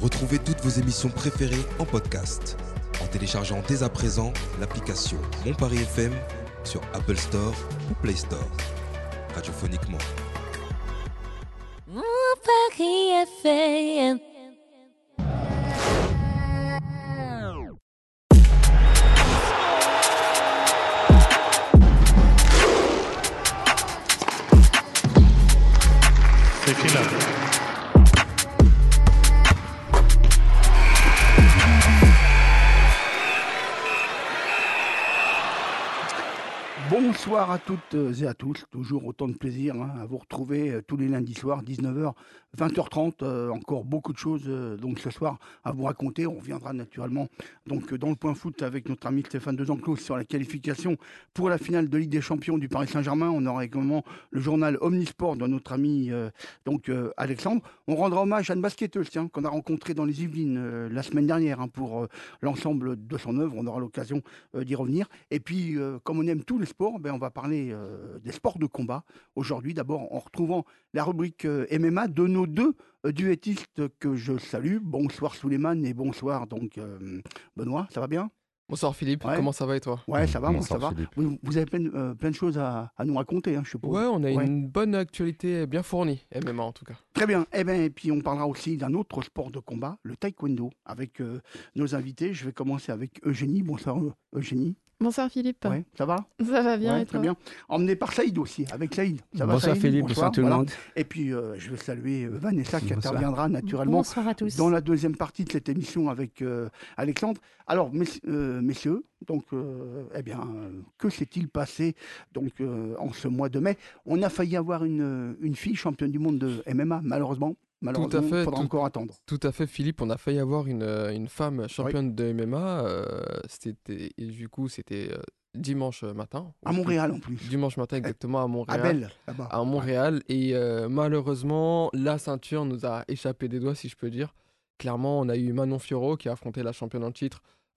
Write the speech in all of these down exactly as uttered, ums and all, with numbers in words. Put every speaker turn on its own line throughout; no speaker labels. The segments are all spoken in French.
Retrouvez toutes vos émissions préférées en podcast en téléchargeant dès à présent l'application Mon Paris F M sur Apple Store ou Play Store. Radiophoniquement.
Mon Paris F M.
C'est là.
Bonsoir à toutes et à tous, toujours autant de plaisir hein, à vous retrouver euh, tous les lundis soirs, dix-neuf heures, vingt heures trente, euh, encore beaucoup de choses euh, donc ce soir à vous raconter. On reviendra naturellement donc dans le point foot avec notre ami Stéphane Dezanclos sur la qualification pour la finale de Ligue des Champions du Paris Saint-Germain. On aura également le journal Omnisport de notre ami euh, donc euh, Alexandre. On rendra hommage à une basketteuse tiens, qu'on a rencontrée dans les Yvelines euh, la semaine dernière hein, pour euh, l'ensemble de son œuvre. On aura l'occasion euh, d'y revenir. Et puis, euh, comme on aime tous les sports, ben, on va parler euh, des sports de combat aujourd'hui. D'abord, en retrouvant la rubrique euh, M M A de nos deux euh, duettistes que je salue. Bonsoir Souleymane et bonsoir donc euh, Benoît. Ça va bien?
Bonsoir Philippe,
Ouais.
comment ça va et toi?
Ouais, ça va, moi, ça
Bonsoir,
va.
Philippe.
Vous, vous avez plein, euh, plein de choses à, à nous raconter, hein, je suppose.
Ouais, on a
Ouais.
une bonne actualité bien fournie, M M A en tout cas.
Très bien. Eh ben, et puis on parlera aussi d'un autre sport de combat, le taekwondo, avec euh, nos invités. Je vais commencer avec Eugénie. Bonsoir euh, Eugénie.
Bonsoir Philippe.
Ouais, ça va?
Ça va bien
Ouais,
et
très
toi?
bien. Emmené par Saïd aussi, avec Saïd. Ça va,
Bonsoir
Saïd
Philippe, bonsoir tout le
voilà.
monde.
Et puis euh, je vais saluer euh, Vanessa qui
Bonsoir.
interviendra naturellement
Bonsoir à tous.
dans la deuxième partie de cette émission avec euh, Alexandre. Alors, mess- euh, messieurs, donc, euh, eh bien, euh, que s'est-il passé donc euh, en ce mois de mai? On a failli avoir une, une fille championne du monde de M M A, malheureusement. Malheureusement, il
fait,
faudra
tout-
encore attendre.
Tout à fait Philippe, on a failli avoir une, euh, une femme championne de M M A, euh, c'était, et du coup c'était euh, dimanche matin.
À Montréal en plus.
Dimanche matin exactement à
À
Montréal.
Belle, là-bas.
À Montréal et euh, malheureusement la ceinture nous a échappé des doigts si je peux dire. Clairement on a eu Manon Fiorot qui a affronté la championne en titre.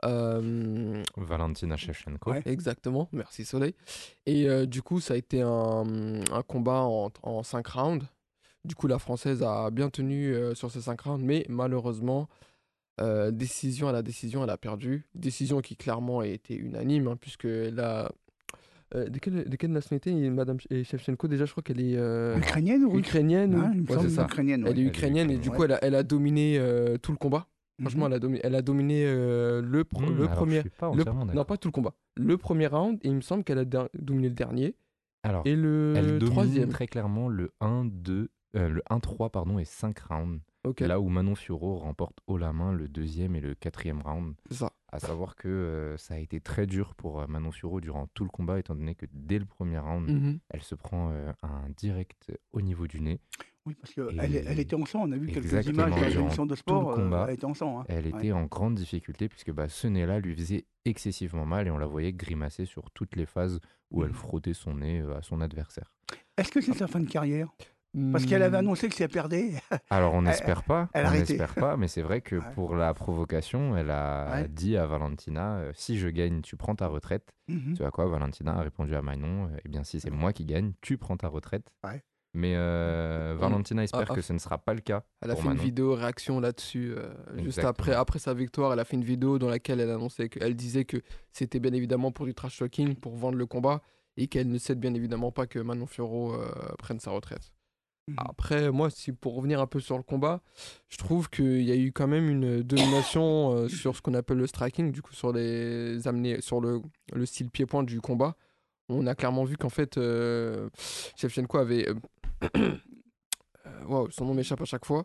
euh,
Valentina Shevchenko.
Ouais.
Exactement, merci Soleil. Et euh, du coup, ça a été un, un combat en, en cinq rounds. Du coup, la Française a bien tenu euh, sur ces cinq rounds, mais malheureusement, euh, décision à la décision, elle a perdu. Décision qui clairement a été unanime, hein, puisque elle a... euh, de, quelle, de quelle nationalité est Madame Sh- et Shevchenko? Déjà, je crois qu'elle est euh,
Ukrainienne ou
ukrainienne. ou-
Ah, il me
Ouais,
semble
c'est ça.
ukrainienne.
Elle est
ouais.
ukrainienne et du
Ouais.
coup, elle a, elle a dominé euh, tout le combat. Franchement,
Mhm.
elle, a dominé, elle a dominé euh, le, pro-
Mmh,
le
alors,
premier...
Je suis pas
le-
entièrement
non,
d'accord.
pas tout le combat. Le premier round, et il me semble qu'elle a der- dominé le dernier.
Alors,
Et le
elle domine
troisième.
très clairement le un deux, euh, le un trois pardon, et cinq rounds.
Ok,
Là où Manon Fiorot remporte haut la main le deuxième et le quatrième round.
c'est ça.
À savoir que euh, ça a été très dur pour euh, Manon Fiorot durant tout le combat, étant donné que dès le premier round,
Mhm.
elle se prend euh, un direct au niveau du nez.
Oui, parce qu'elle
Et-
elle était en sang. On a vu quelques
Exactement,
images dans
durant
l'émission de
tout
sport.
le combat,
euh, elle était en sang. hein.
Elle
Ouais.
était en grande difficulté puisque bah, ce nez-là lui faisait excessivement mal et on la voyait grimacer sur toutes les phases où elle
Mhm.
frottait son nez euh, à son adversaire.
Est-ce que c'est sa fin de carrière? Parce qu'elle avait
Mm.
annoncé que si elle perdait,
Alors on
Elle-
n'espère pas,
elle
on
arrêtait.
n'espère pas, mais c'est vrai que
Ouais.
pour la provocation, elle a
Ouais.
dit à Valentina euh, si je gagne, tu prends ta retraite.
Mhm.
Ce à quoi Valentina a répondu à Manon euh, eh bien si c'est moi qui gagne, tu prends ta retraite.
Ouais.
Mais euh, Valentina espère
ah,
que ce ne sera pas le cas.
Elle a
pour
fait une
Manon.
vidéo réaction là-dessus. euh, juste
Exactement.
après, après sa victoire, elle a fait une vidéo dans laquelle elle annonçait que, elle disait que c'était bien évidemment pour du trash talking, pour vendre le combat, et qu'elle ne cède bien évidemment pas que Manon Fiorot euh, prenne sa retraite.
Mhm.
Après, moi, si pour revenir un peu sur le combat, je trouve qu'il y a eu quand même une domination euh, sur ce qu'on appelle le striking, du coup sur les amener sur le, le style pied-point du combat. On a clairement vu qu'en fait, euh, Shevchenko avait euh, euh, wow, son nom m'échappe à chaque fois,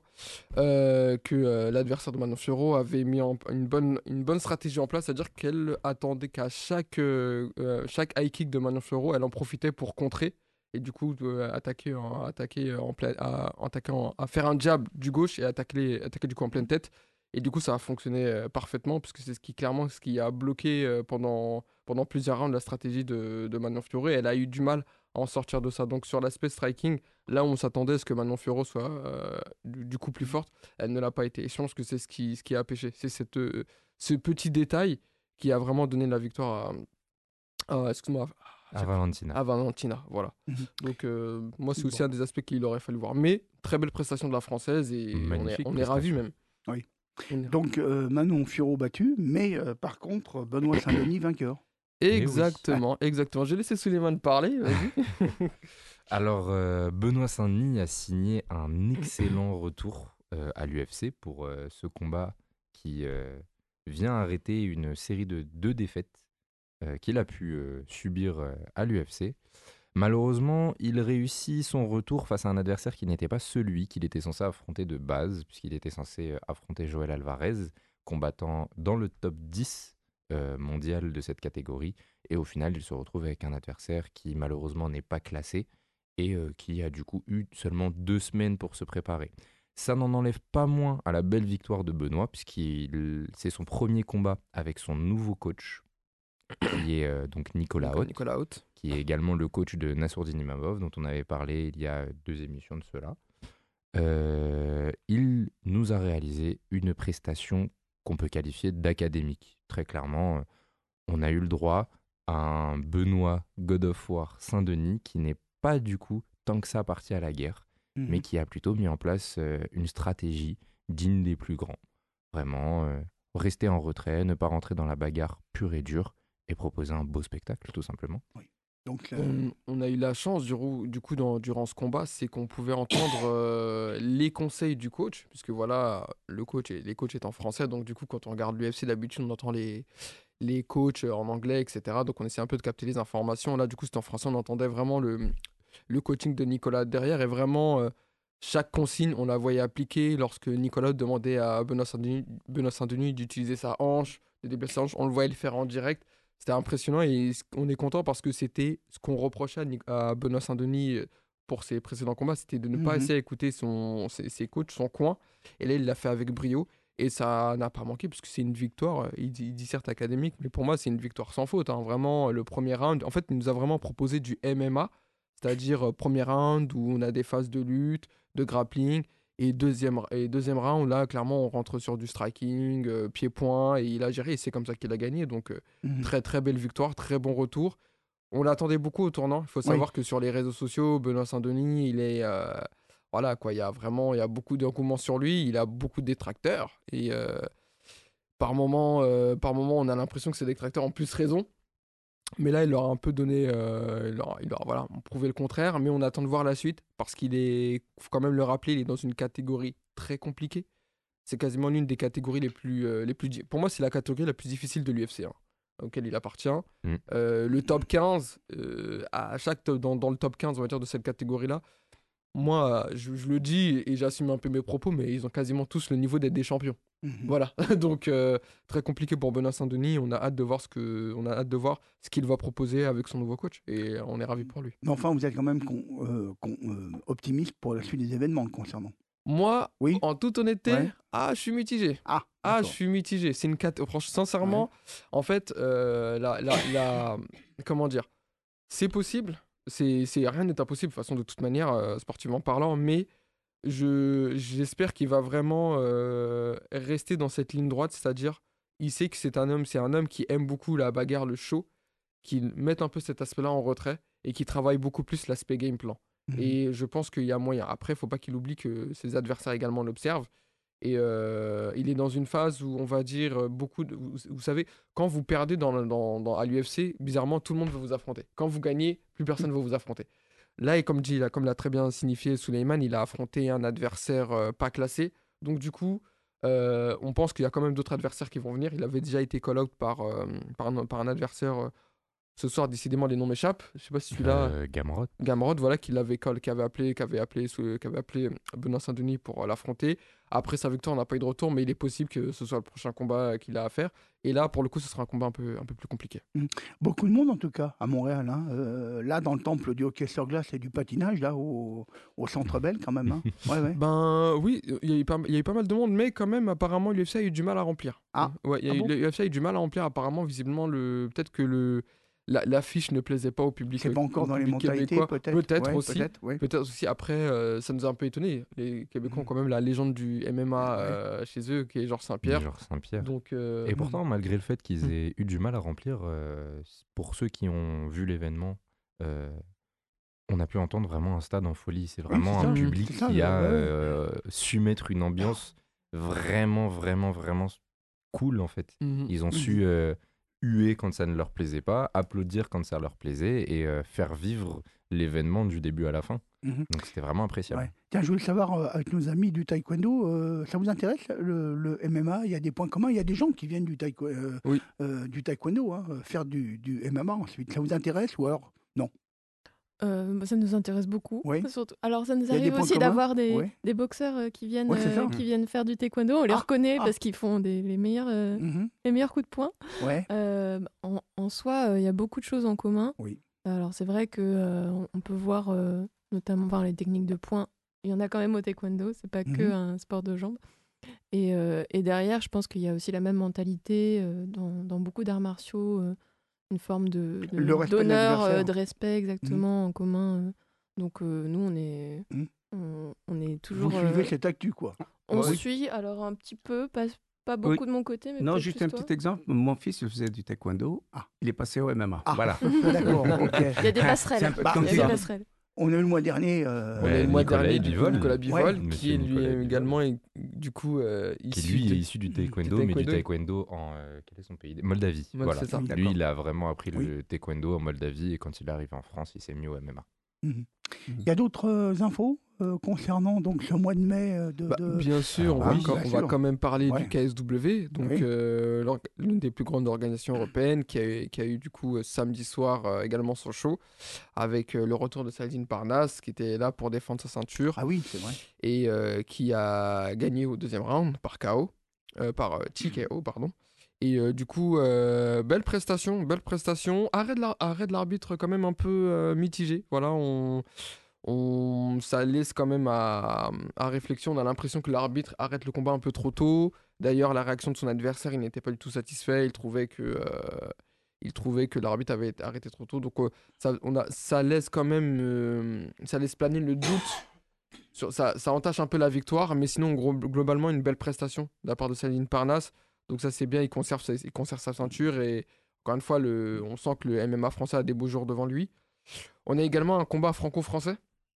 euh, que euh, l'adversaire de Manon Fiorot avait mis en- une, bonne, une bonne stratégie en place, c'est-à-dire qu'elle attendait qu'à chaque, euh, euh, chaque high kick de Manon Fiorot, elle en profitait pour contrer et du coup euh, attaquer, en, attaquer, en plein, à, attaquer en- à faire un jab du gauche et attaquer, attaquer du coup en pleine tête. Et du coup, ça a fonctionné euh, parfaitement, puisque c'est ce qui, clairement ce qui a bloqué euh, pendant, pendant plusieurs rounds la stratégie de, de Manon Fiorot. Elle a eu du mal à en sortir de ça. Donc, sur l'aspect striking, là où on s'attendait à ce que Manon Fiorot soit euh, du, du coup plus forte, elle ne l'a pas été. Et je pense que c'est ce qui, ce qui a pêché. C'est cette, euh, ce petit détail qui a vraiment donné la victoire à. à- excuse-moi.
À Valentina.
À Valentina, voilà.
Mhm.
Donc, euh, moi, c'est aussi
Bon.
un des aspects qu'il aurait fallu voir. Mais, très belle prestation de la Française et on est,
Magnifique
on est ravis
prestation.
même. On est-
Donc euh, Manon Furo battu, mais euh, par contre Benoît Saint-Denis vainqueur.
oui.
Exactement, exactement. J'ai laissé Suleiman parler, vas-y.
Alors, euh, Benoît Saint-Denis a signé un excellent retour euh, à l'U F C pour euh, ce combat qui euh, vient arrêter une série de deux défaites euh, qu'il a pu euh, subir euh, à l'U F C. Malheureusement, il réussit son retour face à un adversaire qui n'était pas celui qu'il était censé affronter de base, puisqu'il était censé euh, affronter Joël Alvarez, combattant dans le top dix euh, mondial de cette catégorie. Et au final, il se retrouve avec un adversaire qui malheureusement n'est pas classé et euh, qui a du coup eu seulement deux semaines pour se préparer. Ça n'en enlève pas moins à la belle victoire de Benoît, puisqu'il c'est son premier combat avec son nouveau coach, qui est euh, donc Nicolas Haute,
Nicolas Haute.
qui est également le coach de Nassourdine Imavov, dont on avait parlé il y a deux émissions de cela. Euh, il nous a réalisé une prestation qu'on peut qualifier d'académique. Très clairement, euh, on a eu le droit à un Benoît God of War Saint-Denis qui n'est pas du coup tant que ça parti à la guerre,
Mhm.
mais qui a plutôt mis en place euh, une stratégie digne des plus grands. Vraiment, euh, rester en retrait, ne pas rentrer dans la bagarre pure et dure, et proposer un beau spectacle, tout simplement.
Donc euh,
On, on a eu la chance, du, rou- du coup, dans- durant ce combat, c'est qu'on pouvait entendre euh, les conseils du coach, puisque voilà, le coach, est- les coachs étant français, donc du coup, quand on regarde l'U F C, d'habitude, on entend les, les coachs en anglais, et cetera. Donc on essaie un peu de capter les informations. Là, du coup, c'était en français, on entendait vraiment le, le coaching de Nicolas derrière, et vraiment, euh, chaque consigne, on la voyait appliquer lorsque Nicolas demandait à Benoît Saint-Denis, Benoît Saint-Denis d'utiliser sa hanche, de déplacer sa hanche, on le voyait le faire en direct. C'était impressionnant et c- on est content parce que c'était ce qu'on reprochait à, Nic- à Benoît Saint-Denis euh, pour ses précédents combats, c'était de ne pas
Mhm.
essayer d'écouter son, ses, ses coachs, son coin. Et là, il l'a fait avec brio et ça n'a pas manqué puisque c'est une victoire. euh, Il dit, il dit certes académique, mais pour moi, c'est une victoire sans faute, hein. Vraiment, le premier round, en fait, il nous a vraiment proposé du M M A, c'est-à-dire euh, premier round où on a des phases de lutte, de grappling. Et deuxième, et deuxième round, là, clairement, on rentre sur du striking, euh, pied-point, et il a géré, et c'est comme ça qu'il a gagné. Donc, euh,
mhm.
très très belle victoire, très bon retour. On l'attendait beaucoup au tournant. Il faut
Oui.
savoir que sur les réseaux sociaux, Benoît Saint-Denis, il est. euh, voilà quoi, il y a vraiment il y a beaucoup d'engouement sur lui, il a beaucoup de détracteurs. Et euh, par moment, euh, par moment, on a l'impression que ces détracteurs ont plus raison. Mais là, il leur a un peu donné. euh, il leur, il leur- voilà, on prouvait le contraire. Mais on attend de voir la suite parce qu'il est. Faut quand même le rappeler, il est dans une catégorie très compliquée. C'est quasiment l'une des catégories les plus, euh, les plus. di- Pour moi, c'est la catégorie la plus difficile de l'U F C, hein, auquel il appartient.
Mm.
Euh, le top quinze, euh, à chaque to- dans, dans le top quinze, on va dire, de cette catégorie-là, moi, je, je le dis et j'assume un peu mes propos, mais ils ont quasiment tous le niveau d'être des champions.
Mhm.
Voilà. Donc, euh, très compliqué pour Benoît Saint-Denis. On a hâte de voir ce que, on a hâte de voir ce qu'il va proposer avec son nouveau coach et on est ravis pour lui.
Mais enfin, vous êtes quand même con- euh, con- euh, optimiste pour la suite des événements le concernant.
Moi,
Oui.
en toute honnêteté,
Ouais.
ah, je suis mitigé.
Ah,
Ah, je
d'accord.
suis mitigé. C'est une cat... Franchement, sincèrement, en fait, euh, la, la, la- comment dire, c'est possible. C'est, c'est rien n'est impossible de toute façon de toute manière, euh, sportivement parlant. Mais je, j'espère qu'il va vraiment euh, rester dans cette ligne droite, c'est-à-dire, il sait que c'est un homme, c'est un homme qui aime beaucoup la bagarre, le show, qui met un peu cet aspect-là en retrait et qui travaille beaucoup plus l'aspect game plan.
Mhm.
Et je pense qu'il y a moyen. Après, il faut pas qu'il oublie que ses adversaires également l'observent. Et euh, il est dans une phase où on va dire euh, beaucoup de... Vous, vous savez, quand vous perdez dans, le- dans, dans- à l'U F C, bizarrement, tout le monde veut vous affronter. Quand vous gagnez, plus personne ne veut vous affronter. Là, et comme dit, là, comme l'a très bien signifié Suleiman, il a affronté un adversaire euh, pas classé. Donc du coup, euh, on pense qu'il y a quand même d'autres adversaires qui vont venir. Il avait déjà été call-out par, euh, par, un, par un adversaire. euh, ce soir, décidément, les noms m'échappent. Je sais pas si celui-là...
Euh, Gamrot.
Gamrod, voilà, qui l'avait call- qui avait appelé, qui avait appelé, sous- qui avait appelé Benoît Saint-Denis pour euh, l'affronter. Après sa victoire, on n'a pas eu de retour, mais il est possible que ce soit le prochain combat euh, qu'il a à faire. Et là, pour le coup, ce sera un combat un peu, un peu plus compliqué.
Beaucoup de monde en tout cas à Montréal. Hein. Euh, là, dans le temple du hockey sur glace et du patinage, là, au, au Centre Bell quand même. Hein. Ouais, ouais.
Ben oui, il y, a eu pas, il y a eu pas mal de monde, mais quand même, apparemment, l'U F C a eu du mal à remplir.
Ah.
Ouais, il y a
Ah
eu-
bon
l'U F C a eu du mal à remplir, apparemment, visiblement, le, peut-être que le, la- l'affiche ne plaisait pas au public.
C'est pas encore
au
dans les
public
mentalités,
québécois.
peut-être.
Peut-être
Ouais,
aussi.
Peut-être, ouais.
Peut-être aussi, après, euh, ça nous a un peu étonné. Les Québécois ont
Mhm.
quand même la légende du M M A
Ouais.
euh, chez eux, qui est Georges Saint-Pierre.
Genre Saint-Pierre.
Donc, euh,
Et pourtant, malgré le fait qu'ils
Mm.
aient eu du mal à remplir, euh, pour ceux qui ont vu l'événement, euh, on a pu entendre vraiment un stade en folie. C'est vraiment
c'est
un
ça,
public
c'est ça,
qui
le-
a
ouais, ouais.
euh, su mettre une ambiance vraiment, vraiment, vraiment cool en fait.
Mhm.
Ils ont
Mhm.
su euh, huer quand ça ne leur plaisait pas, applaudir quand ça leur plaisait et euh, faire vivre l'événement du début à la fin.
Mhm.
Donc c'était vraiment appréciable.
Ouais. Tiens, je voulais savoir, euh, avec nos amis du taekwondo, euh, ça vous intéresse le, le M M A? Il y a des points communs, il y a des gens qui viennent du, taekwo- euh,
Oui.
euh, du taekwondo, hein, euh, faire du, du M M A ensuite. Ça vous intéresse ou alors non?
Euh, bah, ça nous intéresse beaucoup.
Oui.
Surtout. Alors, ça nous
Il y a des
arrive
points
aussi
communs?
d'avoir des,
Ouais.
des boxeurs euh, qui, viennent,
Ouais, c'est ça.
euh, qui viennent faire du taekwondo. On les
Ah,
reconnaît
ah.
parce qu'ils font des, les, meilleurs, euh,
Mhm.
les meilleurs coups de poing.
Ouais.
Euh, en, en soi, euh, il y a beaucoup de choses en commun.
Oui.
Alors, c'est vrai qu'on euh, on peut voir euh, notamment par les techniques de poing. Il y en a quand même au taekwondo, c'est pas que
Mhm.
un sport de jambes. Et, euh, et derrière, je pense qu'il y a aussi la même mentalité euh, dans, dans beaucoup d'arts martiaux, euh, une forme de, de-
Le respect de
d'honneur,
l'adversaire.
euh, de respect exactement en commun. euh. Donc euh, nous, on est,
Mhm.
on, on est
Vous
toujours.
suivez
euh,
cette actu, quoi.
on
Oui.
suit, alors un petit peu, pas, pas beaucoup
Oui.
de mon côté, mais
Non,
peut-être
juste
plus
un
toi.
petit exemple. Mon fils, il faisait du taekwondo.
Ah.
Il est passé au M M A.
Ah.
Voilà.
D'accord, ok.
Il y a des
C'est
passerelles.
un peu
Bah,
comme
Il y a des
ça.
passerelles.
On a eu le mois dernier. euh,
On
Ouais,
a eu le mois
Nicolas
dernier, du coup,
Bivol.
Nicolas Bivol,
Ouais.
qui
Monsieur
est lui
Nicolas Bivol.
également est, du coup euh,
Qui
issu
lui
de-
est issu du taekwondo,
du
mais du
taekwondo.
taekwondo en euh, quel est son pays? Moldavie.
Ouais,
Voilà.
c'est ça.
Oui,
Lui,
d'accord.
il a vraiment appris
Oui.
le taekwondo en Moldavie et quand il est arrivé en France, il s'est mis au M M A.
Mhm. Il y a d'autres euh, infos euh, concernant donc ce mois de mai euh, de,
Bah,
de-
bien sûr, on,
Alors,
va,
oui,
quand-
bien
on va
sûr.
quand même parler
Ouais.
du K S W, donc
Oui.
euh, l'org- l'une des plus grandes organisations européennes qui a, eu- qui a eu du coup euh, samedi soir euh, également son show avec euh, le retour de Saladin Parnasse qui était là pour défendre sa ceinture
Ah oui, c'est vrai.
et euh, qui a gagné au deuxième round par K O, euh, par euh, T K O pardon. Et euh, du coup, euh, belle prestation, belle prestation. Arrêt de, la- arrêt de l'arbitre quand même un peu euh, mitigé. Voilà, on, on, ça laisse quand même à, à réflexion. On a l'impression que l'arbitre arrête le combat un peu trop tôt. D'ailleurs, la réaction de son adversaire, il n'était pas du tout satisfait. Il trouvait que, euh, il trouvait que l'arbitre avait été arrêté trop tôt. Donc, euh, ça, on a, ça laisse quand même, euh, ça laisse planer le doute. Sur, ça, ça entache un peu la victoire, mais sinon, gros- globalement, une belle prestation de la part de Saladin Parnasse. Donc ça, c'est bien. Il conserve, sa, il conserve sa ceinture et encore une fois, le, on sent que le M M A français a des beaux jours devant lui. On a également un combat franco-français.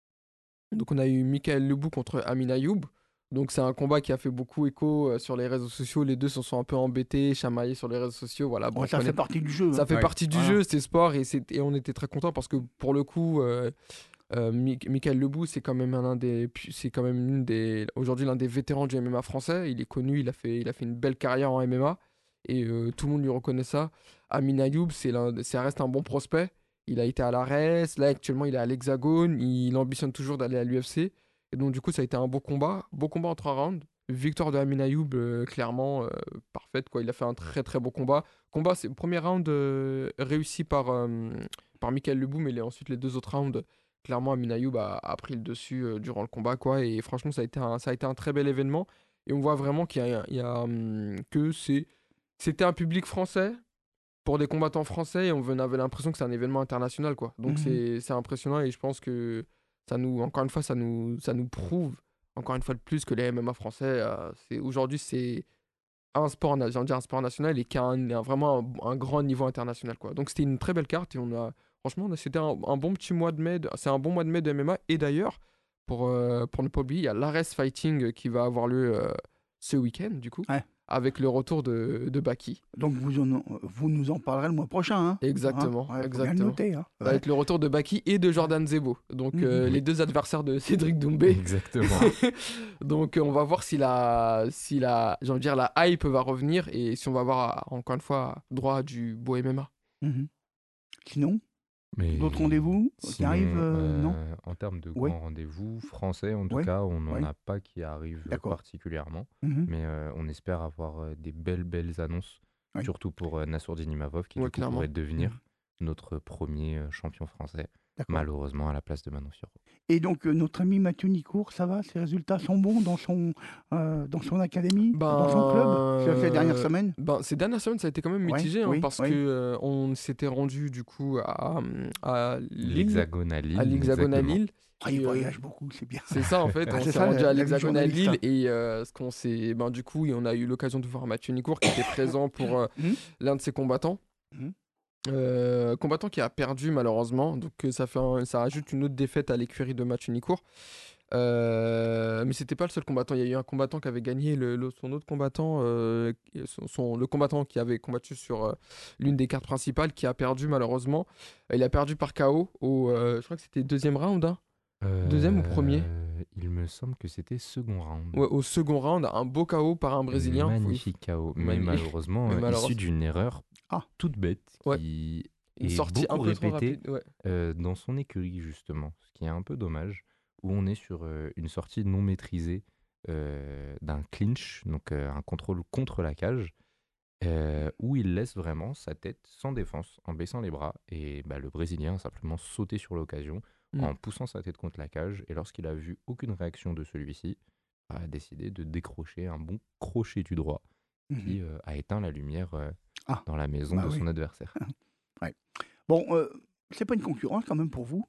Donc on a eu Michael Lebou contre Amin Ayoub. Donc c'est un combat qui a fait beaucoup écho euh, sur les réseaux sociaux. Les deux se sont un peu embêtés, chamaillés sur les réseaux sociaux. Voilà,
Bon,
bon,
ça
on connaît-
fait partie du jeu.
ça
hein.
fait
Ouais.
partie du
Voilà.
jeu, c'est sport et, c'est- et on était très contents parce que pour le coup, euh, euh, Mi- Michael Lebou, c'est quand même un des, pu- c'est quand même une des, aujourd'hui l'un des vétérans du M M A français. Il est connu, il a fait, il a fait une belle carrière en M M A et euh, tout le monde lui reconnaît ça. Amin Ayoub, c'est l'un, ça reste un bon prospect. Il a été à l'A R E S, là actuellement il est à l'Hexagone, il ambitionne toujours d'aller à l'U F C. Et donc du coup ça a été un beau combat, beau combat en trois rounds. Victoire de Amin Ayoub, euh, clairement euh, parfaite quoi. Il a fait un très très beau combat. Combat, c'est le premier round euh, réussi par euh, par Michael Lebou, mais les, ensuite les deux autres rounds, clairement Amin Ayoub a, a pris le dessus euh, durant le combat quoi. Et franchement ça a été un, ça a été un très bel événement. Et on voit vraiment qu'il y a, il y a, hum, que c'est c'était un public français pour des combattants français et on venait- avait l'impression que c'est un événement international quoi. Donc
Mhm.
c'est c'est impressionnant et je pense que ça nous encore une fois ça nous ça nous prouve encore une fois de plus que les M M A français euh, c'est aujourd'hui c'est un sport na- j'ai envie de dire un sport national et qui a un- un- vraiment un, un grand niveau international quoi. Donc c'était une très belle carte et on a franchement on a- c'était un, un bon petit mois de mai de- c'est un bon mois de mai de M M A et d'ailleurs pour euh, pour ne pas oublier il y a l'Ares Fighting qui va avoir lieu euh, ce week-end du coup
Ouais.
avec le retour de, de Baki.
Donc vous, en- vous nous en parlerez le mois prochain. Hein.
Exactement,
Hein, ouais, faut bien le
exactement.
noter, hein. Ouais.
Avec le retour de Baki et de Jordan Zebo. Donc euh,
Mhm.
les deux adversaires de Cédric Doumbé.
Exactement.
Donc euh, on va voir si la, si la, j'ai envie de dire, la hype va revenir et si on va avoir euh, encore une fois droit à du beau M M A.
Mhm. Sinon,
Mais
d'autres rendez-vous qui
sinon,
arrivent euh, Non.
euh, En termes de
Oui.
grands rendez-vous français, en tout
Oui.
cas, on n'en
Oui.
a pas qui arrivent
D'accord.
particulièrement.
Mhm.
Mais euh, on espère avoir euh, des belles, belles annonces,
Oui.
surtout pour euh, Nassourdine Imavov, qui
Ouais,
du coup
clairement.
pourrait devenir notre premier euh, champion français,
D'accord.
malheureusement à la place de Manon Fiorot.
Et donc euh, notre ami Mathieu Nicourt, ça va? Ses résultats sont bons dans son, euh, dans son académie, dans son club? Sur ces dernières
euh,
semaines?
Ben, ces dernières semaines, ça a été quand même
Ouais,
mitigé hein,
oui,
parce
oui.
que euh, on s'était rendu du coup à, à Lille,
L'Hexagone à Lille.
à l'Hexagone à
exactement.
Lille.
Ah, il
Et, euh,
voyage beaucoup, c'est bien.
C'est ça en fait,
Ah,
on
c'est
s'est
ça,
rendu
la-
à
la vie
l'Hexagone à
journaliste,
Lille et euh, ce qu'on s'est, ben, du coup on a eu l'occasion de voir Mathieu Nicourt qui était présent pour euh,
Mhm.
l'un de ses combattants.
Mhm.
Euh, combattant qui a perdu malheureusement, donc euh, ça, fait un- ça ajoute une autre défaite à l'écurie de Mathieu Nicourt. Euh, mais c'était pas le seul combattant. Il y a eu un combattant qui avait gagné le, le- son autre combattant, euh, qui- son, son- le combattant qui avait combattu sur euh, l'une des cartes principales, qui a perdu malheureusement. Il a perdu par K O au, euh, je crois que c'était deuxième round, hein. Deuxième ou premier?
Euh, Il me semble que c'était second round.
Ouais, au second round, un beau K O par un Brésilien. Faut-
Magnifique K O. Mais
Magnifique.
malheureusement,
Mais
euh,
malheureusement-
issu d'une erreur
Ah.
toute bête
Ouais.
qui
Une
est
sortie un
beaucoup
peu trop
répétée
rapide. Ouais.
euh, dans son écurie, justement. Ce qui est un peu dommage, où on est sur euh, une sortie non maîtrisée euh, d'un clinch, donc euh, un contrôle contre la cage, euh, où il laisse vraiment sa tête sans défense, en baissant les bras. Et bah, le Brésilien a simplement sauté sur l'occasion
Mm.
en poussant sa tête contre la cage. Et lorsqu'il a vu aucune réaction de celui-ci, a décidé de décrocher un bon crochet du droit qui
Mhm.
euh, a éteint la lumière euh,
Ah,
dans la maison
bah
de
oui.
son adversaire.
Bon, euh, c'est pas une concurrence quand même pour vous,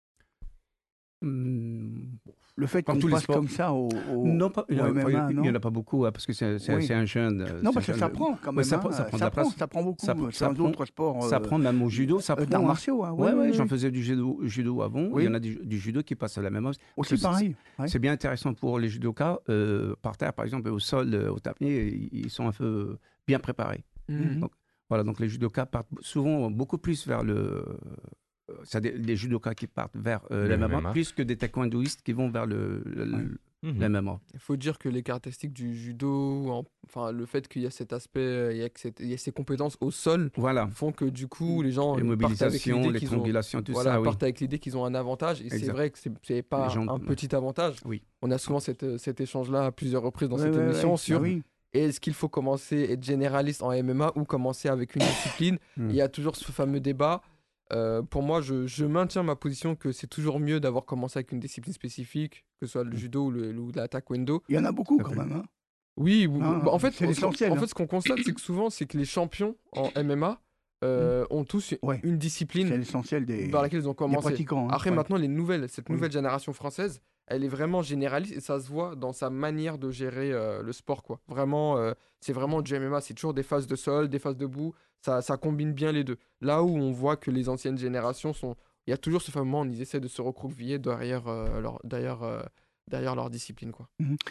Hum,
le fait
Comme
qu'on
tous les
passe
sports.
comme ça au, au-
Non, pas, il
au
n'y
M M A, non
en a pas beaucoup, hein, parce que c'est c'est-
Oui.
c'est un jeune. euh,
Non,
c'est
parce que
un
ça
jeune-
prend quand
Ouais,
même.
ça
hein,
prend- ça prend de la
prend,
place.
ça prend beaucoup.
Ça-
C'est
ça
un
prend-
autre sport.
Ça
euh,
prend même au judo, ça
euh,
prend.
d'arts
hein.
martiaux. hein.
Ouais,
Oui,
ouais,
oui,
j'en
oui.
faisais du judo, judo avant.
Oui.
Il y en a du, du judo qui passe à la même chose.
Aussi
C'est-
pareil. ouais.
C'est bien intéressant pour les judokas. euh, par terre, par exemple, au sol, euh, au tapis, ils ils sont un peu bien préparés.
Mm.
Donc, Voilà, donc les judokas partent souvent beaucoup plus vers le. euh, C'est-à-dire les judokas qui partent vers euh,
Le
le M M A,
M M A.
plus que des taekwondoïstes qui vont vers le, le, le-
Ouais.
Mhm.
le M M A.
Il faut dire que les caractéristiques du judo, en- enfin le fait qu'il y a cet aspect, euh, il y a, que cette- il y a ces compétences au sol,
Voilà.
font que du coup les gens
Les
ils partent avec
mobilisations,
l'idée
les
qu'ils ont,
triangulations, tout
voilà,
ça, oui.
partent avec l'idée qu'ils ont un avantage. Et c'est
Exact.
vrai que c'est c'est pas
Les gens-
un
ouais.
petit avantage.
Oui.
On a souvent cette, cet échange-là à plusieurs reprises dans
Ouais,
cette
ouais,
émission
ouais.
sur
Ah oui.
est-ce qu'il faut commencer à être généraliste en M M A ou commencer avec une discipline.
Mm.
Il y a toujours ce fameux débat. Euh, pour moi, je, je maintiens ma position que c'est toujours mieux d'avoir commencé avec une discipline spécifique, que ce soit le judo ou, le, ou la taekwondo.
Il y en a beaucoup
Tout à
quand
fait.
même. hein.
Oui, ou-
Non,
bah, en fait,
c'est
ce qu'on-
l'essentiel,
En
hein.
fait, ce qu'on constate, c'est que souvent, c'est que les champions en M M A euh, ont tous
Ouais.
une
C'est
discipline
l'essentiel des,
vers laquelle ils ont
des
commencé.
pratiquants. hein.
Après,
Ouais.
maintenant, les nouvelles, cette
Oui.
nouvelle génération française, elle est vraiment généraliste et ça se voit dans sa manière de gérer euh, le sport, quoi. Vraiment, euh, c'est vraiment du M M A, c'est toujours des phases de sol, des phases debout, ça, ça combine bien les deux. Là où on voit que les anciennes générations sont... Il y a toujours ce fameux moment où ils essaient de se recroqueviller derrière, euh, leur, derrière, euh, derrière leur discipline, quoi.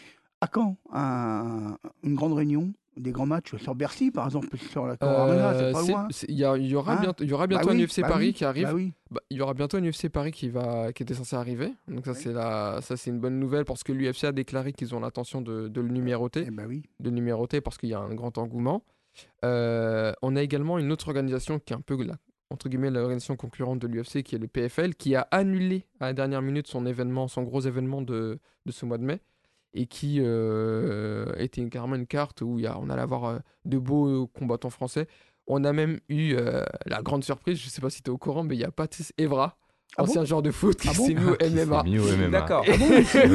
À quand un- une grande réunion, des grands matchs sur Bercy, par exemple, sur la
Euh,
Corona, c'est pas
c'est-
loin.
c'est- Il y, a- il y aura
Hein
bientôt, il y aura
Bah
bientôt
oui,
un U F C
bah
Paris
oui,
qui arrive.
bah oui.
Bah, il y aura bientôt un U F C Paris qui, va, qui était censé arriver. Donc ça,
Oui.
c'est la, ça, c'est une bonne nouvelle parce que l'U F C a déclaré qu'ils ont l'intention de, de le numéroter.
Eh ben oui.
de le numéroter parce qu'il y a un grand engouement. Euh, on a également une autre organisation qui est un peu la, entre guillemets l'organisation concurrente de l'U F C qui est le P F L qui a annulé à la dernière minute son événement, son gros événement de, de ce mois de mai et qui euh, était une- carrément une carte où il y a, on allait avoir euh, de beaux combattants français. On a même eu euh, la grande surprise, je sais pas si tu es au courant, mais il y a Patrice Evra,
Ah
ancien joueur de foot qui
Ah bon
s'est mis au
Qui
M M A.
s'est mis au M M A.
D'accord.
Oui,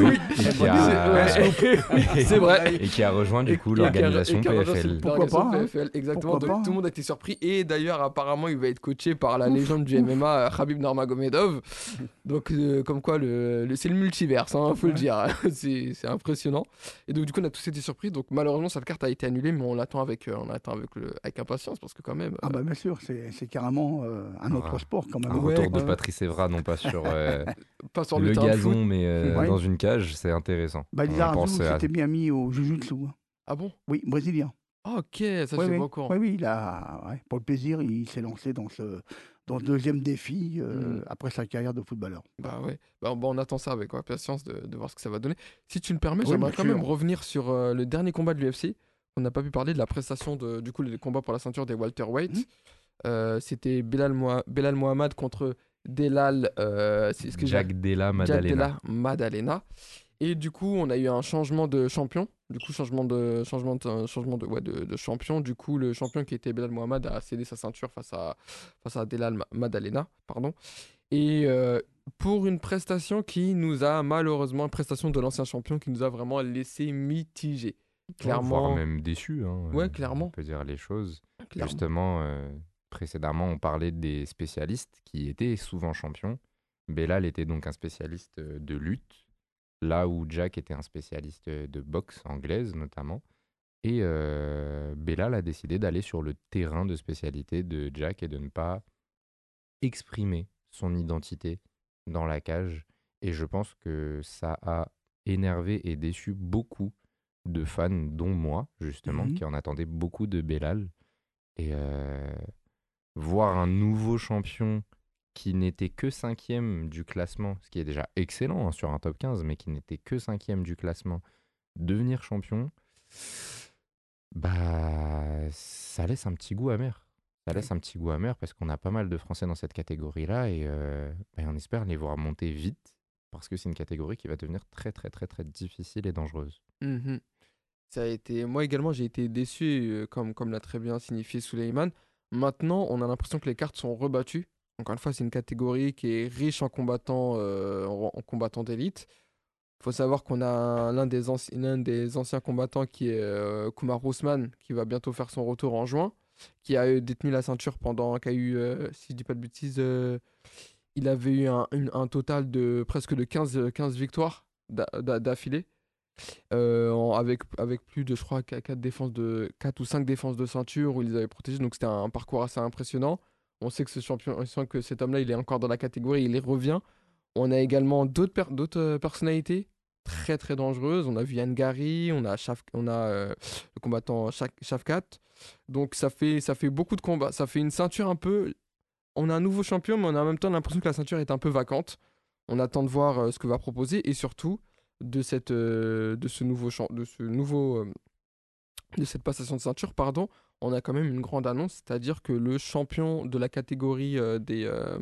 et qui a-
C'est- C'est vrai.
et qui a rejoint du coup
Et qui a-
l'organisation
et qui a
P
rejoint
F L.
cette
Pourquoi
organisation
pas, hein.
P F L, exactement.
Pourquoi
Donc
pas,
tout le monde a été surpris. Et d'ailleurs, apparemment, il va être coaché par la légende du M M A, Khabib Nurmagomedov. Donc, euh, comme quoi, le, le- c'est le multiverse, hein, faut le
Ouais.
dire. c'est c'est impressionnant. Et donc, du coup, on a tous été surpris. Donc, malheureusement, cette carte a été annulée, mais on l'attend avec, euh, on l'attend avec, le, avec impatience parce que, quand même.
Ah
euh,
bah bien sûr, c'est c'est carrément euh, un autre
Ah.
sport quand même.
Un
Ouais,
retour de
quand même.
Patrice Evra, non pas sur euh,
pas sur le,
le
terrain de foot.
gazon, mais euh,
Ouais.
dans une cage, c'est intéressant.
Bah, les
On
Arabes
pense à-
s'était bien mis au Jujutsu. hein.
Ah bon?
Oui, brésilien.
Ah, ok, ça, je
Oui,
sais
oui.
pas encore.
Oui, oui, il a, ouais, pour le plaisir, il s'est lancé dans ce, dans ce deuxième défi euh,
Mhm.
après sa carrière de footballeur.
Bah ouais, bah, bon, on attend ça avec impatience de, de voir ce que ça va donner. Si tu me permets,
Oui,
j'aimerais
bien
quand
sûr.
même revenir sur euh, le dernier combat de l'U F C. On n'a pas pu parler de la prestation de, du coup, le combat pour la ceinture des welterweight.
Mhm.
Euh, C'était Belal, Moha- Belal Mohamed contre Delal, euh, c'est ce que j'ai-
Jack Della
Jack
Maddalena.
Della Maddalena. Et du coup, on a eu un changement de champion. Du coup, changement de changement de, changement de, ouais, de, de champion. Du coup, le champion qui était Belal Mohamed a cédé sa ceinture face à, face à Delal Ma- Maddalena. Pardon. Et euh, pour une prestation qui nous a malheureusement, une prestation de l'ancien champion qui nous a vraiment laissé mitigés.
Voire
Clairement.
même déçu. Hein,
Ouais,
euh,
clairement.
On peut dire les choses.
clairement.
Justement, euh, précédemment, on parlait des spécialistes qui étaient souvent champions. Belal était donc un spécialiste euh, de lutte, là où Jack était un spécialiste euh, de boxe anglaise notamment. Et euh, Belal a décidé d'aller sur le terrain de spécialité de Jack et de ne pas exprimer son identité dans la cage Et je pense que ça a énervé et déçu beaucoup de fans, dont moi, justement,
Mhm.
qui en attendaient beaucoup de Belal. Et euh, voir un nouveau champion qui n'était que cinquième du classement, ce qui est déjà excellent hein, sur un top quinze, mais qui n'était que cinquième du classement, devenir champion, bah ça laisse un petit goût amer. Ça laisse un petit goût amer parce qu'on a pas mal de Français dans cette catégorie-là et euh, bah, on espère les voir monter vite parce que c'est une catégorie qui va devenir très très très très difficile et dangereuse.
Mhm. Ça a été... Moi également, j'ai été déçu, euh, comme, comme l'a très bien signifié Suleiman. Maintenant, on a l'impression que les cartes sont rebattues. Encore une fois, c'est une catégorie qui est riche en combattants, euh, en, en combattants d'élite. Il faut savoir qu'on a l'un des, anci- l'un des anciens combattants qui est euh, Kumar Ousmane, qui va bientôt faire son retour en juin, qui a euh, détenu la ceinture pendant, qui a eu, euh, si je dis pas de bêtises, euh, il avait eu un, une- un total de presque de quinze, quinze victoires d'a- d'a- d'affilée, euh, en- avec, avec plus de, je crois, quatre défenses de, quatre ou cinq défenses de ceinture où ils avaient protégé. Donc c'était un, un parcours assez impressionnant. On sait que ce champion, on sent que cet homme-là, il est encore dans la catégorie, il y revient. On a également d'autres per- d'autres euh, personnalités très très dangereuses. On a vu Yann Gary, on a, Shaf- on a euh, le combattant Shaf- Shafkat. Donc ça fait, ça fait beaucoup de combats. Ça fait une ceinture un peu. On a un nouveau champion, mais on a en même temps l'impression que la ceinture est un peu vacante. On attend de voir euh, ce que va proposer et surtout de, cette, euh, de ce nouveau champ, de ce nouveau, euh, de cette passation de ceinture, pardon. On a quand même une grande annonce, c'est-à-dire que le champion de la catégorie euh, des, euh,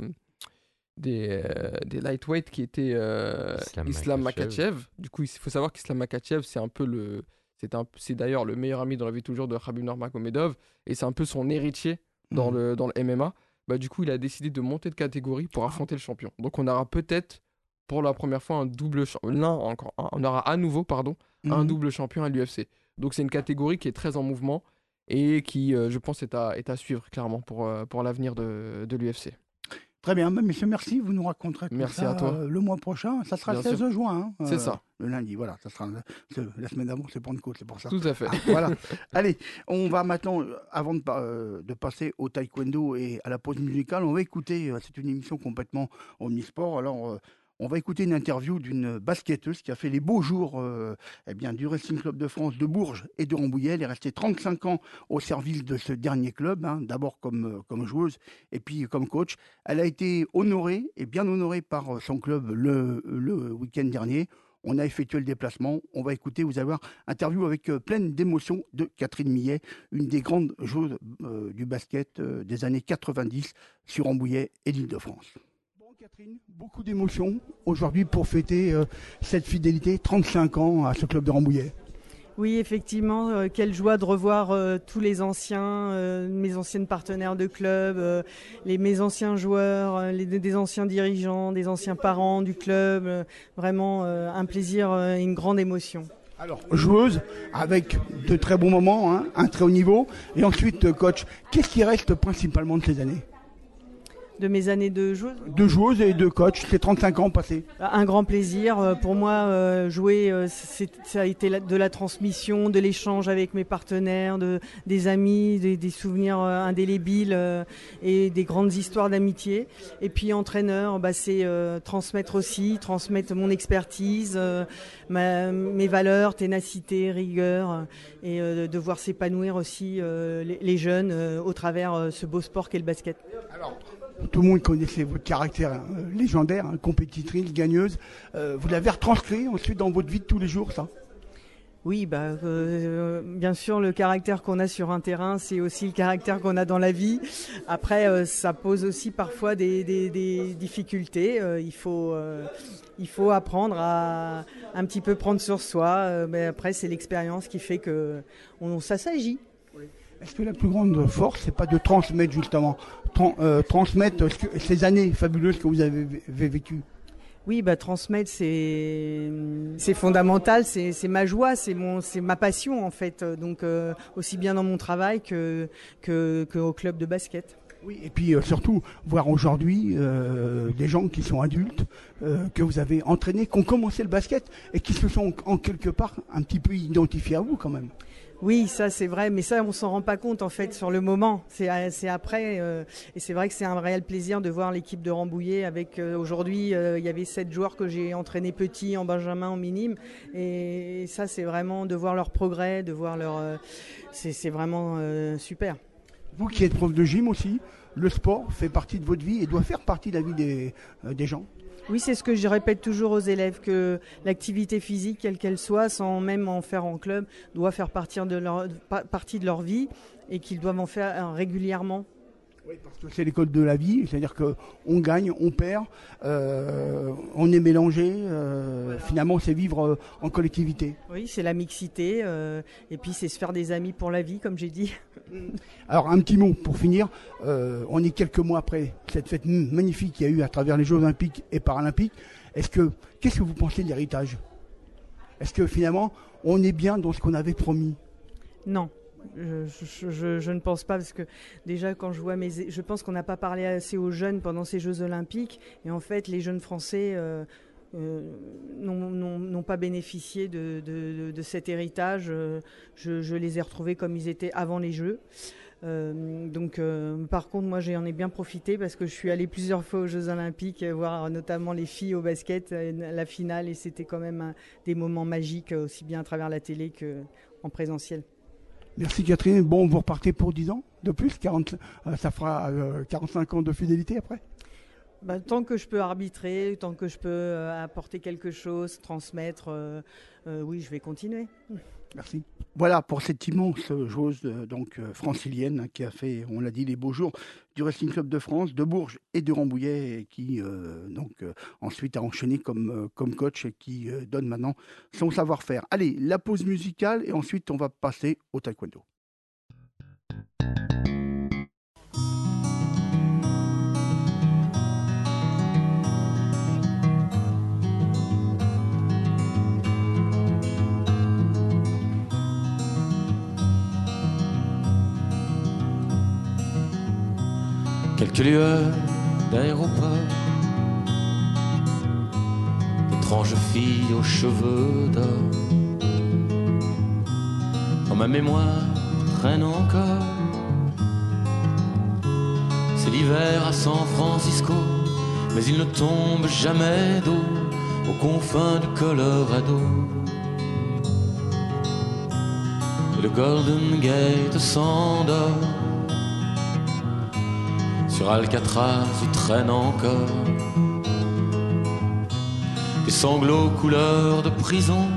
des, euh, des lightweight qui était euh,
Islam
Islam
Makhachev.
Makhachev. Du coup, il faut savoir qu'Islam Makhachev, c'est un peu le. C'est, un, c'est d'ailleurs le meilleur ami dans la vie de tous les jours de Khabib Nurmagomedov et c'est un peu son héritier dans,
Mhm.
le, dans le M M A. Bah, du coup, il a décidé de monter de catégorie pour affronter le champion. Donc, on aura peut-être pour la première fois un double champion. L'un encore. un- on aura à nouveau, pardon, un
Mhm.
double champion à l'U F C. Donc, c'est une catégorie qui est très en mouvement et qui, euh, je pense, est à, est à suivre clairement pour, euh, pour l'avenir de, de l'U F C.
Très bien, ben, monsieur, merci. Vous nous raconterez tout
Merci
ça
à toi.
euh, le mois prochain. Ça sera le
Bien sûr.
seize juin. hein,
C'est
euh,
ça.
Le lundi, voilà. Ça sera le- c'est- la semaine d'avant, c'est Pentecôte, c'est pour ça.
Tout à fait.
Ah, voilà. Allez, on va maintenant, euh, avant de, pa- euh, de passer au taekwondo et à la pause musicale, on va écouter, euh, c'est une émission complètement omnisport, alors euh, on va écouter une interview d'une basketteuse qui a fait les beaux jours euh, eh bien, du Racing Club de France de Bourges et de Rambouillet. Elle est restée trente-cinq ans au service de ce dernier club, hein, d'abord comme, euh, comme joueuse et puis comme coach. Elle a été honorée, et bien honorée par euh, son club le, le week-end dernier. On a effectué le déplacement. On va écouter, vous allez voir, interview avec euh, pleine d'émotion de Catherine Millet, une des grandes joueuses euh, du basket euh, des années quatre-vingt-dix sur Rambouillet et l'Île-de-France. Bon, Catherine, beaucoup d'émotions aujourd'hui pour fêter euh, cette fidélité, trente-cinq ans à ce club de Rambouillet.
Oui, effectivement, euh, quelle joie de revoir euh, tous les anciens, euh, mes anciennes partenaires de club, euh, les, mes anciens joueurs, euh, les, des anciens dirigeants, des anciens parents du club. euh, vraiment euh, un plaisir euh, et une grande émotion.
Alors, joueuse avec de très bons moments, hein, un très haut niveau, et ensuite euh, coach. Qu'est-ce qui reste principalement de ces années?
De mes années de joueuse,
De joueuse et de coach, ces trente-cinq ans passés.
un grand plaisir. Euh, Pour moi, euh, jouer, euh, c'est- ça a été la- de la transmission, de l'échange avec mes partenaires, de, des amis, des, des souvenirs euh, indélébiles euh, et des grandes histoires d'amitié. Et puis entraîneur, bah, c'est euh, transmettre aussi, transmettre mon expertise, euh, ma- mes valeurs, ténacité, rigueur, euh, et euh, de voir s'épanouir aussi euh, les, les jeunes euh, au travers euh, ce beau sport qu'est le basket.
Alors, tout le monde connaissait votre caractère hein, légendaire, hein, compétitrice, gagneuse. Euh, vous l'avez retranscrit ensuite dans votre vie de tous les jours, ça?
Oui, bah, euh, bien sûr, le caractère qu'on a sur un terrain, c'est aussi le caractère qu'on a dans la vie. Après, euh, ça pose aussi parfois des, des, des difficultés. Euh, il faut, euh, il faut apprendre à un petit peu prendre sur soi. Euh, mais après, c'est l'expérience qui fait que on, ça s'agit.
Est-ce que la plus grande force, c'est pas de transmettre justement, tran- euh, transmettre ce que- ces années fabuleuses que vous avez vé- vécues?
Oui, bah, transmettre, c'est c'est fondamental, c'est c'est ma joie, c'est mon c'est ma passion en fait. Donc euh, aussi bien dans mon travail que que, que au club de basket.
Oui, et puis euh, surtout, voir aujourd'hui euh, des gens qui sont adultes, euh, que vous avez entraînés, qui ont commencé le basket et qui se sont en quelque part un petit peu identifiés à vous quand même.
Oui, ça c'est vrai, mais ça on s'en rend pas compte en fait sur le moment. C'est, c'est après, euh, et c'est vrai que c'est un réel plaisir de voir l'équipe de Rambouillet. Avec euh, aujourd'hui, euh, il y avait sept joueurs que j'ai entraînés petits, en benjamin, en minime, et ça c'est vraiment de voir leur progrès, de voir leur, euh, c'est, c'est vraiment euh, super.
Vous qui êtes prof de gym aussi, le sport fait partie de votre vie et doit faire partie de la vie des, euh, des gens.
Oui, c'est ce que je répète toujours aux élèves, que l'activité physique, quelle qu'elle soit, sans même en faire en club, doit faire partie de leur, partie de leur vie et qu'ils doivent en faire régulièrement.
Oui, parce que c'est l'école de la vie, c'est-à-dire qu'on gagne, on perd, euh, on est mélangé, euh, voilà. Finalement c'est vivre euh, en collectivité.
Oui, c'est la mixité, euh, et puis c'est se faire des amis pour la vie, comme j'ai dit.
Alors un petit mot pour finir, euh, on est quelques mois après cette fête magnifique qu'il y a eu à travers les Jeux Olympiques et Paralympiques. Est-ce que, qu'est-ce que vous pensez de l'héritage ? Est-ce que finalement on est bien dans ce qu'on avait promis ?
Non. Je, je, je, je ne pense pas, parce que déjà quand je vois mes, je pense qu'on n'a pas parlé assez aux jeunes pendant ces Jeux Olympiques, et en fait les jeunes Français euh, euh, n'ont, n'ont, n'ont pas bénéficié de, de, de, de cet héritage. Je, je les ai retrouvés comme ils étaient avant les Jeux. Euh, donc, euh, par contre, moi, j'en ai bien profité parce que je suis allée plusieurs fois aux Jeux Olympiques, voir notamment les filles au basket, la finale, et c'était quand même un, des moments magiques, aussi bien à travers la télé qu'en présentiel.
Merci Catherine. Bon, vous repartez pour dix ans de plus, quarante, euh, ça fera euh, quarante-cinq ans de fidélité après ?
Bah, tant que je peux arbitrer, tant que je peux euh, apporter quelque chose, transmettre, euh, euh, oui, je vais continuer.
Merci. Voilà pour cette immense joueuse euh, donc euh, francilienne hein, qui a fait, on l'a dit, les beaux jours du Wrestling Club de France, de Bourges et de Rambouillet, et qui euh, donc euh, ensuite a enchaîné comme, euh, comme coach et qui euh, donne maintenant son savoir-faire. Allez, la pause musicale et ensuite on va passer au taekwondo.
Quelques lueurs d'aéroport, d'étranges filles aux cheveux d'or. Dans ma mémoire traîne encore, c'est l'hiver à San Francisco, mais il ne tombe jamais d'eau aux confins du Colorado. Et le Golden Gate s'endort, sur Alcatraz il traîne encore des sanglots couleur de prison.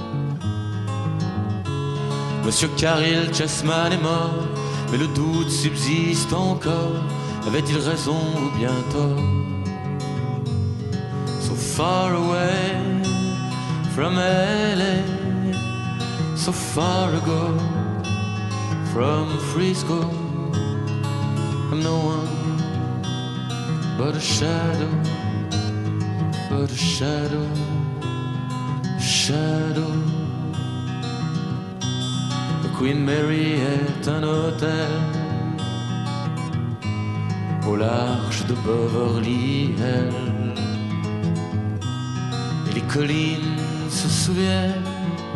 Monsieur Caril Chessman est mort, mais le doute subsiste encore. Avait-il raison ou bien tort? So far away from L A, so far ago from Frisco, I'm no one but a shadow, but a shadow, a shadow. The Queen Mary est un hôtel au large de Beverly Hills. Et les collines se souviennent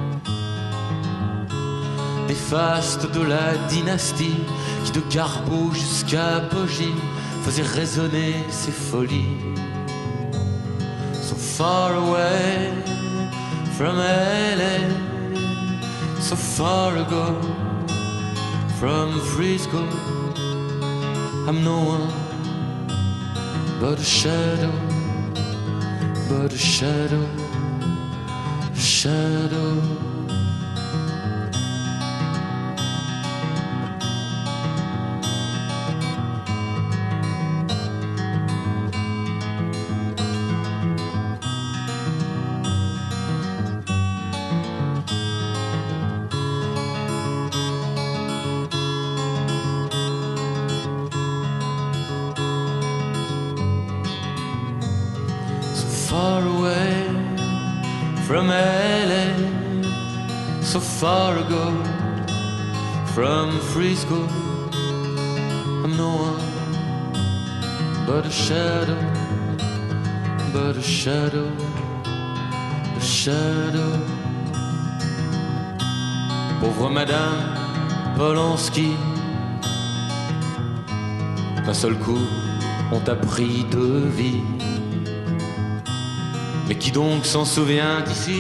des fastes de la dynastie qui de Carbeau jusqu'à Poggi faisait résonner ses folies. So far away from L A, so far ago from Frisco, I'm no one but a shadow, but a shadow, a shadow. So far ago from Frisco, I'm no one but a shadow, but a shadow, a shadow. Pauvre Madame Polanski, d'un seul coup, on t'a pris de vie. Mais qui donc s'en souvient ici?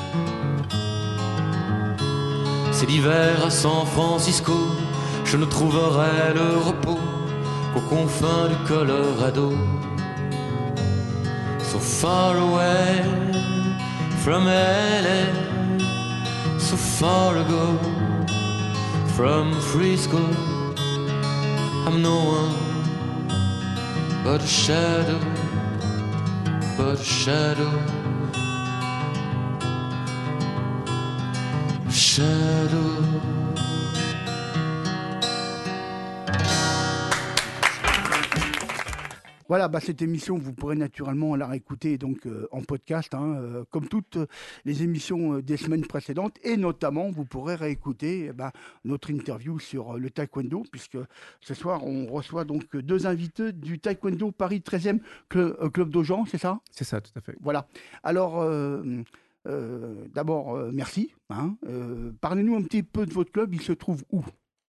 C'est l'hiver à San Francisco, je ne trouverai le repos qu'aux confins du Colorado. So far away from L A, so far ago from Frisco, I'm no one but a shadow, but a shadow, a shadow.
Voilà, bah, cette émission, vous pourrez naturellement la réécouter donc, euh, en podcast, hein, euh, comme toutes les émissions euh, des semaines précédentes. Et notamment, vous pourrez réécouter eh bah, notre interview sur euh, le taekwondo, puisque ce soir, on reçoit donc deux invités du Taekwondo Paris treizième Cl- euh, Club d'Aujan, c'est ça?
C'est ça, tout à fait.
Voilà. Alors, euh, euh, d'abord, euh, merci. Hein, euh, parlez-nous un petit peu de votre club. Il se trouve où?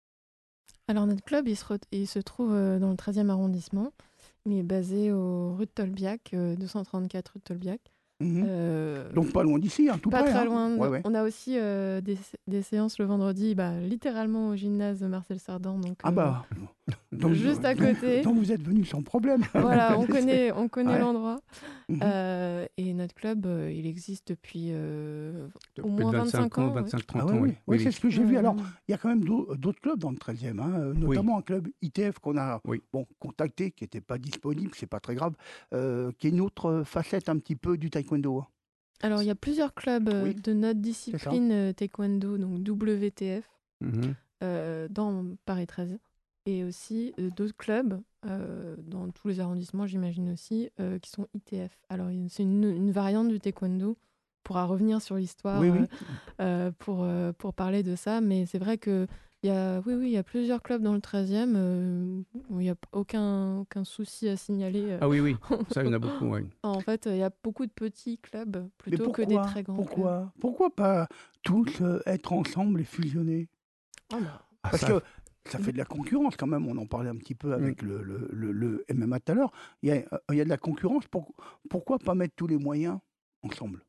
Alors, notre club, il se, re- il se trouve euh, dans le treizième arrondissement. Il est basé au rue de Tolbiac, euh, deux cent trente-quatre rue de Tolbiac.
Mhm.
Euh,
Donc, pas loin d'ici, hein, tout
pas
près.
très
hein.
loin.
Ouais, ouais.
On a aussi euh, des, des séances le vendredi, bah, littéralement au gymnase Marcel Cerdan. Donc,
Ah
euh,
bah, donc,
juste à
donc-
côté.
Donc, vous êtes venu sans problème.
Voilà, on connaît, on connaît
Ouais.
l'endroit.
Mhm.
Euh, et notre club, euh, il existe depuis euh, au
Plus de
moins vingt-cinq ans. ouais.
vingt-cinq, trente
Ah oui,
ans,
oui,
oui.
oui,
Oui,
c'est
oui.
ce que j'ai vu.
Ouais,
Alors,
ouais.
il y a quand même d'au- d'autres clubs dans le treizième, hein, euh, notamment un club I T F qu'on a
Oui.
bon, contacté, qui n'était pas disponible, c'est pas très grave, euh, qui est une autre euh, facette un petit peu du taekwondo. hein.
Alors, il y a plusieurs clubs euh,
Oui,
de notre discipline euh, taekwondo, donc W T F,
Mhm.
euh, dans Paris treize. Et aussi euh, d'autres clubs, euh, dans tous les arrondissements, j'imagine aussi, euh, qui sont I T F. Alors, il y a- c'est une, une variante du taekwondo. On pourra revenir sur l'histoire
Oui, oui.
euh, euh, pour, euh, pour parler de ça. Mais c'est vrai que il y a, oui, oui, il y a plusieurs clubs dans le treizième. euh, où il n'y a aucun, aucun souci à signaler. euh.
Ah oui, oui, ça, il y en a beaucoup, oui.
En fait, il y a beaucoup de petits clubs
Mais
plutôt
pourquoi,
que des très grands clubs.
pourquoi, pourquoi pas tous euh, être ensemble et fusionner?
Ah bah,
Ah,
Parce
ça,
que ça fait de la concurrence quand même. On en parlait un petit peu avec le, le, le, le M M A tout à l'heure. Il y a, euh, il y a de la concurrence. Pour- pourquoi pas mettre tous les moyens ensemble?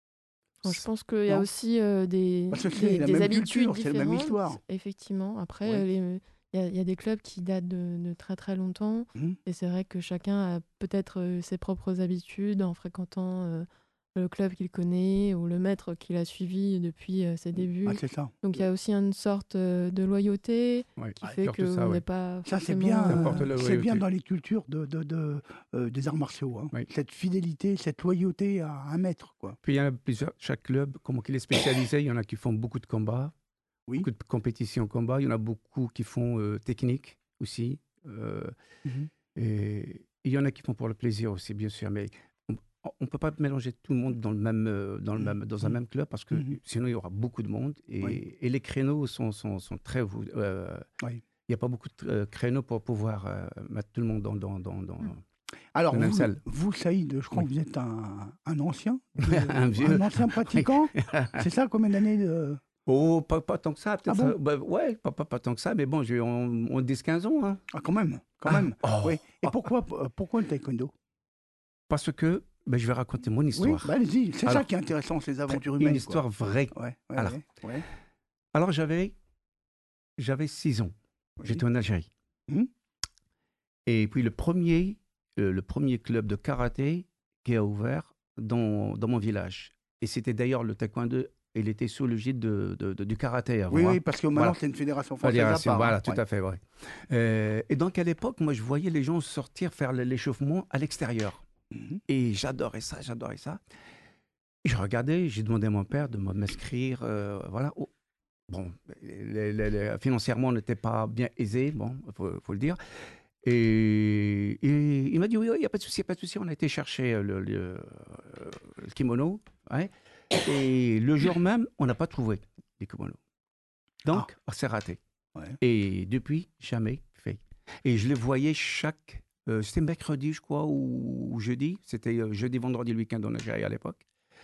Bon, je pense qu'il y a
Non.
aussi euh, des,
Parce que c'est
des,
la
des
même
habitudes
culture, c'est la même
différentes,
histoire.
effectivement. Après,
Oui.
euh, les- il y, a- il y a des clubs qui datent de, de très très longtemps.
Mhm.
Et c'est vrai que chacun a peut-être euh, ses propres habitudes en fréquentant euh, le club qu'il connaît ou le maître qu'il a suivi depuis euh, ses débuts.
Ah, c'est ça.
Donc il y a aussi une sorte euh, de loyauté
ouais.
qui
Ah,
fait
surtout
que
ça,
on
ouais.
n'est pas
Ça, c'est
forcément,
bien,
Ça
euh,
apporte la
c'est bien
loyauté.
dans les cultures de, de, de, euh, des arts martiaux. hein.
Oui.
Cette fidélité, cette loyauté à un maître. Quoi.
Puis il y en a plusieurs, chaque club, comment qu'il est spécialisé, il y en a qui font beaucoup de combats,
Oui.
beaucoup de compétitions en combat, il y en a beaucoup qui font euh, technique aussi, euh,
Mhm.
et il y en a qui font pour le plaisir aussi, bien sûr, mais on ne peut pas mélanger tout le monde dans, le même, euh, dans, le même, dans un
Mhm.
même club parce que
Mhm.
sinon il y aura beaucoup de monde et,
Oui.
et les créneaux sont, sont, sont très... euh,
Oui.
Il n'y a pas beaucoup de euh, créneaux pour pouvoir euh, mettre tout le monde dans, dans, dans, dans,
Alors,
la même
vous,
salle.
vous, Saïd, je crois
Oui.
que vous êtes un, un ancien, de-
Un vieux.
un ancien pratiquant. C'est ça, combien d'années de...
Oh, pas, pas tant que ça, peut-être.
Ah bon
ça- bah, ouais, pas, pas, pas tant que ça, mais bon, j'ai on, on dix quinze ans. Hein.
Ah, quand même, quand
Ah,
même.
oh.
Oui. Et pourquoi, euh, pourquoi le taekwondo?
Parce que ben, je vais raconter mon
Oui,
histoire.
bah, allez-y. C'est ça
Alors,
qui est intéressant, ces aventures
Une
humaines.
histoire vraie.
Quoi. Ouais, ouais,
Alors,
ouais, ouais.
Alors, j'avais, j'avais six ans.
Oui.
J'étais en Algérie.
Mhm.
Et puis, le premier, euh, le premier club de karaté qui a ouvert dans, dans mon village. Et c'était d'ailleurs le taekwondo. Il était sous le gîte de, de, de- du karaté avant.
Oui,
hein.
oui, parce que maintenant,
Voilà.
c'est une fédération française à
Fédération,
part.
voilà,
hein.
tout
Ouais.
à fait, ouais. Euh, et donc, à l'époque, moi, je voyais les gens sortir faire l'échauffement à l'extérieur.
Mhm.
Et j'adorais ça, j'adorais ça. Et je regardais, j'ai demandé à mon père de m'inscrire, euh, voilà. Oh, bon, les- les- les- financièrement, on n'était pas bien aisé, bon, il faut, faut le dire. Et, et il m'a dit, oui, il n'y a pas de souci, pas de souci. On a été chercher le, le- le kimono, ouais. Et le jour même, on n'a pas trouvé les kimonos. Donc, c'est raté.
Ouais.
Et depuis, jamais fait. Et je les voyais chaque Euh, c'était mercredi, je crois, ou, ou jeudi. C'était euh, jeudi, vendredi, le week-end en Algérie à l'époque.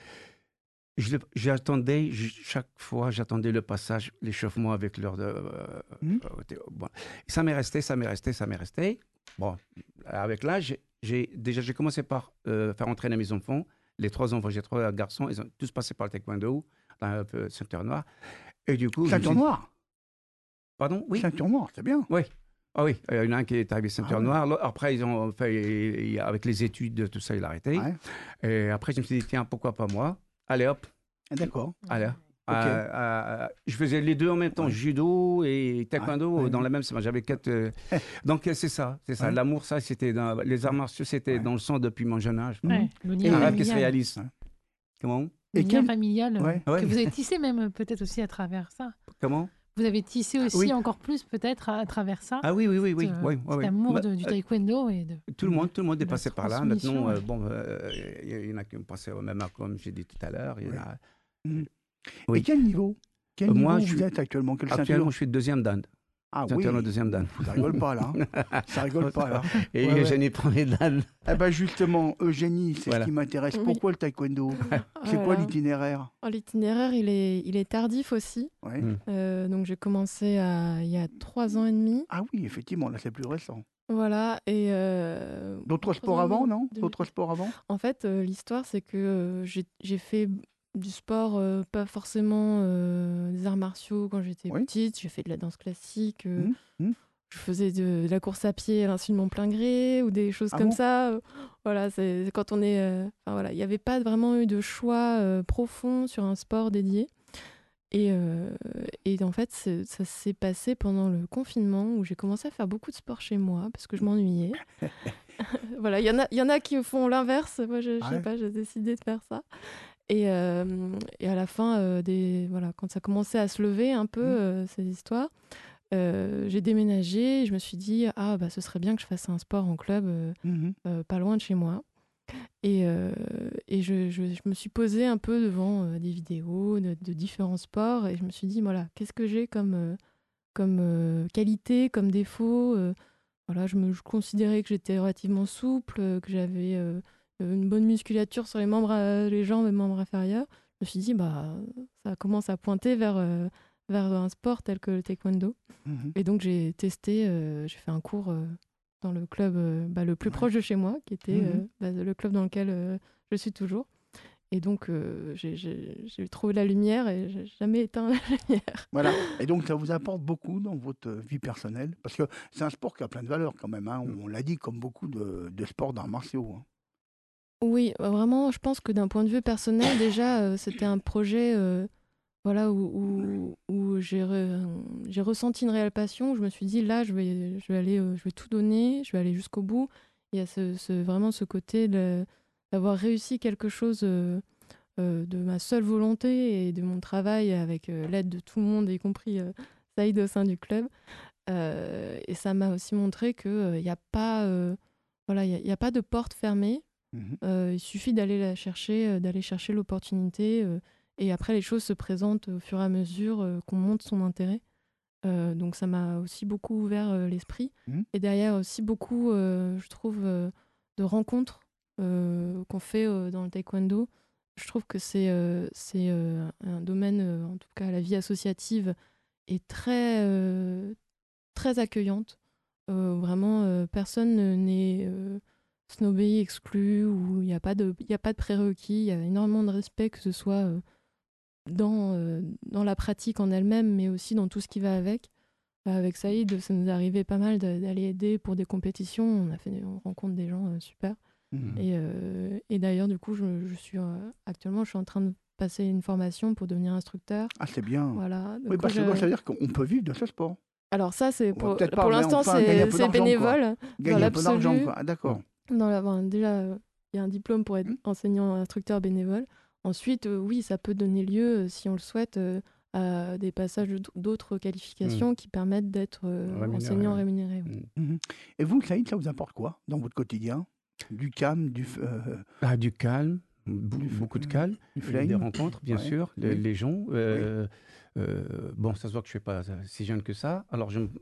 Je le- J'attendais, je- chaque fois, j'attendais le passage, l'échauffement avec leur. Euh,
Mhm.
euh, thé- bon. Ça m'est resté, ça m'est resté, ça m'est resté. Bon, avec l'âge, j'ai- j'ai déjà j'ai commencé par euh, faire entraîner mes enfants. Les trois enfants, j'ai trois garçons, ils ont tous passé par le taekwondo, un peu ceinture noire. Et du coup, je me
Ceinture
suis-
noire.
Pardon, oui.
Ceinture noire, c'est bien.
Oui. Ah oui, il y en a un qui est arrivé ceinture
Ah ouais.
noire. L'autre- Après, ils ont fait, il- il- avec les études, tout ça, il a arrêté.
Ouais.
Et après, je me suis dit, tiens, pourquoi pas moi? Allez hop,
Ah, d'accord.
allez.
Ok.
Euh, euh, je faisais les deux en même temps,
Ouais.
judo et taekwondo
Ouais, ouais,
dans
ouais.
la même semaine. J'avais quatre. euh, Donc, euh, c'est ça, c'est ça.
Ouais.
L'amour, ça, c'était dans... les arts martiaux, c'était
Ouais.
dans le sang depuis mon jeune âge.
Ouais, le
Un
lien
rêve qui se
familial.
réalise.
Ouais.
Comment?
Le
Et
lien
quel-
familial euh,
Ouais.
Ouais.
que vous avez tissé même euh, peut-être aussi à travers ça.
Comment?
Vous avez tissé aussi
Oui.
encore plus peut-être à, à travers ça.
Ah oui, oui, oui, oui.
ce-
oui, oui,
cet
oui.
amour
Bah,
de- du
euh,
taekwondo et de.
Tout le monde, tout le monde est
La
passé par là.
transmission,
Maintenant, euh,
ouais.
bon, euh, il y en a qui ont passé au même âge, comme j'ai dit tout à l'heure. Il y en
Ouais.
a-
Mhm.
Oui.
Et quel niveau Quel
Euh,
niveau
moi,
vous
je suis-
êtes actuellement? Quelle
Actuellement,
ceinture?
je suis deuxième dan.
Ah oui,
Ceinture deuxième dan.
ça rigole pas là. hein. Ça rigole pas là.
Et
Ouais, ouais.
Eugénie premier dan.
Eh ben justement, Eugénie, c'est
Voilà.
ce qui m'intéresse.
Oui.
Pourquoi le taekwondo? C'est quoi
Voilà.
l'itinéraire?
Oh, l'itinéraire, il est, il est tardif aussi.
Ouais.
Mm.
Euh, donc j'ai commencé à- il y a trois ans et demi.
Ah oui, effectivement, là c'est plus récent.
Voilà. Et euh,
D'autres
trois
sports
ans et
avant,
demi,
non?
deux-
D'autres sports avant?
En fait, euh, l'histoire, c'est que euh, j'ai j'ai fait du sport, euh, pas forcément euh, des arts martiaux quand j'étais
Oui.
petite. J'ai fait de la danse classique. euh,
Mhm, mhm.
Je faisais de, de la course à pied à l'insu de mon plein gré ou des choses
Ah
comme
bon
ça. euh, Voilà, c'est c'est quand on est. euh, enfin, voilà, il n'y avait pas vraiment eu de choix euh, profond sur un sport dédié. Et, euh, et en fait, c'est- ça s'est passé pendant le confinement où j'ai commencé à faire beaucoup de sport chez moi parce que je m'ennuyais. Voilà, il y en a, il y en a qui font l'inverse. Moi, je, je sais
Ouais.
pas, j'ai décidé de faire ça. Et, euh, et à la fin, euh, des, voilà, quand ça commençait à se lever un peu,
Mhm.
euh, ces histoires, euh, j'ai déménagé. Et je me suis dit, ah, bah, ce serait bien que je fasse un sport en club euh,
Mhm.
euh, pas loin de chez moi. Et, euh, et je, je- je me suis posée un peu devant euh, des vidéos de, de différents sports et je me suis dit, voilà, qu'est-ce que j'ai comme, euh, comme euh, qualité, comme défaut euh, voilà, je, me, je considérais que j'étais relativement souple, euh, que j'avais euh, une bonne musculature sur les, membres, euh, les jambes et membres inférieurs. Je me suis dit, bah, ça commence à pointer vers, euh, vers un sport tel que le taekwondo.
Mhm.
Et donc j'ai testé, euh, j'ai fait un cours euh, dans le club euh, bah, le plus
Ouais.
proche de chez moi, qui était
Mhm.
euh, bah, le club dans lequel euh, je suis toujours. Et donc euh, j'ai- j'ai j'ai trouvé la lumière et j'ai jamais éteint la lumière.
Voilà. Et donc, ça vous apporte beaucoup dans votre euh, vie personnelle? Parce que c'est un sport qui a plein de valeurs quand même. hein. On l'a dit, comme beaucoup de, de sports d'arts martiaux. hein.
Oui, euh, vraiment, je pense que d'un point de vue personnel, déjà, euh, c'était un projet euh, voilà, où, où, où j'ai re- j'ai ressenti une réelle passion. Où je me suis dit, là, je vais, je vais, aller, euh, je vais tout donner, je vais aller jusqu'au bout. Il y a ce, ce- vraiment ce côté de- d'avoir réussi quelque chose euh, euh, de ma seule volonté et de mon travail avec euh, l'aide de tout le monde, y compris euh, Saïd au sein du club. Euh, et ça m'a aussi montré qu'il n'y a, pas, euh, voilà, y a, y a pas de porte fermée.
Mhm.
Euh, il suffit d'aller la chercher, euh, d'aller chercher l'opportunité. euh, et après, les choses se présentent au fur et à mesure euh, qu'on monte son intérêt. Euh, donc ça m'a aussi beaucoup ouvert euh, l'esprit.
Mhm.
Et derrière aussi beaucoup, euh, je trouve, euh, de rencontres euh, qu'on fait euh, dans le taekwondo. Je trouve que c'est euh, c'est euh, un domaine, euh, en tout cas la vie associative, est très, euh, très accueillante. Euh, vraiment, euh, personne n'est euh, snobé, exclu, ou il n'y a pas de, il y a pas de prérequis. Il y a énormément de respect, que ce soit euh, dans, euh, dans la pratique en elle-même, mais aussi dans tout ce qui va avec. Bah, avec Saïd, ça nous arrivait pas mal de- d'aller aider pour des compétitions. On a fait, des- on rencontre des gens euh, super.
Mhm.
Et, euh, et d'ailleurs, du coup, je, je suis euh, actuellement, je suis en train de passer une formation pour devenir instructeur.
Ah, c'est bien.
Voilà.
Oui,
Donc,
parce que
je-
quoi, ça veut dire qu'on peut vivre de ce sport.
Alors ça, c'est
On va
pour,
peut-être pas,
pour
mais
l'instant,
enfin, gagner un
c'est
peu
c'est
d'argent, quoi.
bénévole.
Gagner un peu d'argent,
l'absolu,
quoi. Ah, d'accord.
Dans la, ben, déjà, euh, il y a un diplôme pour être
Mhm.
enseignant, instructeur bénévole. Ensuite, euh, oui, ça peut donner lieu, euh, si on le souhaite, euh, à des passages d- d'autres qualifications qui permettent d'être euh,
Rémunéré,
enseignant
ouais.
rémunéré. oui.
Mm.
Mhm. Et vous, Saïd, ça vous apporte quoi dans votre quotidien? Du calme, du, f- euh,
Ah, du calme, bou-
Du f-
beaucoup de
euh,
calme,
du
des
flame?
rencontres, bien
Ouais.
sûr, les,
Oui.
les gens. euh, euh, bon, ça se voit que je ne suis pas si jeune que ça. Alors, je, m-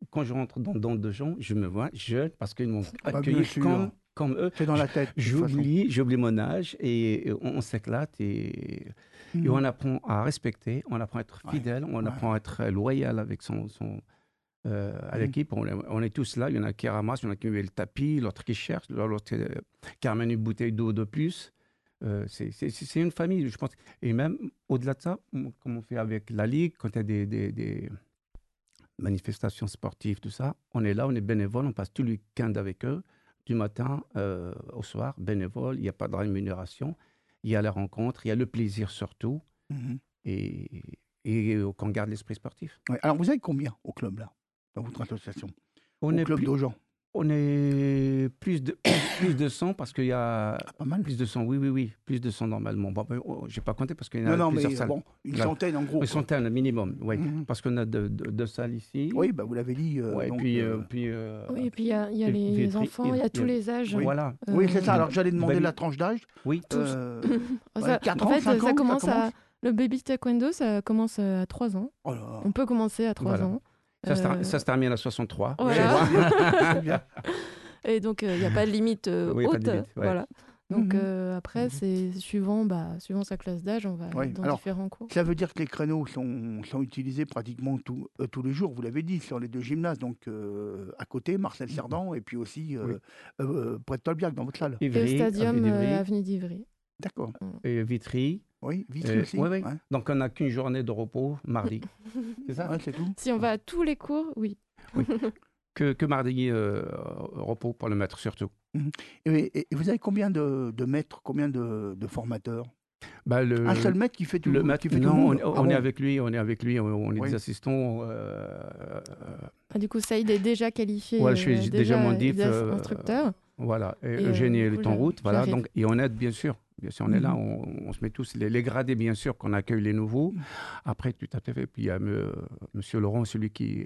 quand je rentre dans dans de gens, je me vois jeune parce qu'ils m'ont
Ah bah,
accueilli
bien sûr.
comme, comme eux.
C'est dans la tête. de toute façon.
J'oublie, j'oublie mon âge et, et on, on s'éclate et,
Mhm.
et on apprend à respecter, on apprend à être
Ouais,
fidèle, on
ouais.
apprend à être loyal avec son, son euh, à
Mhm.
l'équipe. On, est- on est tous là. Il y en a qui ramassent, il y en a qui met le tapis, l'autre qui cherche, l'autre euh, qui ramène une bouteille d'eau de plus. Euh, c'est c'est- c'est- c'est une famille, je pense. Et même au-delà de ça, on- comme on fait avec la Ligue, quand il y a des, des- des manifestations sportives, tout ça, on est là, on est bénévole, on passe tout le week-end avec eux, du matin euh, au soir, bénévole, il n'y a pas de rémunération, il y a la rencontre, il y a le plaisir surtout,
Mhm.
et, et euh, qu'on garde l'esprit sportif.
Ouais. Alors, vous avez combien au club, là, dans votre association?
On
Au
est
club
plus,
d'Aujan?
on est plus de, plus de cent parce qu'il y a
Ah, pas mal.
plus de cent, oui, oui, oui, plus de cent normalement. Bon, ben, oh, j'ai pas compté parce qu'il y en
Non,
a
non,
plusieurs
mais
salles.
bon, une
Là,
centaine en gros.
Une
quoi.
centaine minimum, oui.
Mhm.
Parce qu'on a deux de, deux salles ici.
Oui, bah, vous l'avez dit. euh,
Ouais,
donc,
puis,
euh,
euh, puis euh,
Oui, et puis il y a, il y a
et
les
Vitry-
enfants, il y
et-
a tous
et-
les âges.
Oui.
Voilà.
Oui, c'est ça.
Euh,
Alors, j'allais demander
Baby-
la tranche d'âge.
Oui,
tous.
Euh,
Ça-
ouais, quatre
en
ans,
fait,
cinq ans,
ça
ça
commence à.
commence
Le baby taekwondo, ça commence à trois ans.
Oh là là.
On peut commencer à trois
Voilà.
ans.
Ça, se ter-
Euh,
ça se termine à soixante-trois.
Voilà.
chez moi.
C'est bien.
Et donc, il n'y a pas de limite euh,
Oui, pas
haute.
de limite, ouais.
Voilà. Donc,
Mhm.
euh, après,
Mhm.
c'est suivant, bah, suivant sa classe d'âge, on va
Oui.
dans
Alors,
différents cours.
Ça veut dire que les créneaux sont, sont utilisés pratiquement tout- euh, tous les jours, vous l'avez dit, sur les deux gymnases. Donc, euh, à côté, Marcel Cerdan, et puis aussi euh,
Oui.
euh, près de Tolbiac, dans votre salle.
Et au
Ivry,
stadium
avenue
euh,
d'Ivry,
Avenue d'Ivry.
D'accord.
et Vitry.
Oui, Vitry
Euh,
aussi.
ouais, ouais.
Ouais.
Donc, on n'a qu'une journée de repos mardi. C'est ça?
Ouais, c'est tout.
Si on va à tous les cours, oui.
Que, que mardi euh, repos pour le maître surtout.
Et, et- et vous avez combien de, de maîtres, combien de, de formateurs?
Bah, le,
Un seul maître qui fait tout
le
le,
maître,
qui fait tout
non,
le
on,
monde?
on
Ah
est
bon.
avec lui, on est avec lui, on, on est
Oui.
des assistants. euh,
Ah, du coup, Saïd est déjà qualifié.
Ouais, je suis
euh,
déjà mon diff,
il est
euh,
instructeur.
Voilà, et,
Et,
Eugénie
euh,
est
du
le
coup,
temps
j'a-
route, voilà,
j'arrive.
donc, et on aide bien sûr, bien sûr, on est là,
Mhm.
on, on se met tous, les, les gradés bien sûr, qu'on accueille les nouveaux, après tout à fait, puis il y a euh, Monsieur Laurent, celui qui...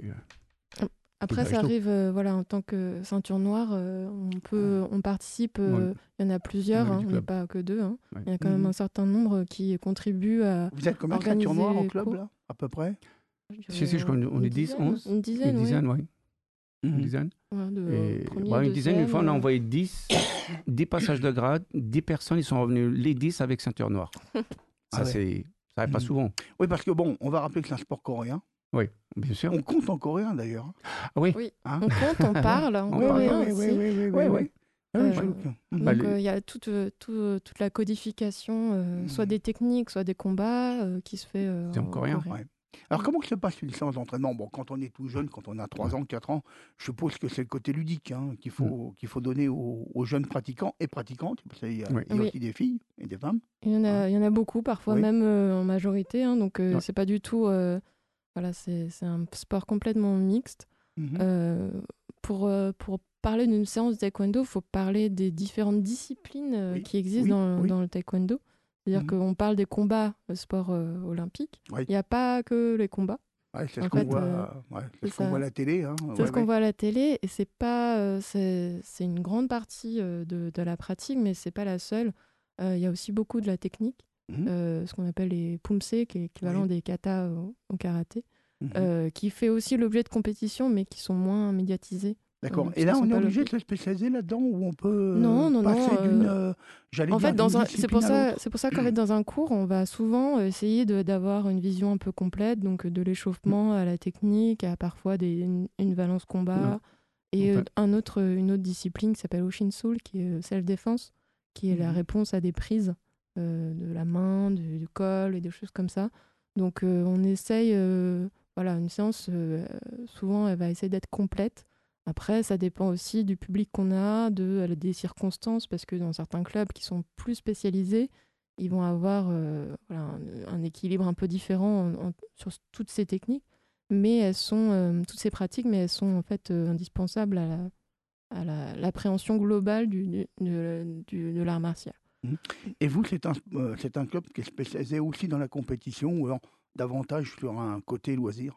Après,
Qui
ça
dirige tout.
arrive, euh, voilà, en tant que ceinture noire, euh, on peut, on participe. euh, Il y en a plusieurs,
On est
hein,
du
on n'est
club.
pas que deux. hein.
Ouais.
Il y a quand même
Mhm.
un certain nombre qui contribuent à.
Vous êtes combien de ceintures
organiser
noires au
les
club,
cours.
là, à peu près?
Si, si, je connais, on
Une
est dix,
dizaine,
onze,
Une dizaine,
une
oui.
dizaine, oui, une
Mhm.
dizaine.
Ouais, de
Et,
premier,
bah, une dizaine, une fois, on a
deuxième, euh.
envoyé dix, dix passages de grade, dix personnes, ils sont revenus, les dix avec ceinture noire. Ça,
Ah ouais.
c'est... Ça arrive pas
Mhm.
souvent.
Oui, parce que bon, on va rappeler que c'est un sport coréen.
Oui, bien sûr.
On compte en coréen, d'ailleurs.
Ah oui,
Oui,
Hein?
on compte, on parle, on
Oui,
revient
oui,
aussi.
oui, oui, oui,
Ouais,
oui,
ouais.
oui. Ah oui,
Euh,
je le- Mhm.
Bah,
Donc,
les-
euh, il y a toute, euh, tout, euh, toute la codification, euh,
Mhm.
soit des techniques, soit des combats, euh, qui se fait euh,
C'est en coréen.
Corée.
Ouais. Alors, comment se passe une séance d'entraînement? Bon, quand on est tout jeune, quand on a trois ans, quatre ans, je suppose que c'est le côté ludique hein, qu'il faut, qu'il faut donner aux, aux jeunes pratiquants et pratiquantes. Parce qu'il y a,
Oui.
il y a
Oui.
aussi des filles et des femmes.
Il y en a, il y en a beaucoup, parfois
Oui.
même euh, en majorité. hein, donc, euh,
Ouais.
c'est pas du tout. euh, voilà, c'est c'est un sport complètement mixte.
Mhm.
Euh, pour, euh, pour parler d'une séance de taekwondo, il faut parler des différentes disciplines euh,
Oui,
qui existent
oui,
dans,
oui.
dans le taekwondo. C'est-à-dire
Mhm.
qu'on parle des combats, le sport euh, olympique.
Oui.
Il n'y a pas que les combats.
Ouais, c'est
en
ce qu'on
fait,
voit,
euh,
ouais, c'est
c'est
ce qu'on
ça.
voit à la télé. Hein.
C'est
Ouais,
ce qu'on
ouais.
voit à la télé et c'est pas, euh, c'est c'est une grande partie euh, de, de la pratique, mais c'est pas la seule. Euh, Il y a aussi beaucoup de la technique,
Mhm.
euh, ce qu'on appelle les pumse, qui est l'équivalent
Oui.
des katas au, au karaté,
Mhm.
euh, qui fait aussi l'objet de compétitions, mais qui sont moins médiatisées.
D'accord.
euh,
Et
parce
là,
qu'ils
on
sont
est
pas
obligé
le-
de se spécialiser là-dedans ou on peut
Non, non, non,
passer
euh,
d'une, euh, j'allais
En
dire,
fait, dans
d'une
un, c'est
discipline
pour
à
ça,
l'autre.
c'est pour ça qu'en fait, dans un cours, on va souvent euh, essayer de- d'avoir une vision un peu complète, donc de l'échauffement à la technique, à parfois des, une, une valence combat, et
En
euh,
fait-
un autre, une autre discipline qui s'appelle Oshinsul, qui est euh, self-défense, qui est la
Mhm.
réponse à des prises euh, de la main, du, du col et des choses comme ça. Donc, euh, on essaye, euh, voilà, une séance, euh, souvent, elle va essayer d'être complète. Après, ça dépend aussi du public qu'on a, de, euh, des circonstances, parce que dans certains clubs qui sont plus spécialisés, ils vont avoir euh, voilà, un, un équilibre un peu différent en- en- sur s- toutes ces techniques, mais elles sont, euh, toutes ces pratiques, mais elles sont en fait euh, indispensables à la- à la- l'appréhension globale du, du- de, du- de l'art martial.
Et vous, c'est un, euh, c'est un club qui est spécialisé aussi dans la compétition ou alors davantage sur un côté loisir?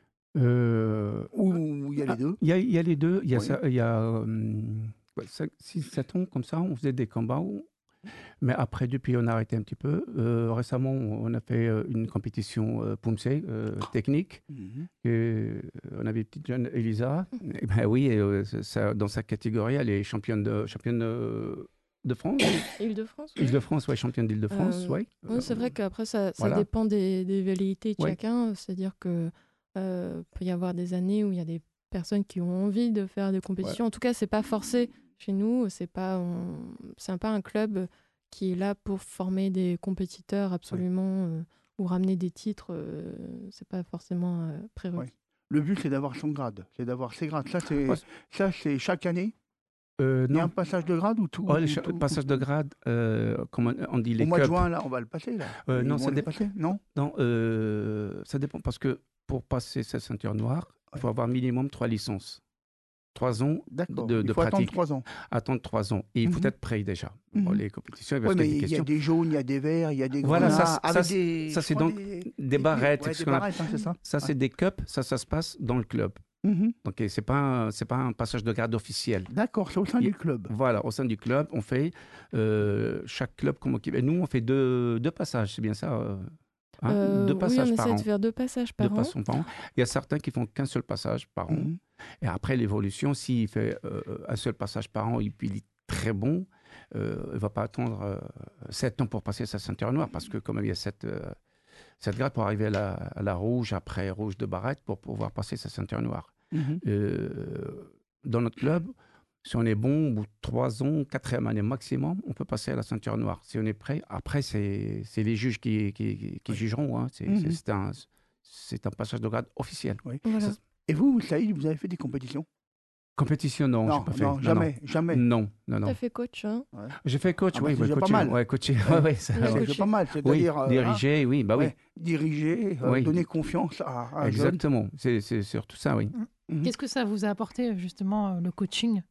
Euh,
Ou il y a les
ah,
deux?
Il y a, il y a les deux. Il y a,
Oui.
ça- il y a six sept ans, comme ça, on faisait des combats où Mais après, depuis, on a arrêté un petit peu. Euh, récemment, on a fait euh, une compétition euh, Pumse euh, technique.
Mhm.
Et, euh, on avait une petite jeune Elisa. Et ben oui, et, euh, ça- ça- dans sa catégorie, elle est championne de, championne de, de France.
Île-de-France. oui.
Île-de-France, ouais, championne d'Île-de-France,
Euh,
ouais.
Oui, c'est vrai qu'après, ça, ça
voilà.
dépend des, des velléités de
Ouais.
chacun. C'est-à-dire que euh, peut y avoir des années où il y a des personnes qui ont envie de faire des compétitions. En tout cas, c'est pas forcé chez nous. C'est pas, on- c'est pas un club qui est là pour former des compétiteurs absolument euh, ou ramener des titres. Euh, c'est pas forcément euh, prérequis.
Ouais. Le but, c'est d'avoir son grade, c'est d'avoir ses grades. Ça, c'est,
Ouais.
ça, c'est chaque année.
Euh,
Il y a
non.
un passage de grade ou tout,
Oh, le
ou
cha-
tout-
passage de grade, euh, comment on dit les
Au mois de
cups.
juin, là, on va le passer, là.
Euh,
Ils
non,
vont
ça
le
dépend.
passer Non
Non, euh, ça dépend parce que pour passer sa ceinture noire, il faut
Ouais.
avoir minimum trois licences. Trois ans
D'accord.
de,
Il
de
faut attendre
pratique.
trois ans.
Attendre trois ans. Et il faut
Mhm.
être prêt déjà. Bon,
Mhm.
les compétitions, il va
Oui,
se
mais
poser des
il y a
questions.
des jaunes, il y a des verts, il y a des
Voilà,
grenats,
ça, c'est-
avec
ça,
des,
ça,
je
c'est
crois,
donc
des,
des barrettes.
ouais,
ce
des
qu'on a-
barrettes, hein, c'est ça.
Ça, c'est des cups. Ça, ça se passe dans le club.
Mhm.
Donc, et c'est pas, un- c'est pas un passage de grade officiel.
D'accord, c'est au sein
Il-
du club.
Voilà, au sein du club, on fait euh, chaque club comme équipe. Et nous, on fait deux, deux passages, c'est bien ça euh, hein
Euh,
Deux
oui,
passages
on
par
essaie
an.
de faire deux passages par
Deux
an.
passages par an. Il y a certains qui font qu'un seul passage par an.
Mhm.
Et après, l'évolution, s'il fait euh, un seul passage par an et puis il est très bon, euh, il ne va pas attendre euh, sept ans pour passer sa ceinture noire parce que quand même, il y a cette, euh, cette grade pour arriver à la, à la rouge, après rouge de barrette pour pouvoir passer sa ceinture noire.
Mhm.
Euh, dans notre club, si on est bon, au bout de trois ans, quatrième année maximum, on peut passer à la ceinture noire. Si on est prêt, après, c'est c'est les juges qui, qui, qui jugeront. Hein. C'est
Mhm.
c'est- c'est un, c'est un passage de grade officiel.
Oui.
Voilà.
Ça-
Et vous, Saïd, vous avez fait des compétitions
compétition, non,
Non,
j'ai pas fait.
non, jamais, jamais.
Non, non, non.
T'as fait coach, hein
J'ai fait coach,
Ah bah,
oui,
c'est
ouais,
déjà pas
coacher,
mal.
ouais, coacher,
Ouais.
ouais, ouais, ça-
Il a
C'est
ouais.
coaché.
déjà pas mal,
Oui,
c'est-à-dire euh, hein,
diriger, oui, bah oui,
ouais, diriger, euh,
Oui.
donner confiance à, à un jeune.
exactement. C'est c'est surtout ça, oui.
Mhm.
Qu'est-ce que ça vous a apporté, justement, euh, le coaching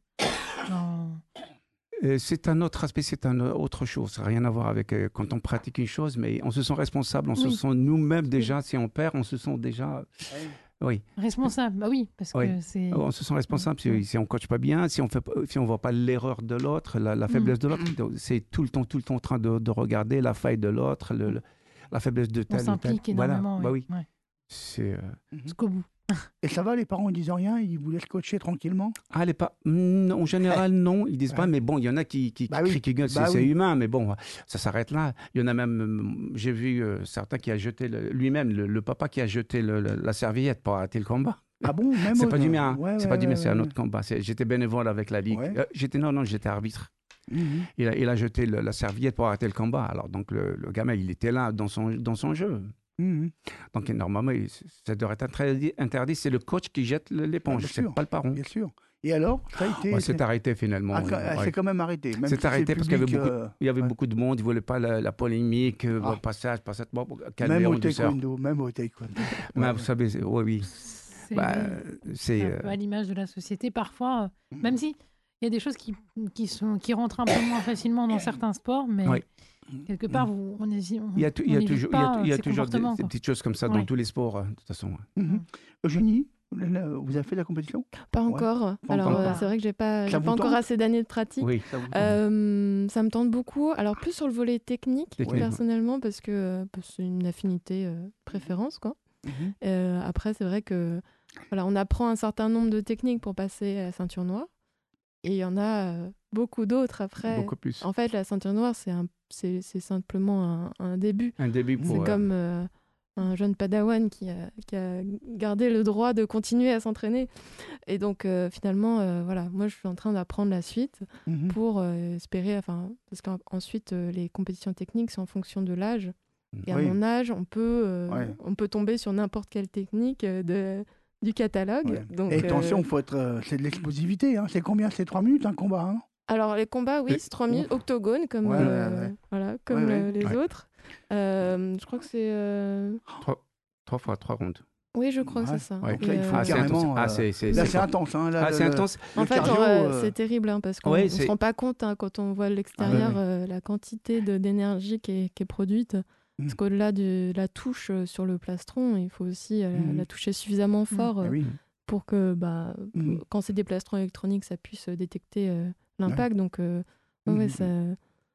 dans-
Euh, C'est un autre aspect, c'est un autre chose. Ça n'a rien à voir avec euh, quand on pratique une chose, mais on se sent responsable, on se
Oui.
sent nous-mêmes déjà, si on perd, on se sent déjà. Oui,
Responsable, bah oui, parce
Oui.
que c'est...
on se sent responsable si,
Ouais.
si on ne coach pas bien, si on fait, pas- si on voit pas l'erreur de l'autre, la, la faiblesse de l'autre. C'est tout le temps, tout le temps en train de, de regarder la faille de l'autre, le- le- la faiblesse de
On
tel ou tel.
s'implique
Voilà,
énormément,
bah
oui.
oui.
Ouais.
C'est. euh,
Jusqu'au bout.
Et ça va, les parents, ils disent rien, ils vous laissent coacher tranquillement.
Ah, les pas. Mm, en général, non, ils disent pas,
Ouais.
mais bon, il y en a qui, qui,
Bah
qui
oui.
crient, qui gueulent,
Bah
c'est c'est
oui.
humain, mais bon, ça s'arrête là. Il y en a même, euh, j'ai vu euh, certains qui a jeté, le- lui-même, le, le papa qui a jeté le- le- la serviette pour arrêter le combat.
Ah bon, même
C'est
au-
pas du mien, hein.
Ouais,
c'est
ouais,
pas du mien,
ouais,
c'est un
ouais.
autre combat. C'est- J'étais bénévole avec la Ligue.
Ouais.
Euh, j'étais, non, non, j'étais arbitre.
Mhm.
Il a, il a jeté le- la serviette pour arrêter le combat. Alors, donc, le, le gamin, il était là dans son, dans son jeu.
Mhm.
Donc, normalement, il- ça devrait être interdit. interdit. C'est le coach qui jette le-
Ah,
l'éponge,
bien
c'est
sûr.
pas le parent.
Bien sûr. Et alors, ça a été.
Ouais, c'est arrêté finalement.
Ah,
oui.
quand- ah,
Ouais.
c'est quand même arrêté. même
C'est
si
arrêté
le
parce qu'il y avait
public,
beaucoup,
euh,
il y avait
ouais.
beaucoup de monde, ils ne voulaient pas la, la polémique, euh,
Ah.
bon, passage, passage, bon, calmer
Même
en
au
douceur.
taekwondo, même au taekwondo.
Mais
Ouais,
vous savez, c'est- oui, oui.
C'est
Bah,
c'est
c'est.
un
euh,
peu à l'image de la société. Parfois, euh,
Mhm.
même si il y a des choses qui, qui, sont, qui rentrent un peu moins facilement dans certains sports, mais
Oui.
quelque part, vous, on hésite.
il y a, tou- il y a
on n'évite
toujours, il y a,
pas,
il y a
ces
toujours des,
comportements,
des
quoi.
petites choses comme ça
Ouais.
dans tous les sports, hein, de toute façon.
Mhm. Eugénie, là, vous avez fait la compétition
Pas
Ouais.
encore.
Pas
Alors,
encore.
euh, c'est vrai que j'ai pas,
Ça
j'ai
vous
pas encore
tente
assez d'années de pratique.
Oui.
Ça vous tente
Euh, ça me tente beaucoup. Alors, plus sur le volet technique,
Technique,
personnellement, parce que euh, parce que c'est une affinité, euh, préférence, quoi.
Mhm.
Euh, après, c'est vrai que voilà, on apprend un certain nombre de techniques pour passer à la ceinture noire. Et il y en a euh, beaucoup d'autres après.
Beaucoup plus.
En fait, la ceinture noire, c'est un, c'est, c'est simplement un, un début.
Un début pour.
C'est
euh,
comme euh, un jeune padawan qui a, qui a gardé le droit de continuer à s'entraîner. Et donc, euh, finalement, euh, voilà, moi, je suis en train d'apprendre la suite
Mhm.
pour euh, espérer, enfin, parce qu'ensuite, euh, les compétitions techniques, c'est en fonction de l'âge. Et à
Oui.
mon âge, on peut, euh,
Ouais.
on peut tomber sur n'importe quelle technique euh, de, du catalogue.
Ouais.
Donc,
Et attention,
euh,
faut être, euh, c'est de l'explosivité. Hein. C'est combien? C'est trois minutes un combat hein
alors, les combats, oui,
Et-
c'est trois minutes, octogone, comme,
Ouais,
euh,
ouais, ouais.
Voilà, comme
Ouais,
euh,
ouais.
les
Ouais.
autres. Euh, je crois que c'est... euh,
trois, trois fois trois rondes.
Oui, je crois
Ouais.
que c'est ça.
Ouais.
Donc là,
Et,
il faut
euh,
Ah, c'est
carrément.
intense. Ah,
euh,
c'est- c'est-
Là,
c'est
c'est
pas-
intense. Hein. Là,
Ah,
le-
c'est
le-
intense.
En
le
fait,
cardio,
on, euh,
euh,
c'est terrible hein, parce qu'on
Ouais,
ne se
c'est-
rend pas compte hein, quand on voit de l'extérieur
Ah ouais,
euh, la quantité de, d'énergie qui est, qui est produite.
Mm.
Parce qu'au-delà de la touche euh, sur le plastron, il faut aussi euh,
Mhm.
la toucher suffisamment fort
Ah
euh,
oui.
pour que, bah,
Mhm.
quand c'est des plastrons électroniques, ça puisse euh, détecter euh, l'impact. Donc, euh, ouais, ouais,
Mhm.
ça,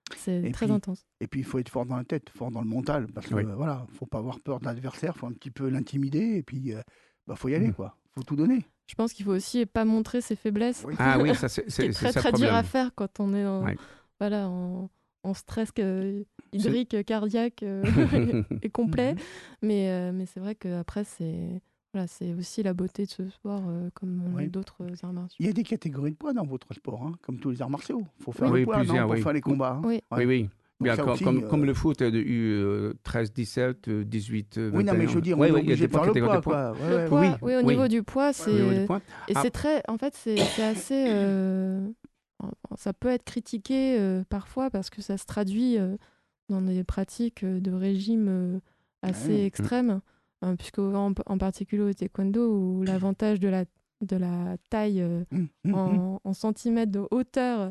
C'est
Et
très
puis,
intense.
et puis il faut être fort dans la tête, fort dans le mental, parce que
Oui.
euh, voilà, faut pas avoir peur de l'adversaire, faut un petit peu l'intimider, et puis euh, bah, faut y aller,
Mhm.
quoi. Faut tout donner.
Je pense qu'il faut aussi pas montrer ses faiblesses.
Oui.
Ah oui, ça c'est
Ce qui
c'est-
est
c'est
très
ça le
très dur
problème.
à faire quand on est en,
Ouais.
voilà, en, en stress euh, hydrique, euh, cardiaque euh, et complet.
Mhm.
Mais, euh, mais c'est vrai qu'après, c'est voilà, c'est aussi la beauté de ce sport, euh, comme euh,
Oui.
d'autres euh, arts martiaux.
Il y a des catégories de poids dans votre sport, hein, comme tous les arts martiaux. Il faut faire
Oui,
le poids,
plusieurs,
non, pour
oui.
faire les combats. hein.
Oui.
Ouais.
Oui, oui.
Donc
Bien,
ça
comme,
aussi,
comme,
euh,
comme le foot euh, de U treize, dix-sept, euh, dix-huit, euh,
Oui, non, mais
vingt et un.
je veux dire, on
Oui,
est
oui, il y a
obligé
des
de faire le
catégories
poids,
de poids.
quoi. Ouais,
Le
ouais,
poids,
oui,
oui, au
oui.
niveau du poids,
Au niveau du
c'est
poids.
et
Ah.
c'est très, en fait, c'est c'est assez, euh, ça peut être critiqué euh, parfois parce que ça se traduit euh, dans des pratiques euh, de régime euh, assez
Ouais.
extrêmes, euh, puisque en, en particulier au taekwondo où l'avantage de la de la taille euh,
Hum, hum, hum.
en, en centimètres de hauteur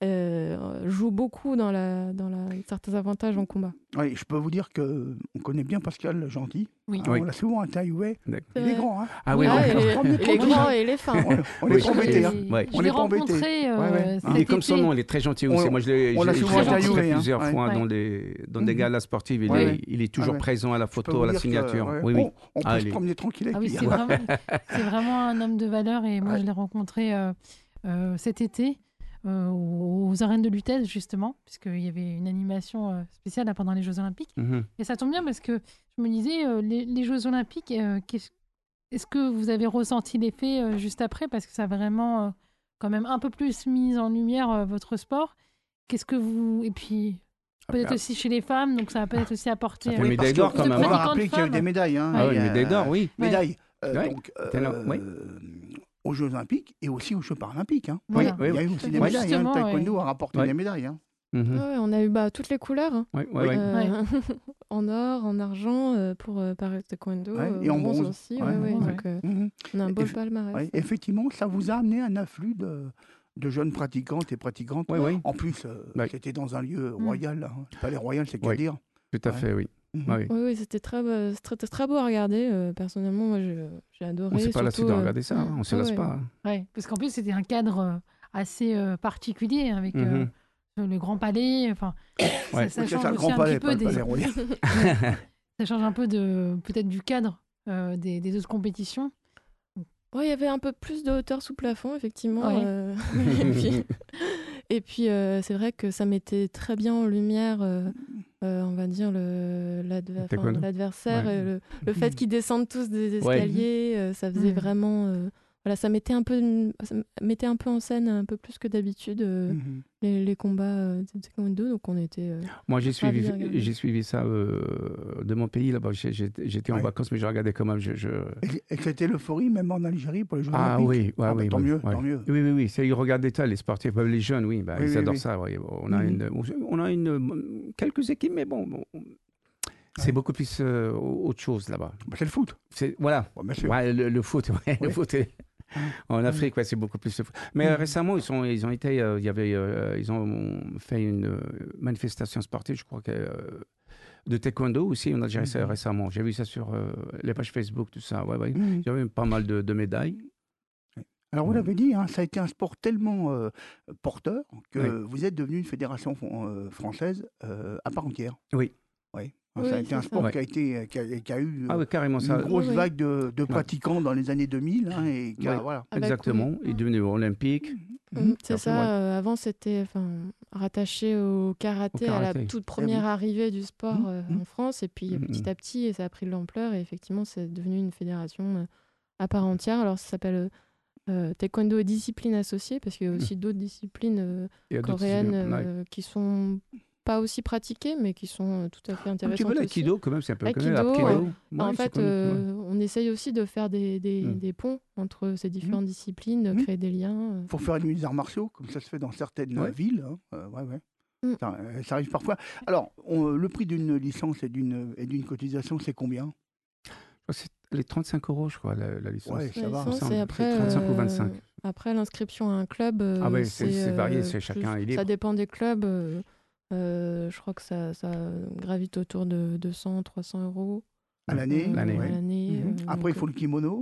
euh, joue beaucoup dans la dans la certains avantages en combat.
Oui, je peux vous dire que on connaît bien Pascal Gentil.
Oui.
Hein,
Oui.
On l'a souvent interviewé.
D'accord.
Il est grand, hein.
Ah oui,
Ah,
oui.
il est-
On est
il est
pas
grand
embêté.
et il est fin.
On, on
Oui,
est pas embêté. hein.
Ouais.
Je
On
l'ai
est pas embêté.
rencontré euh,
Ouais, ouais.
cet
Il est comme son
été.
nom, il est très gentil aussi.
On-
Moi, je l'ai
on l'a
je-
souvent
je l'ai rencontré
interviewé, hein.
plusieurs
Ouais.
fois
Ouais.
dans, les, dans des
Mhm.
galas sportifs. Il,
Ouais,
est,
ouais.
il est toujours
ouais.
présent à la
Je peux
photo,
vous
à la
dire que,
signature.
ouais,
Oui, oui.
On, on peut
Ah,
se
il est-
promener tranquille avec
Ah oui,
lui.
c'est
hein.
vraiment, c'est vraiment un homme de valeur et moi
Ouais.
je l'ai rencontré euh, euh, cet été euh, aux, aux arènes de Lutèce justement, puisqu'il y avait une animation euh, spéciale là, pendant les Jeux Olympiques.
Mhm.
Et ça tombe bien parce que je me disais, euh, les, les Jeux Olympiques, euh, qu'est-ce- est-ce que vous avez ressenti l'effet euh, juste après? Parce que ça a vraiment euh, quand même un peu plus mis en lumière euh, votre sport. Qu'est-ce que vous... Et puis peut-être
Ah,
aussi chez les femmes, donc ça va peut-être aussi apporter...
Ça fait
euh,
une médaille d'or quand
de
même.
On va
hein.
pratiquants
rappeler
de
qu'il y a eu
femmes.
des médailles. Hein.
Ah
Il
oui,
y
une
a-
médaille d'or, oui.
Médailles. euh,
Ouais.
donc, euh,
T'es là, oui.
aux Jeux Olympiques et aussi aux Jeux Paralympiques. Hein.
Voilà.
Oui,
Il y a eu
oui.
aussi des
Ouais.
médailles. Hein. Le
Justement,
taekwondo
ouais.
a rapporté
Ouais.
des médailles. Hein.
Mhm.
Ouais, on a eu bah, toutes les couleurs, hein.
Ouais, ouais,
Oui.
ouais.
Euh, en or, en argent euh, pour euh, Paris Taekwondo,
Ouais,
euh,
et en
bronze
bronze.
aussi.
Ouais,
Ouais, ouais,
ouais.
donc euh,
Mhm.
on a un beau
Eff-
palmarès.
Ouais, effectivement, ça vous a amené un afflux de, de jeunes pratiquantes et pratiquantes.
Ouais, ouais.
En plus, euh,
Ouais.
c'était dans un lieu
Mm.
royal. Hein. Le palais royal, c'est qu'à
Ouais.
dire.
Tout à
Ouais.
fait, oui.
Mhm.
Ah oui.
Oui, oui, c'était très, beau- c'était très, très beau à regarder. euh, personnellement, moi, je- j'ai adoré.
On ne s'est pas lassé
surtout,
de
euh,
regarder ça, hein. On ne se
ouais,
lasse
ouais.
pas. hein.
Ouais, parce qu'en plus, c'était un cadre euh, assez euh, particulier avec euh,
Mhm.
le Grand Palais. Enfin,
Ouais.
ça, ça
Oui, c'est
change
ça, le
aussi
grand
un
palais,
petit
pas
peu
le
des...
palais royal.
Ça change un peu de peut-être du cadre euh, des, des autres compétitions.
Ouais, il y avait un peu plus de hauteur sous plafond, effectivement.
Ouais.
euh, et puis, et puis, euh, c'est vrai que ça mettait très bien en lumière, euh, euh, on va dire, le, l'adver-
Le
enfin,
taekwondo.
l'adversaire.
Ouais.
et le, le fait qu'ils descendent tous des
Ouais.
escaliers, euh, ça faisait
Mm.
vraiment... euh, voilà, ça mettait un, peu, ça mettait un peu en scène, un peu plus que d'habitude, euh,
Mhm.
les, les combats euh, de taekwondo. Donc, on était... euh,
Moi, j'ai
ravis
suivi,
de regarder.
j'ai suivi ça euh, de mon pays. Là-bas, J'ai- j'étais j'étais en
Ouais.
vacances, mais je regardais quand même. Je, je...
Et, et c'était l'euphorie, même en Algérie, pour les Jeux
Ah
Olympiques.
oui, ouais,
Ah bah,
oui,
tant
oui,
mieux,
ouais.
tant mieux.
Oui, oui, oui. C'est, ils regardent ça, les sportifs, bah, les jeunes, oui, bah,
Oui,
ils
oui,
adorent
oui.
ça. Ouais. On a
Mhm.
une, on a une, quelques équipes, mais bon, bon, c'est
Ouais.
beaucoup plus euh, autre chose là-bas.
Bah, c'est le foot.
C'est, voilà.
Bon, bien sûr.
Ouais, le, le foot, ouais, le
Oui.
foot est- En Afrique, ouais, c'est beaucoup plus le foot. Mais euh,
Mhm.
récemment, ils, sont, ils ont été, euh, il y avait, euh, ils ont fait une euh, manifestation sportive, je crois que euh, de taekwondo aussi en Algérie
Mhm.
récemment. J'ai vu ça sur euh, les pages Facebook, tout ça. Ouais, ouais.
Mhm.
J'avais pas mal de, de médailles.
Alors, vous
Ouais.
l'avez dit, hein, ça a été un sport tellement euh, porteur que
Oui.
vous êtes devenu une fédération fran- euh, française euh, à part entière.
Oui.
Oui.
Oui,
ça a été un
c'est
sport
ça.
qui a, été, qui a, qui a eu
Ah
euh,
oui, carrément
une
ça.
grosse
Oui, oui.
vague de, de pratiquants dans les années deux mille. Hein, et qui a-
Ouais.
voilà.
avec-
Exactement.
oui.
Il est devenu olympique.
Mm,
Mhm.
C'est
Après,
ça.
ouais.
euh, avant, c'était enfin, rattaché au karaté,
Au
à la
karaté.
toute
Eh
première
oui.
arrivée du sport
Mhm,
euh,
mhm.
en France. Et puis, euh,
Mhm.
petit à petit, et ça a pris de l'ampleur. Et effectivement, c'est devenu une fédération euh, à part entière. Alors, ça s'appelle euh, Taekwondo et discipline associée, parce qu'il y a aussi d'autres disciplines euh,
Il y a d'autres
coréennes
disciplines. Ouais.
euh, qui sont pas aussi pratiquées, mais qui sont euh, tout à fait
Un petit
intéressantes
peu
aussi.
l'aïkido, quand même, c'est un peu connu.
Aikido,
Aikido,
ouais.
ouais,
en
c'est
fait,
connu, ouais.
euh, on essaye aussi de faire des, des,
Mm.
des ponts entre ces différentes disciplines, de
Mm.
créer des liens. euh.
Pour faire des arts martiaux, comme ça se fait dans certaines
Ouais.
euh, villes. Hein. Euh, ouais, ouais.
Mm.
Ça, euh, ça arrive parfois. Alors, on- le prix d'une licence et d'une et d'une cotisation, c'est combien?
Je crois que c'est les trente-cinq euros, je crois, la, la licence.
Ouais, ça
La
va.
licence,
ça,
et
c'est
après,
trente-cinq ou
euh,
vingt-cinq.
après l'inscription à un club, euh,
Ah ouais, c'est- c'est varié,
euh,
c'est
plus-
chacun est libre.
Ça dépend des clubs. euh, euh, je crois que ça, ça gravite autour de deux cents, trois cents euros
À l'année,
euh,
L'année,
à
oui.
l'année,
Mhm.
euh,
Après,
donc,
il faut le kimono.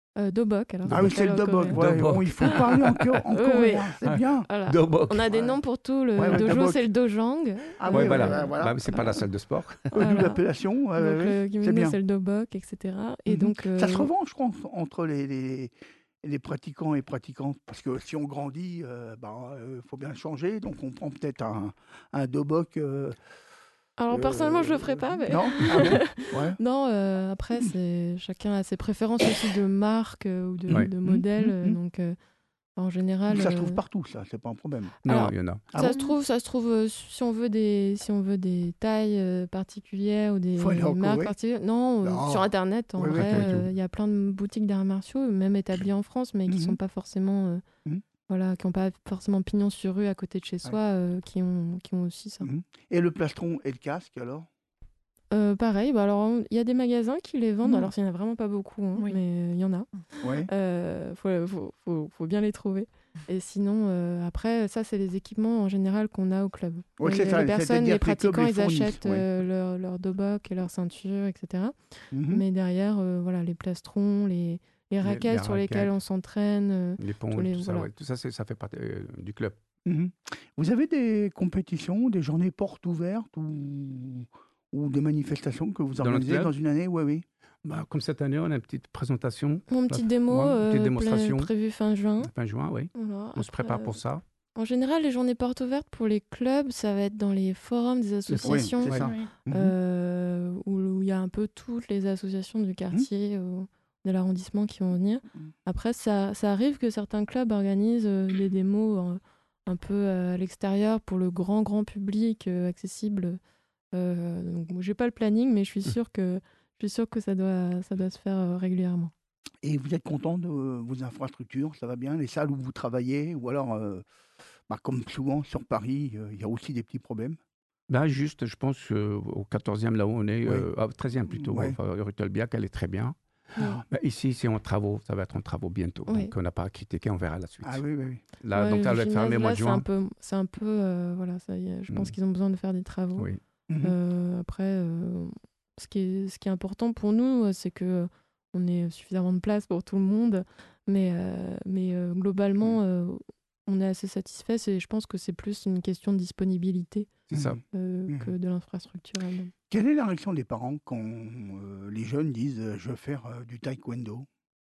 Euh, Dobok, alors.
Ah oui, c'est le Dobok. Ouais,
Dobok.
bon, il faut parler encore, encore
Oui, oui.
hein, c'est bien.
Voilà.
Dobok.
On a des
Ouais.
noms pour tout. Le
Ouais, ouais,
dojo,
Dobok.
c'est le dojang.
Ah
Ouais,
oui,
voilà.
voilà. voilà.
Bah, c'est pas la salle de sport.
Voilà.
Double appellation. ouais,
Donc
ouais, ouais.
le
C'est
kimono,
bien.
c'est le Dobok, et cetera. Et
Mhm.
donc, euh,
Ça se revend, je crois, entre les, les, les pratiquants et pratiquantes. Parce que si on grandit, il euh, bah, euh, faut bien changer. Donc on prend peut-être un, un Dobok. Euh,
Alors
euh,
personnellement, je le ferai pas. Mais...
Non ah bon ouais.
non, euh, après, c'est chacun a ses préférences aussi de marque euh, ou de,
Ouais.
de modèle.
Mhm,
euh,
mhm.
Donc, euh, en général,
Ça se trouve
euh,
partout, ça, c'est pas un problème.
Non,
Alors,
il y en a.
Ah
ça
bon
se trouve, ça se trouve euh, si on veut des, si on veut des tailles euh, particulières ou des
Faut aller en
marques
Corée.
particulières. Non, euh,
Non.
sur Internet, en
Oui, oui,
vrai,
oui,
euh, il
tout.
y a plein de boutiques d'arts martiaux, même établies en France, mais qui
Mhm.
sont pas forcément, euh,
Mhm.
voilà, qui n'ont pas forcément pignon sur rue à côté de chez soi, euh, qui ont, qui ont aussi ça.
Mhm. Et le plastron et le casque, alors
Euh, pareil, bah alors il y a des magasins qui les vendent,
Mhm.
alors il n'y en a vraiment pas beaucoup, hein,
Oui.
mais il y en a.
Ouais.
Euh, faut, faut, faut, faut bien les trouver. Et sinon, euh, après, ça, c'est les équipements en général qu'on a au club.
Ouais,
les,
c'est ça,
les personnes,
c'est-à-dire
les
que les clubs
pratiquants,
les
ils
fournissent,
achètent
ouais.
euh, leur, leur dobok et leur ceinture, et cetera.
Mhm.
Mais derrière, euh, voilà, les plastrons, les, les raquettes
les
sur lesquelles
raquettes.
on s'entraîne. euh,
Les ponts,
tous les-
tout ça,
voilà.
ouais. Tout ça, c'est- ça fait partie euh, du club.
Mhm. Vous avez des compétitions, des journées portes ouvertes ou, ou des manifestations que vous
Dans notre
organisez
club
dans une année? Oui, oui.
Bah, comme cette année, on a une petite présentation.
Mon
La-
petite démo,
ouais, une petite
euh, pla-
démonstration.
prévue fin juin.
Fin juin, oui.
Voilà.
On se
Après,
prépare pour ça.
En général, les journées portes ouvertes pour les clubs, ça va être dans les forums des
Oui,
associations.
c'est ça.
Oui.
Mhm.
euh, où où il y a un peu toutes les associations du quartier ou de l'arrondissement qui vont venir.
Mhm.
Après, ça, ça arrive que certains clubs organisent euh, des démos euh, un peu euh, à l'extérieur pour le grand, grand public euh, accessible. Euh, donc, moi, j'ai pas le planning, mais je suis sûre que, je suis sûre que ça, doit, ça doit se faire euh, régulièrement.
Et vous êtes content de vos infrastructures, ça va bien? Les salles où vous travaillez? Ou alors, euh, bah, comme souvent sur Paris, euh, il y a aussi des petits problèmes?
Là, juste, je pense euh, au quatorzième, là où on est,
Ouais.
euh, ah, treizième plutôt,
Ouais.
enfin, rue Tolbiac, elle est très bien.
Ouais.
Bah, ici, c'est en travaux, ça va être en travaux bientôt.
Oui.
Donc, on n'a pas à critiquer, on verra la suite.
Ah oui, oui, oui.
Là,
Ouais,
donc,
le
ça va être fermé au
gymnase,
mois
là,
de
c'est
juin.
un peu, c'est un peu euh, voilà, ça y est, je pense
Mm.
qu'ils ont besoin de faire des travaux.
Oui.
Mhm.
Euh, après, euh, ce, qui est, ce qui est important pour nous, euh, c'est que euh, on ait suffisamment de place pour tout le monde, mais, euh, mais euh, globalement, euh, on est assez satisfait. Je pense que c'est plus une question de disponibilité
C'est ça.
Mhm.
euh,
Mhm.
que de l'infrastructure elle-même.
Quelle est la réaction des parents quand euh, les jeunes disent euh, je veux faire euh, du taekwondo?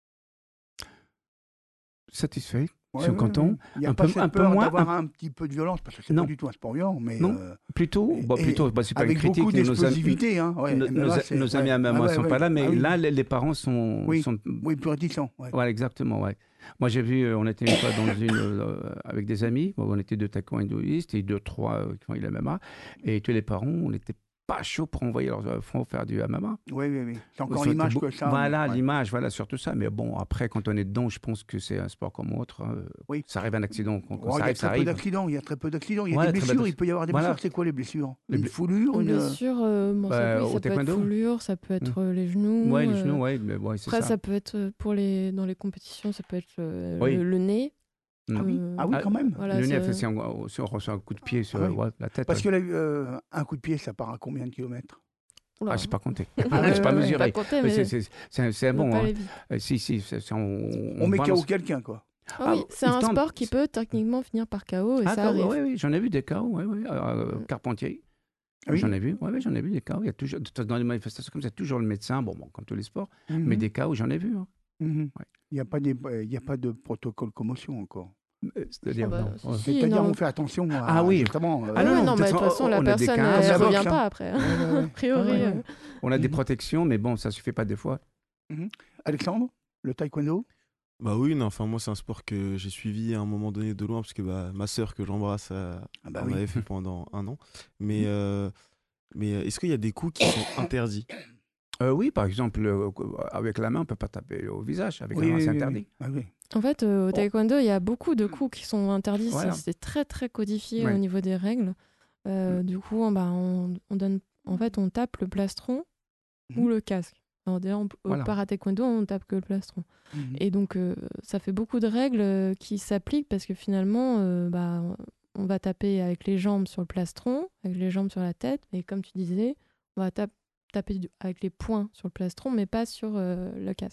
Satisfait.
Ouais,
Ils sont
ouais,
contents.
ouais. Il n'y a
Un
pas
peu-
cette
un peu
peur
moins,
d'avoir un... petit peu de violence, parce que c'est
Non.
pas du tout un sport violent, mais
Non.
euh,
Plutôt,
Et-
bah,
et
plutôt bah, c'est pas
avec
une critique.
beaucoup
nos amis-
d'explosivité. Hein, ouais.
nos,
M M A,
nos-
c'est-
nos amis
ouais.
à maman
Ah
ne
ouais,
sont
ouais.
pas là, mais
Ah oui.
là, les, les parents sont.
Oui.
sont...
Oui, plus réticents. Ouais.
Voilà, exactement, ouais. Moi, j'ai vu, euh, on était une fois dans une, euh, avec des amis, bon, on était deux taekwondoïstes et deux, trois euh, qui font le M M A, et tous les parents, on n'était pas chauds pour envoyer leurs enfants faire du M M A.
Oui, oui, oui. C'est encore
C'était
l'image
beau-
que ça.
Voilà,
ouais.
l'image, voilà, surtout ça. Mais bon, après, quand on est dedans, je pense que c'est un sport comme autre. hein.
Oui.
Ça arrive un accident. Quand, quand
Oh,
ça
il y a
arrive, ça
très peu
arrive.
d'accidents. Il y a très peu d'accidents. Il y a
Ouais,
des
très peu
blessures.
d'acc-
Il peut y avoir des
Voilà.
blessures. C'est quoi les blessures?
Les
Une
bl-
foulure,
Une
une.
blessure, euh, bon, ça,
Bah,
oui,
au
ça peut être
taekwondo.
foulure, ça peut être euh, les genoux.
Ouais, les
euh,
genoux, ouais, mais ouais, c'est
Après,
ça.
ça. peut être euh, pour les dans les compétitions, ça peut être euh,
Oui.
le, le nez.
Ah
oui,
Euh,
ah oui, quand même.
Voilà,
le nez,
c'est-
c'est un, si on reçoit un coup de pied sur
Ah oui.
ouais, la tête.
Parce
ouais.
que là, euh, un coup de pied, ça part à combien de kilomètres?
Oula.
Ah, je sais pas compter.
Ah,
Je
ouais,
sais pas
ouais, ouais.
mesurer.
Pas compté,
Mais
mais
c'est- c'est- c'est c'est
on
bon.
peut pas
hein.
aller vite.
Euh, Si, si, c'est- c'est- on,
On met K O
balance-
quelqu'un, quoi.
Ah
Ah,
oui, c'est
il
un
tente.
sport qui peut techniquement finir par K O et
Ah,
ça
K O,
arrive.
oui, oui, j'en ai vu des K O, oui, oui. Euh,
Mm.
Carpentier.
Ah oui.
J'en ai vu, ouais, ouais, j'en ai vu des K O. Il y a toujours, de toute façon, dans les manifestations comme ça, toujours le médecin, bon, bon comme tous les sports,
Mhm.
mais des K O, j'en ai vu. hein.
Mhm.
Ouais.
Il n'y a pas des- il y a pas de protocole commotion encore.
Euh, C'est-à-dire,
Ah bah,
non.
si,
ouais.
si,
C'est-à-dire,
non.
on fait attention à,
Ah oui.
justement. euh,
Ah non,
oui,
non,
non,
de
mais de
toute
toute
façon,
façon, la
on a des
personne,
cas,
elle
ça
ne
boxe,
revient
hein.
pas après.
ouais, ouais, ouais.
A priori.
Ouais, ouais,
euh,
ouais.
On a des
Mhm.
protections, mais bon, ça suffit pas des fois.
Alexandre, le taekwondo?
Bah oui, non, enfin moi c'est un sport que j'ai suivi à un moment donné de loin parce que bah, ma sœur que j'embrasse euh,
Ah bah
en
oui.
avait fait pendant un an. Mais,
Mhm.
euh, mais euh, est-ce qu'il y a des coups qui sont interdits?
Euh, oui, par exemple, euh, avec la main, on peut pas taper au visage. Avec
Oui,
la main,
oui,
c'est
oui,
interdit.
oui. Ah oui.
En fait, euh, au
Oh.
taekwondo, il y a beaucoup de coups qui sont interdits.
Voilà.
C'est c'est très, très codifié
Ouais.
au niveau des règles. Euh, Du coup, on, bah, on, on donne, en fait, on tape le plastron ou
Mhm.
le casque. Alors, d'ailleurs, on- au
Voilà.
para-taekwondo, on tape que le plastron.
Mhm.
Et donc, euh, ça fait beaucoup de règles euh, qui s'appliquent parce que finalement, euh, bah, on va taper avec les jambes sur le plastron, avec les jambes sur la tête. Et comme tu disais, on va tap- taper du- avec les poings sur le plastron, mais pas sur euh, le casque.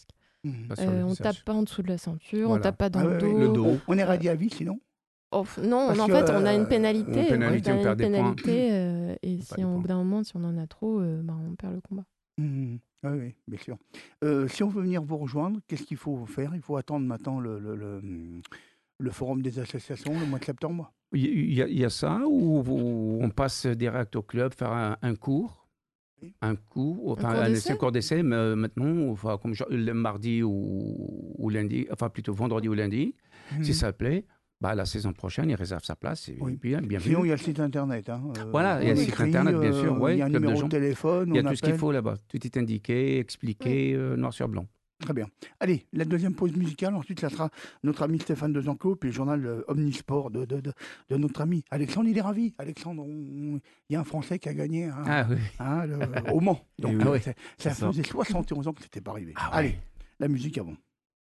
Mhm.
Pas sur
Euh,
le
on
visage.
tape pas en dessous de la ceinture, on
Voilà.
tape pas dans
Ah
le
ouais,
dos.
ouais.
Le dos.
On, on est radié à vie sinon.
Oh, f- non,
Parce
en
que,
fait, on a
euh,
une pénalité.
une pénalité,
on
on
a
perd
une
des points.
pénalité, euh, et
Pas
si
des
on- au
points.
bout d'un moment, si on en a trop, euh, bah, on perd le combat.
Mhm. Oui, oui, bien sûr. Euh, si on veut venir vous rejoindre, qu'est-ce qu'il faut faire? Il faut attendre maintenant le, le, le, hum, le forum des associations le mois de septembre.
Il y, a, il y a ça, ou ou on passe direct au club faire un, un cours,
Oui.
un cours, enfin
cours
un
d'essai
essai, un cours d'essai, mais euh, maintenant, enfin, comme je- le mardi ou, ou lundi, enfin plutôt vendredi ou lundi,
Mhm.
si ça plaît, bah, la saison prochaine, il réserve sa place, et
Oui.
bien, bien
Sinon, il
vu.
y a le site internet. Hein. Euh,
Voilà, il y a
on
le site
écrit,
internet, bien sûr,
euh,
ouais,
il y a un
Club de
numéro de
Jean.
téléphone,
Il y a
on
tout ce qu'il
appelle.
faut là-bas, tout est indiqué, expliqué, euh, noir sur blanc.
Très bien. Allez, la deuxième pause musicale. Ensuite, ça sera notre ami Stéphane Dezenclos, puis le journal euh, Omnisport de, de, de, de notre ami Alexandre. Il est ravi. Alexandre, on- il y a un Français qui a gagné hein,
Ah oui.
hein, le, au Mans. Donc,
oui.
euh,
Ah oui.
c'est- ça
C'est ça.
faisait soixante et onze ans que c'était pas arrivé.
Ah ouais.
Allez, la musique avant.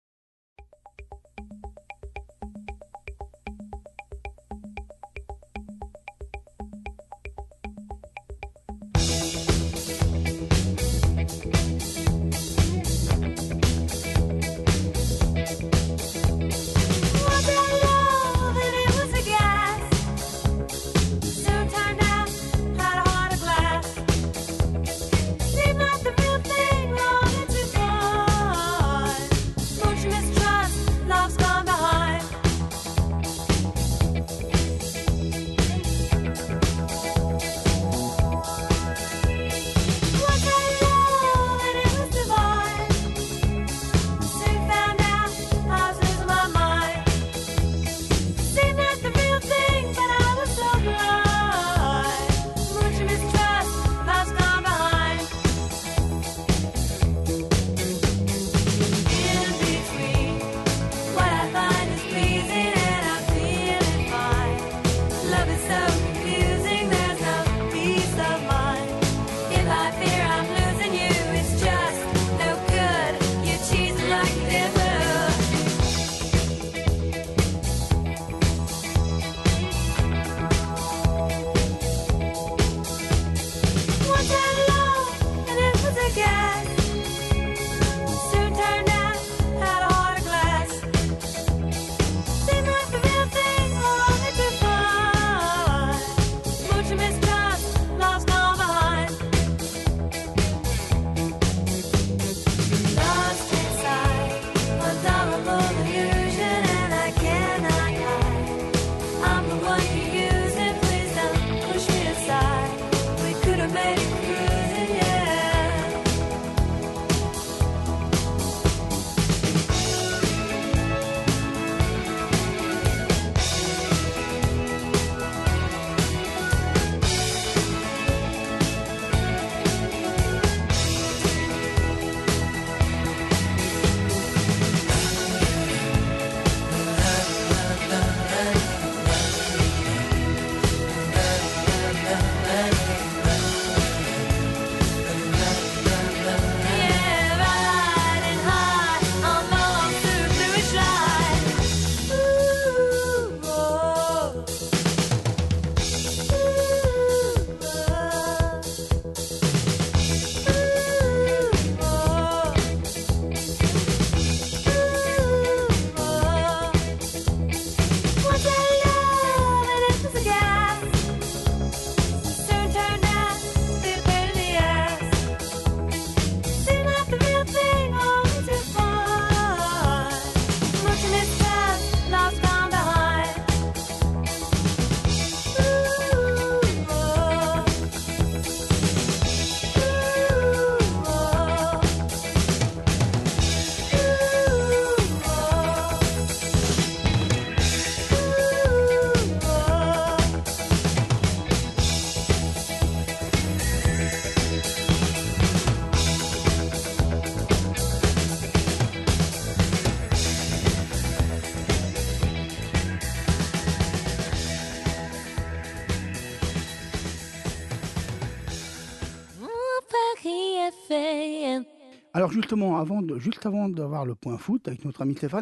Alors justement, avant de, juste avant d'avoir le point foot avec notre ami Stéphane,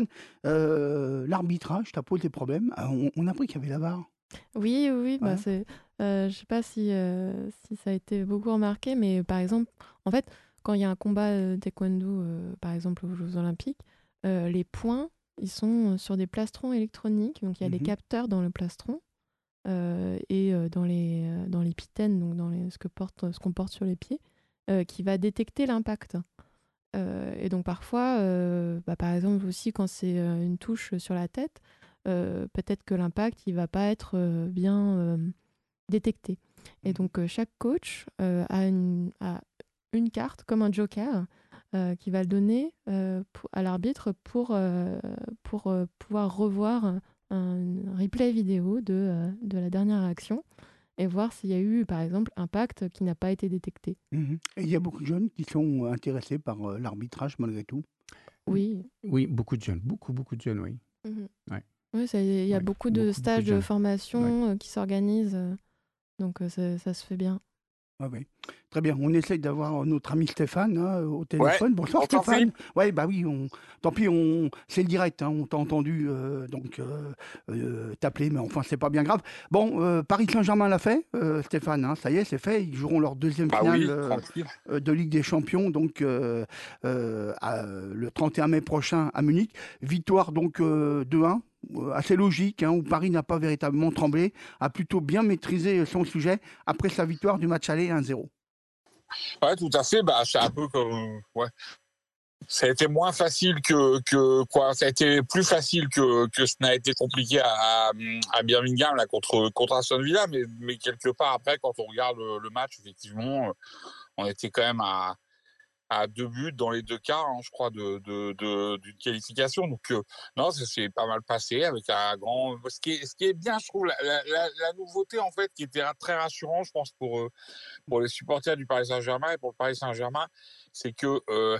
euh, l'arbitrage, t'as posé des problèmes. Ah, On, on a appris qu'il y avait la V A R.
Oui, oui, oui, bah
Ouais.
c'est, euh, je sais pas si, euh, si ça a été beaucoup remarqué, mais par exemple, en fait, quand il y a un combat euh, taekwondo, euh, par exemple aux Jeux Olympiques, euh, les points, ils sont sur des plastrons électroniques. Donc il y a
Mhm.
des capteurs dans le plastron euh, et euh, dans les euh, dans l'épithène, donc dans les, ce que porte, ce qu'on porte sur les pieds, euh, qui va détecter l'impact. Euh, et donc parfois, euh, bah, par exemple aussi quand c'est euh, une touche sur la tête, euh, peut-être que l'impact il va pas être euh, bien euh, détecté. Et donc euh, chaque coach euh, a, une, a une carte comme un joker euh, qui va le donner euh, pour- à l'arbitre pour, euh, pour euh, pouvoir revoir un, un replay vidéo de, euh, de la dernière action et voir s'il y a eu par exemple impact qui n'a pas été détecté.
Mhm. Et il y a beaucoup de jeunes qui sont intéressés par euh, l'arbitrage malgré tout.
Oui.
Oui, beaucoup de jeunes, beaucoup, beaucoup de jeunes, oui.
Mhm.
Ouais.
Oui, ça- il y a
Ouais,
beaucoup de
beaucoup,
stages
beaucoup de
de
jeunes.
formation euh, qui s'organisent, euh, donc euh, ça, ça se fait bien.
Ah oui. Très bien. On essaye d'avoir notre ami Stéphane hein, au téléphone.
Ouais,
Bonsoir
bonsoir
Stéphane.
Philippe.
Ouais, bah oui. On... Tant pis, on... c'est le direct. Hein, on t'a entendu euh, donc euh, euh, t'appeler, mais enfin c'est pas bien grave. Bon, euh, Paris Saint-Germain l'a fait, euh, Stéphane. Hein, ça y est, c'est fait. Ils joueront leur deuxième
Bah
finale
oui,
euh,
tranquille.
euh, de Ligue des Champions, donc euh, euh, à- le trente et un mai prochain à Munich. Victoire donc euh, deux un. euh, Assez logique, hein, où Paris n'a pas véritablement tremblé, a plutôt bien maîtrisé son sujet après sa victoire du match aller un zéro.
Ouais, tout à fait. Bah, c'est un peu comme. Ouais. Ça a été moins facile que, que quoi. Ça a été plus facile que, que ce n'a été compliqué à, à Birmingham là, contre, contre Aston Villa. Mais, mais quelque part, après, quand on regarde le, le match, effectivement, on était quand même à, à deux buts dans les deux cas, hein, je crois, de, de, de, d'une qualification. Donc, euh, non, ça s'est pas mal passé avec un grand. Ce qui est, ce qui est bien, je trouve, la, la, la nouveauté, en fait, qui était très rassurant, je pense, pour. Euh, pour les supporters du Paris Saint-Germain et pour le Paris Saint-Germain, c'est que euh,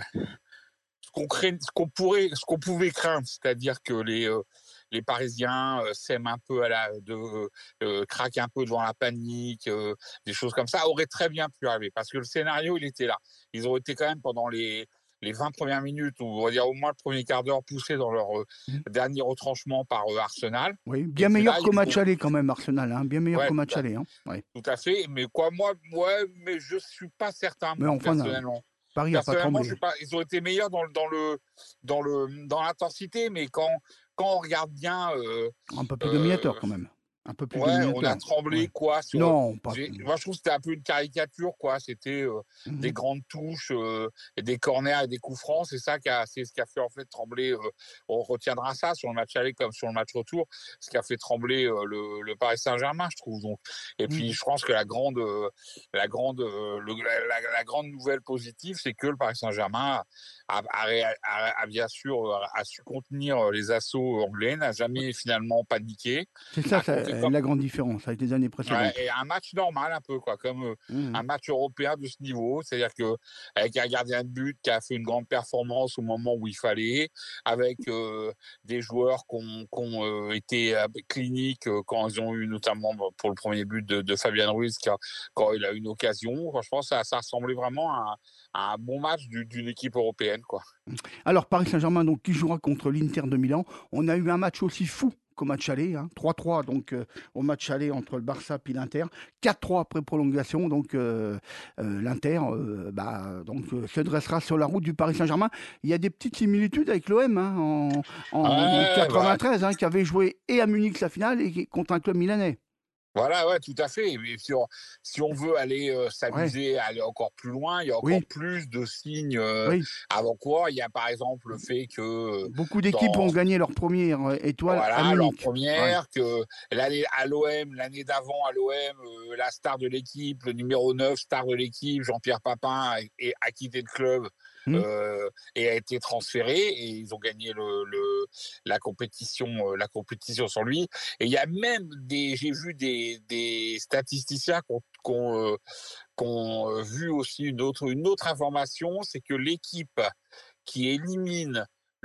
ce qu'on craint, ce qu'on pourrait, ce qu'on pouvait craindre, c'est-à-dire que les euh, les Parisiens euh, s'aiment un peu à la, de euh, craquent un peu devant la panique, euh, des choses comme ça, aurait très bien pu arriver parce que le scénario il était là. Ils ont été quand même pendant les les vingt premières minutes, ou on va dire au moins le premier quart d'heure, poussés dans leur euh,
Mmh.
dernier retranchement par euh, Arsenal.
Oui,
Et
bien
puis
meilleur
là,
qu'au
ils
match
ont...
aller quand même, Arsenal. Hein, bien meilleur
Ouais,
qu'au
tout
match
à,
aller. Hein, ouais.
tout à fait. Mais quoi, moi, ouais, mais je suis pas certain,
Mais
moi,
enfin, non,
personnellement.
Paris n'a pas
Personnellement, je
tremblé.
sais pas. Ils ont été meilleurs dans le dans le dans le dans l'intensité, mais quand quand on regarde bien, euh,
Un peu plus dominateur
euh,
quand même. Un peu plus
ouais, on
dominateur.
a tremblé
Ouais.
quoi sur.
Non, pas.
j'ai- Moi, je trouve que c'était un peu une caricature, quoi. C'était euh,
Mhm.
des grandes touches, euh, et des corners et des coups francs. C'est ça qui a, c'est ce qui a fait en fait trembler. euh, on retiendra ça sur le match aller comme sur le match retour. Ce qui a fait trembler euh, le, le Paris Saint-Germain, je trouve. Donc, et puis,
Mhm.
je pense que la grande, euh, la grande, euh, le- la, la- la grande nouvelle positive, c'est que le Paris Saint-Germain a, a, a- a- a bien sûr euh, a su contenir les assauts anglais, n'a jamais finalement paniqué.
C'est ça,
a
ça,
compté comme
la grande différence avec les années
Ouais,
précédentes.
et un match normal un peu quoi, comme euh,
Mhm.
un match européen de ce niveau, c'est-à-dire que avec un gardien de but qui a fait une grande performance au moment où il fallait, avec euh, des joueurs qui ont, qui ont euh, été euh, cliniques euh, quand ils ont eu notamment bon, pour le premier but de, de Fabien Ruiz qui a- quand il a eu une occasion. Franchement, ça, ça ressemblait vraiment à, à un bon match du- d'une équipe européenne quoi.
Alors, Paris Saint-Germain, donc, qui jouera contre l'Inter de Milan. On a eu un match aussi fou qu'au match aller. Hein. trois trois donc, euh, au match aller entre le Barça et l'Inter. quatre trois après prolongation. Donc, euh, euh, l'Inter euh, bah, donc, euh, se dressera sur la route du Paris Saint-Germain. Il y a des petites similitudes avec l'O M hein, en, en
Ouais,
quatre-vingt-treize, hein, qui avait joué et à Munich la finale et qui- contre un club milanais.
Voilà, ouais, tout à fait. Mais si on, si on veut aller euh,
Ouais,
s'amuser, aller encore plus loin, il y a encore
oui,
plus de signes euh,
oui.
avant-coureurs. Il y a par exemple le fait que euh,
Beaucoup d'équipes
dans
ont gagné leur première euh, étoile à
voilà, leur
Munich. Ouais.
première, que l'année à l'O M, l'année d'avant à l'O M, euh, la star de l'équipe, le numéro neuf star de l'équipe, Jean-Pierre Papin, a, est- a quitté le club
Hmm.
euh, et a été transféré et ils ont gagné le, le la compétition euh, la compétition sans lui. Et il y a même des, j'ai vu des, des statisticiens qui ont, qui ont, euh, qui ont, euh, vu aussi une autre une autre information, c'est que l'équipe qui élimine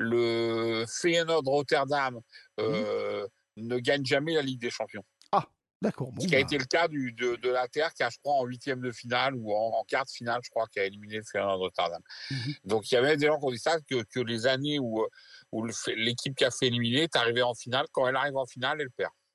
le Feyenoord Rotterdam
Mhm.
euh, ne gagne jamais la Ligue des Champions.
Ah, d'accord. Bon,
Ce qui a
bah.
été le cas du, de, de l'Inter, qui a, je crois, en huitième de finale ou en, en quart de finale, je crois, qui a éliminé le Feyenoord Rotterdam.
Mhm.
Donc, il y avait des gens qui ont dit ça, que, que les années où, où le, l'équipe qui a fait éliminer est arrivée en finale, quand elle arrive en finale, elle perd.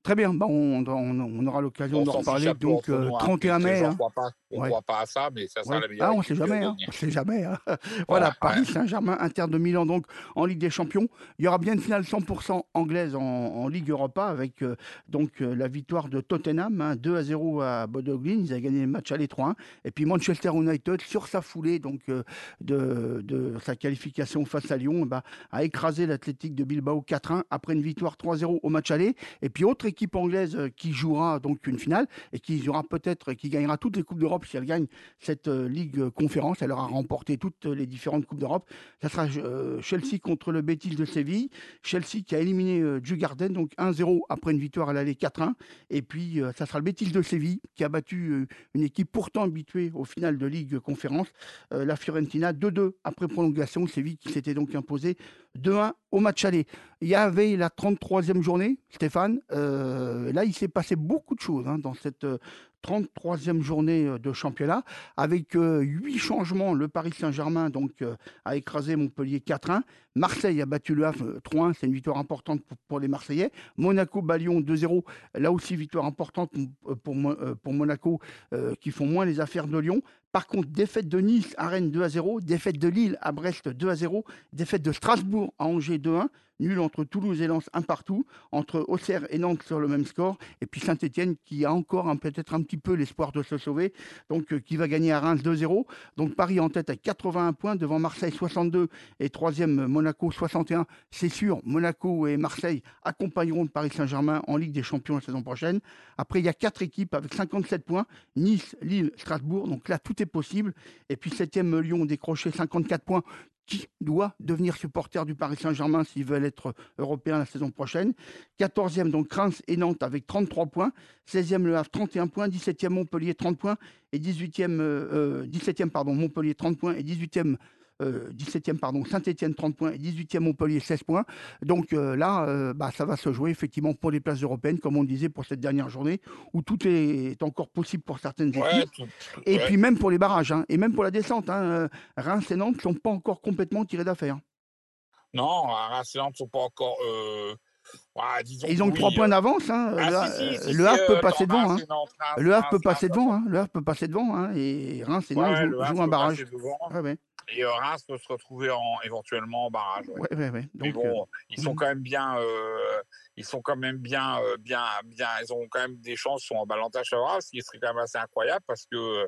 Très bien, bah, on, on, on aura l'occasion
On
d'en
s'en fiche
reparler.
un peu
Donc
entre
euh,
nous, hein,
trente et un
puisque les
mai.
gens
Hein.
croient pas, on
Ouais.
croit pas à ça, mais ça sera
Ouais.
la meilleure
Ah, on
équipe
sait
qui va
jamais, hein.
gagner.
On sait jamais. Hein. Voilà,
Ouais,
Paris
ouais.
Saint-Germain, Inter de Milan, donc en Ligue des Champions. Il y aura bien une finale cent pour cent anglaise en, en Ligue Europa avec euh, donc euh, la victoire de Tottenham, hein, deux à zéro à Bodo Glimt. Ils avaient gagné le match aller trois un. Et puis Manchester United, sur sa foulée donc euh, de, de sa qualification face à Lyon, bah, a écrasé l'Athletic de Bilbao quatre un après une victoire trois zéro au match aller. Et puis autre équipe anglaise euh, qui jouera donc une finale et qui jouera peut-être, qui gagnera toutes les Coupes d'Europe si elle gagne cette euh, Ligue euh, Conférence. Elle aura remporté toutes les différentes Coupes d'Europe. Ça sera euh, Chelsea contre le Betis de Séville. Chelsea qui a éliminé euh, Djurgården, donc un zéro après une victoire à l'aller quatre un. Et puis euh, ça sera le Betis de Séville qui a battu euh, une équipe pourtant habituée au final de Ligue Conférence, euh, la Fiorentina, deux deux après prolongation. Séville qui s'était donc imposé deux un au match aller. Il y avait la trente-troisième journée, Stéphane. Euh, là, il s'est passé beaucoup de choses hein, dans cette euh, trente-troisième journée euh, de championnat, avec euh, huit changements. Le Paris Saint-Germain donc euh, a écrasé Montpellier quatre un. Marseille a battu le Havre trois un, c'est une victoire importante pour, pour les Marseillais. Monaco bat Lyon deux zéro, là aussi victoire importante pour, pour, pour Monaco euh, qui font moins les affaires de Lyon. Par contre, défaite de Nice à Rennes deux à zéro, défaite de Lille à Brest deux à zéro, défaite de Strasbourg à Angers deux un, nul entre Toulouse et Lens un partout, entre Auxerre et Nantes sur le même score, et puis Saint-Etienne qui a encore un, peut-être un petit peu l'espoir de se sauver, donc euh, qui va gagner à Reims deux zéro. Donc Paris en tête avec quatre-vingt-un points, devant Marseille soixante-deux et troisième Monaco soixante et un. C'est sûr, Monaco et Marseille accompagneront le Paris Saint-Germain en Ligue des Champions la saison prochaine. Après, il y a quatre équipes avec cinquante-sept points, Nice, Lille, Strasbourg, donc là tout est possible. Et puis septième Lyon décroché cinquante-quatre points, qui doit devenir supporter du Paris Saint-Germain s'ils veulent être européens la saison prochaine. quatorzième, donc Reims et Nantes avec trente-trois points. seizième, Le Havre, trente et un points. dix-septième, Montpellier, trente points. Et dix-huitième, euh, dix-septième, pardon, Montpellier, trente points. Et dix-huitième, euh, dix-septième, pardon, Saint-Etienne, trente points. Et dix-huitième, Montpellier, seize points. Donc euh, là, euh, bah, ça va se jouer effectivement pour les places européennes, comme on le disait pour cette dernière journée, où tout est encore possible pour certaines équipes.
Ouais, tout-
Et
ouais.
puis même pour les barrages, hein, et même pour la descente. Hein, euh, Reims et Nantes ne sont pas encore complètement tirés d'affaire.
Non, Reims et Nantes ne sont pas encore. Euh... ouais, disons
Et ils ont
que
que trois
oui,
points
euh,
d'avance. Hein.
Ah,
le,
si, si,
euh,
si,
le
si,
Havre peut
euh,
passer
attends,
devant.
Reims
Hein.
et Nantes, Reims,
Le Havre peut
Reims,
passer
Reims,
devant. Hein. Le Havre peut passer devant. Hein. Et Reims et Nantes
Ouais,
jouent,
le Havre
jouent un
peut
barrage.
passer devant.
Ouais, ouais.
Et euh, Reims peut se retrouver en, éventuellement en barrage. Ouais.
Ouais, ouais, ouais.
Mais
Donc,
bon,
euh,
ils sont
mhm.
quand même bien. euh, ils sont quand même bien, euh, bien, bien. Ils ont quand même des chances, ils sont en balantage favorable, ce qui serait quand même assez incroyable parce que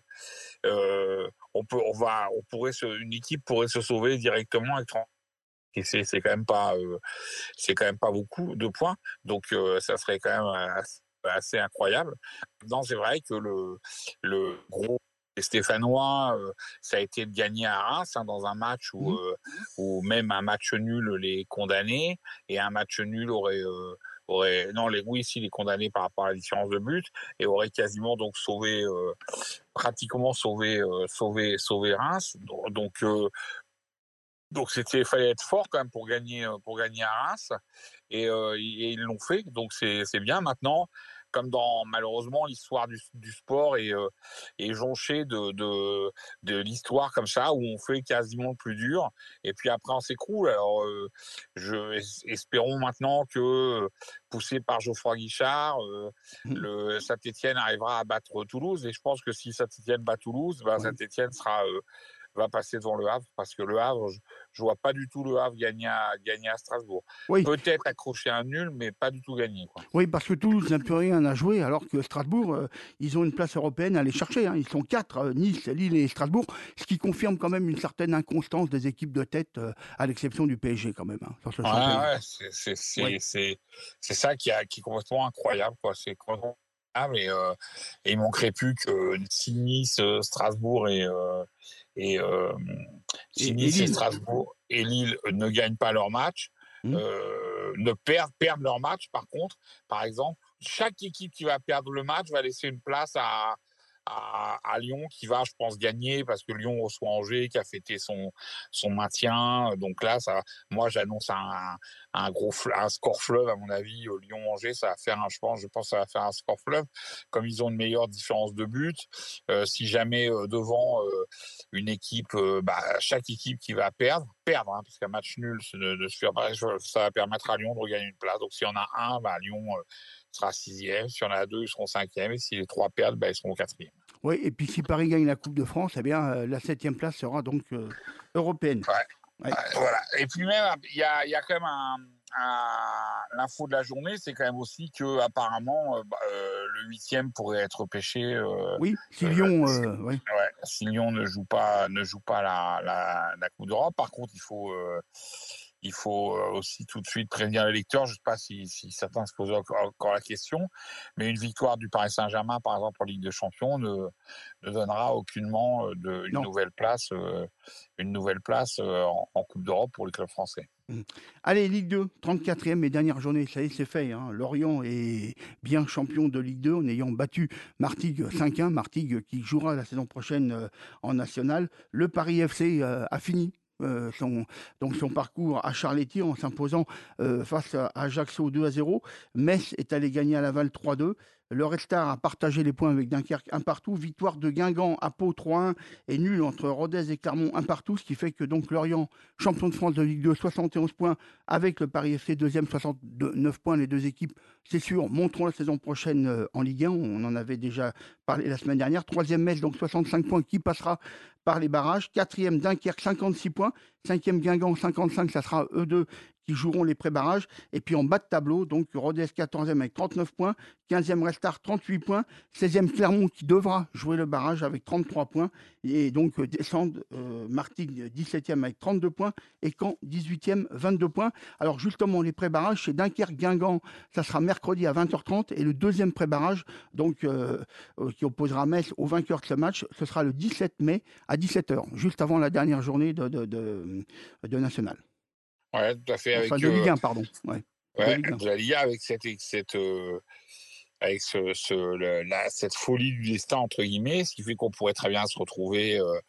euh, on peut, on va, on pourrait se, une équipe pourrait se sauver directement avec trente. Et c'est, c'est quand même pas, euh, c'est quand même pas beaucoup de points. Donc euh, ça serait quand même assez, assez incroyable. Non, c'est vrai que le, le gros les Stéphanois, euh, ça a été de gagner à Reims hein, dans un match où,
Mhm.
euh, où même un match nul les condamnait et un match nul aurait, euh, aurait non les oui si les condamnés par rapport à la différence de but et aurait quasiment donc sauvé euh, pratiquement sauvé euh, sauvé sauvé Reims. Donc, donc euh, donc c'était, fallait être fort quand même pour gagner euh, pour gagner à Reims et, euh, et ils l'ont fait. Donc c'est c'est bien maintenant. Comme dans malheureusement l'histoire du, du sport est, euh, est jonchée de, de, de l'histoire comme ça où on fait quasiment le plus dur et puis après on s'écroule. Alors euh, je, espérons maintenant que poussé par Geoffroy Guichard, euh, le Saint-Etienne arrivera à battre Toulouse et je pense que si Saint-Etienne bat Toulouse, ben,
Ouais.
Saint-Etienne sera euh, va passer devant le Havre parce que le Havre, je, je vois pas du tout le Havre gagner à, gagner à Strasbourg.
Oui.
Peut-être accrocher un nul, mais pas du tout gagner. Quoi.
Oui, parce que Toulouse n'a plus rien à jouer, alors que Strasbourg, euh, ils ont une place européenne à aller chercher. Hein. Ils sont quatre, euh, Nice, Lille et Strasbourg, ce qui confirme quand même une certaine inconstance des équipes de tête, euh, à l'exception du P S G quand même, hein, sur ce
Ouais,
championnat.
ouais, c'est, c'est, c'est,
Oui.
c'est, c'est ça qui, a, qui est complètement incroyable. Quoi. C'est complètement incroyable et, euh, et il manquerait plus que si Nice, Strasbourg et, euh, et, euh, si
Et, et
Nice et
Lille.
Strasbourg et Lille ne gagnent pas leur match,
Mmh.
euh, ne perdent, perdent leur match. Par contre, par exemple, chaque équipe qui va perdre le match va laisser une place à, à, à Lyon qui va, je pense, gagner parce que Lyon reçoit Angers qui a fêté son, son maintien. Donc là, ça, moi, j'annonce un, un gros un score fleuve, à mon avis. Lyon-Angers, ça va faire un, je pense, je pense que ça va faire un score fleuve. Comme ils ont une meilleure différence de but, euh, si jamais euh, devant euh, une équipe, euh, bah, chaque équipe qui va perdre, perdre, hein, parce qu'un match nul, de, de se faire, ça va permettre à Lyon de regagner une place. Donc, s'il y en a un, bah, Lyon euh, sera sixième. S'il y en a deux, ils seront cinquième. Et si les trois perdent, bah, ils seront quatrième.
Oui, et puis si Paris gagne la Coupe de France, eh bien, euh, la septième place sera donc euh, européenne.
Ouais.
Ouais.
Euh, voilà. Et puis même, il y a, y a quand même un, un, l'info de la journée, c'est quand même aussi que apparemment euh, euh, le huitième pourrait être pêché. Euh,
oui, si Lyon,
euh,
euh, oui.
Ouais, si Lyon ne joue pas, ne joue pas la, la, la Coupe d'Europe. Par contre, il faut, euh, il faut aussi tout de suite prévenir les lecteurs. Je ne sais pas si, si certains se posent encore, encore la question, mais une victoire du Paris Saint-Germain, par exemple en Ligue des Champions, ne, ne donnera aucunement de, une nouvelle place, euh, une nouvelle place euh, en, en Coupe d'Europe pour les clubs français.
Mmh. Allez, Ligue deux, trente-quatrième et dernière journée, ça y est, c'est fait. Hein. Lorient est bien champion de Ligue deux en ayant battu Martigues cinq un. Martigues qui jouera la saison prochaine euh, en national. Le Paris F C euh, a fini. Euh, son, donc son parcours à Charléty en s'imposant euh, face à Ajaccio deux à zéro. Metz est allé gagner à Laval trois deux. Le Red Star a partagé les points avec Dunkerque un partout. Victoire de Guingamp à Pau trois un et nul entre Rodez et Clermont un partout, ce qui fait que donc Lorient, champion de France de Ligue deux, soixante et onze points avec le Paris F C deuxième, soixante-neuf points. Les deux équipes, c'est sûr, monteront la saison prochaine en Ligue un. On en avait déjà parlé la semaine dernière. Troisième Metz, donc soixante-cinq points, qui passera par les barrages. Quatrième Dunkerque, cinquante-six points. Cinquième Guingamp, cinquante-cinq, ça sera eux deux qui joueront les pré-barrages. Et puis en bas de tableau, donc Rodez quatorzième avec trente-neuf points, quinzième Red Star trente-huit points, seizième Clermont qui devra jouer le barrage avec trente-trois points. Et donc euh, descendent euh, Martigues dix-septième avec trente-deux points et Caen dix-huitième, vingt-deux points. Alors justement, les pré-barrages, c'est Dunkerque-Guingamp, ça sera mercredi à vingt heures trente. Et le deuxième pré-barrage, donc, euh, euh, qui opposera Metz au vainqueur de ce match, ce sera le dix-sept mai à dix-sept heures, juste avant la dernière journée de, de, de, de National.
Ouais, tout à fait. Avec,
enfin, de Ligue un, pardon. Ouais,
ouais,
de, Ligue un.
de la Ligue un avec cette, cette, euh, avec ce, ce, le, la, cette folie du destin, entre guillemets, ce qui fait qu'on pourrait très bien se retrouver euh,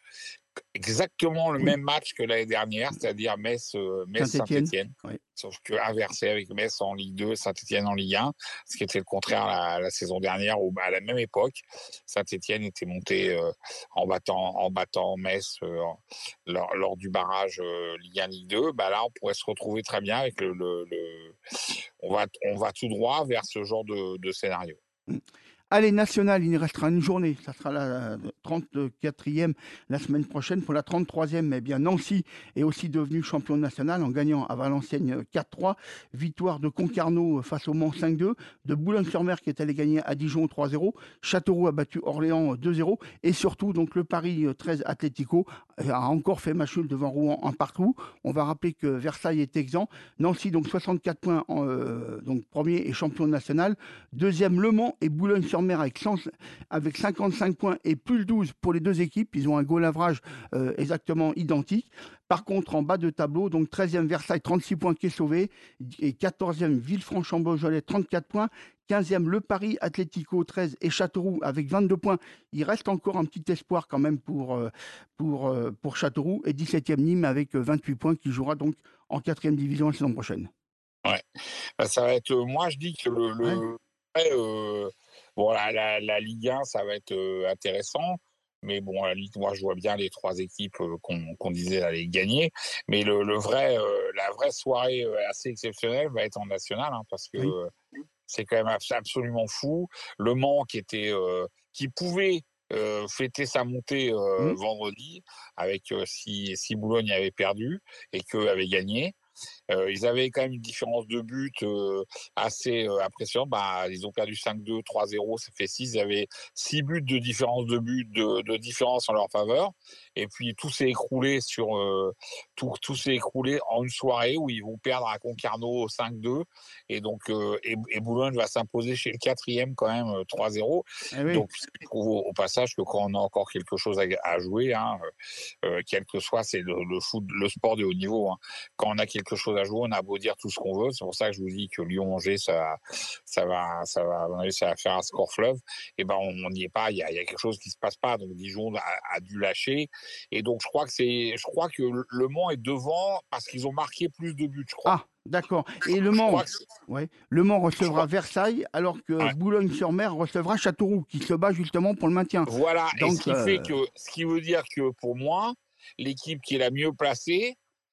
exactement le oui. même match que l'année dernière, c'est-à-dire Metz, euh, Metz Saint-Étienne, oui. Sauf que inversé avec Metz en Ligue deux, Saint-Étienne en Ligue un, ce qui était le contraire la, la saison dernière où à la même époque, Saint-Étienne était monté euh, en battant en battant Metz euh, lors, lors du barrage euh, Ligue un Ligue deux. Bah là, on pourrait se retrouver très bien avec le, le, le on va on va tout droit vers ce genre de, de scénario.
Mmh. Allez, national, il nous restera une journée. Ça sera la trente-quatrième la semaine prochaine. Pour la trente-troisième, eh bien, Nancy est aussi devenu champion national en gagnant à Valenciennes quatre trois. Victoire de Concarneau face au Mans cinq deux. De Boulogne-sur-Mer qui est allé gagner à Dijon trois zéro. Châteauroux a battu Orléans deux zéro. Et surtout, donc, le Paris treize Atlético a encore fait match nul devant Rouen un partout. On va rappeler que Versailles est exempt. Nancy, donc, soixante-quatre points, en, euh, donc, premier et champion national. Deuxième, Le Mans et Boulogne-sur-Mer avec, avec cinquante-cinq points et plus douze pour les deux équipes. Ils ont un goal average euh, exactement identique. Par contre, en bas de tableau, donc treizième Versailles, trente-six points qui est sauvé. Et quatorzième Villefranche-en-Beaujolais, trente-quatre points. quinzième Le Paris Atlético, treize et Châteauroux avec vingt-deux points. Il reste encore un petit espoir quand même pour, pour, pour Châteauroux. Et dix-septième Nîmes avec vingt-huit points qui jouera donc en quatrième division la saison prochaine.
Ouais, ça va être. Moi, je dis que le. le... Ouais. Euh... Bon, la, la, la Ligue un, ça va être euh, intéressant. Mais bon, la Ligue, moi, je vois bien les trois équipes euh, qu'on, qu'on disait aller gagner. Mais le, le vrai, euh, la vraie soirée euh, assez exceptionnelle va être en national, hein, parce que oui. euh, c'est quand même absolument fou. Le Mans qui était, euh, qui pouvait euh, fêter sa montée euh, mmh. vendredi, avec euh, si, si Boulogne avait perdu et qu'eux avaient gagné. Euh, ils avaient quand même une différence de but euh, assez euh, impressionnante. Bah, ils ont perdu cinq deux, trois zéro, ça fait six. Il y avait six buts de différence de but, de, de différence en leur faveur. Et puis tout s'est écroulé sur euh, tout, tout s'est écroulé en une soirée où ils vont perdre à Concarneau cinq deux. Et donc euh, et, et Boulogne va s'imposer chez le quatrième quand même trois zéro. Eh oui. Donc je trouve au, au passage que quand on a encore quelque chose à, à jouer, hein, euh, quel que soit, c'est le, le foot, le sport de haut niveau. Hein. Quand on a quelque chose à jouer, on a beau dire tout ce qu'on veut. C'est pour ça que je vous dis que Lyon-Angers, ça, ça va, ça va, à mon avis, ça va faire un score fleuve. Et ben, on n'y est pas. Il y a, il y a quelque chose qui se passe pas. Donc Dijon a, a dû lâcher. Et donc je crois que c'est, je crois que Le Mans est devant parce qu'ils ont marqué plus de buts, je crois.
Ah, d'accord. Et Le Mans, ouais, Le Mans recevra Versailles, alors que ouais. Boulogne-sur-Mer recevra Châteauroux, qui se bat justement pour le maintien.
Voilà. Donc, et ce qui
euh...
fait que, ce qui veut dire que pour moi, l'équipe qui est la mieux placée,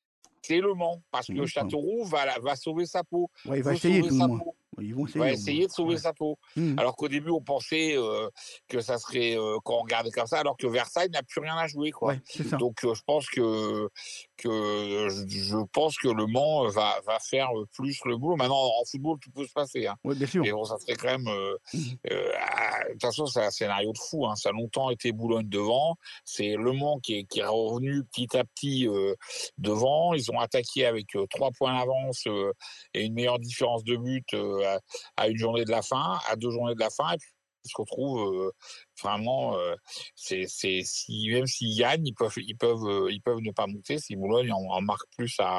c'est Le Mans, parce que
Mmh,
Châteauroux va, la- va sauver sa peau.
Ouais, il va
veut
essayer
sauver
tout le
sa
moins.
peau.
Ils vont essayer.
Va
au moins.
essayer de sauver
Ouais.
sa peau.
Mmh.
Alors qu'au début, on pensait euh, que ça serait, euh, quand on regardait comme ça, alors que Versailles n'a plus rien à jouer, quoi.
Ouais, c'est ça.
Donc, euh, je pense que, que je, je pense que Le Mans va, va faire plus le boulot. Maintenant, en football, tout peut se passer. Hein.
Ouais, bien sûr.
Mais bon, ça serait quand même. euh,
Mmh.
euh, ah, de toute façon, c'est un scénario de fou. Hein. Ça a longtemps été Boulogne devant. C'est Le Mans qui est, qui est revenu petit à petit euh, devant. Ils ont attaqué avec euh, trois points d'avance euh, et une meilleure différence de but euh, à, à une journée de la fin, à deux journées de la fin. Et puis, ils se retrouvent euh, vraiment. Euh, c'est, c'est, si, même s'ils gagnent, ils peuvent, ils, peuvent, euh, ils peuvent ne pas monter si Boulogne en, en marque plus à,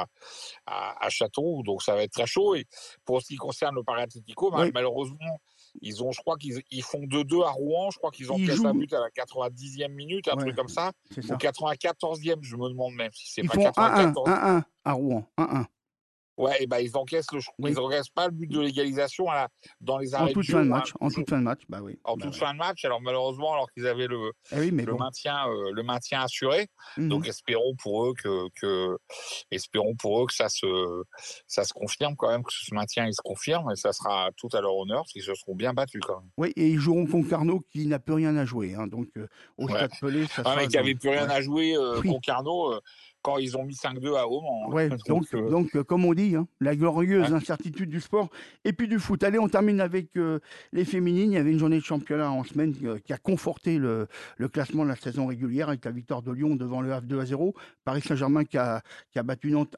à, à Châteauroux. Donc, ça va être très chaud. Et pour ce qui concerne le Paris Atlético,
Ouais.
malheureusement, ils ont, je crois qu'ils ils font deux deux à Rouen. Je crois qu'ils
Ils
encaissent un
jouent.
but à la quatre-vingt-dixième minute, un
Ouais,
truc comme ça.
c'est
Ou
ça.
quatre-vingt-quatorzième, je me demande même si c'est
Ils
pas
font un un,
quatre-vingt-quatorze.
un un à Rouen. un un.
Ouais, et ben ils encaissent le,
Oui.
ils encaissent pas le but de l'égalisation à la- dans les
En
arrêts de
toute
jeu
fin de
ou un
match. En
jeu-
toute fin de match. Bah oui.
en
Bah
toute
ouais.
fin de match. Alors malheureusement, alors qu'ils avaient le,
Eh oui, mais
le
bon.
maintien, euh, le maintien assuré.
Mhm.
Donc espérons pour eux que, que espérons pour eux que ça se ça se confirme quand même, que ce maintien il se confirme et ça sera tout à leur honneur parce qu'ils se seront bien battus quand même.
Oui, et ils joueront Concarneau qui n'a plus rien à jouer. Hein. Donc, euh, au
Ouais.
Stade Pelé, ça
Ah,
sera.
mais qui avait
dans-
plus rien
ouais.
à jouer, euh,
Oui.
Concarneau, euh, quand ils ont mis cinq deux à Auban.
Ouais,
Donc,
donc,
euh,
donc euh, comme on dit, hein, la glorieuse
Ouais.
incertitude du sport et puis du foot. Allez, on termine avec euh, les féminines. Il y avait une journée de championnat en semaine euh, qui a conforté le, le classement de la saison régulière avec la victoire de Lyon devant le Havre deux à zéro. Paris Saint-Germain qui a, qui a battu Nantes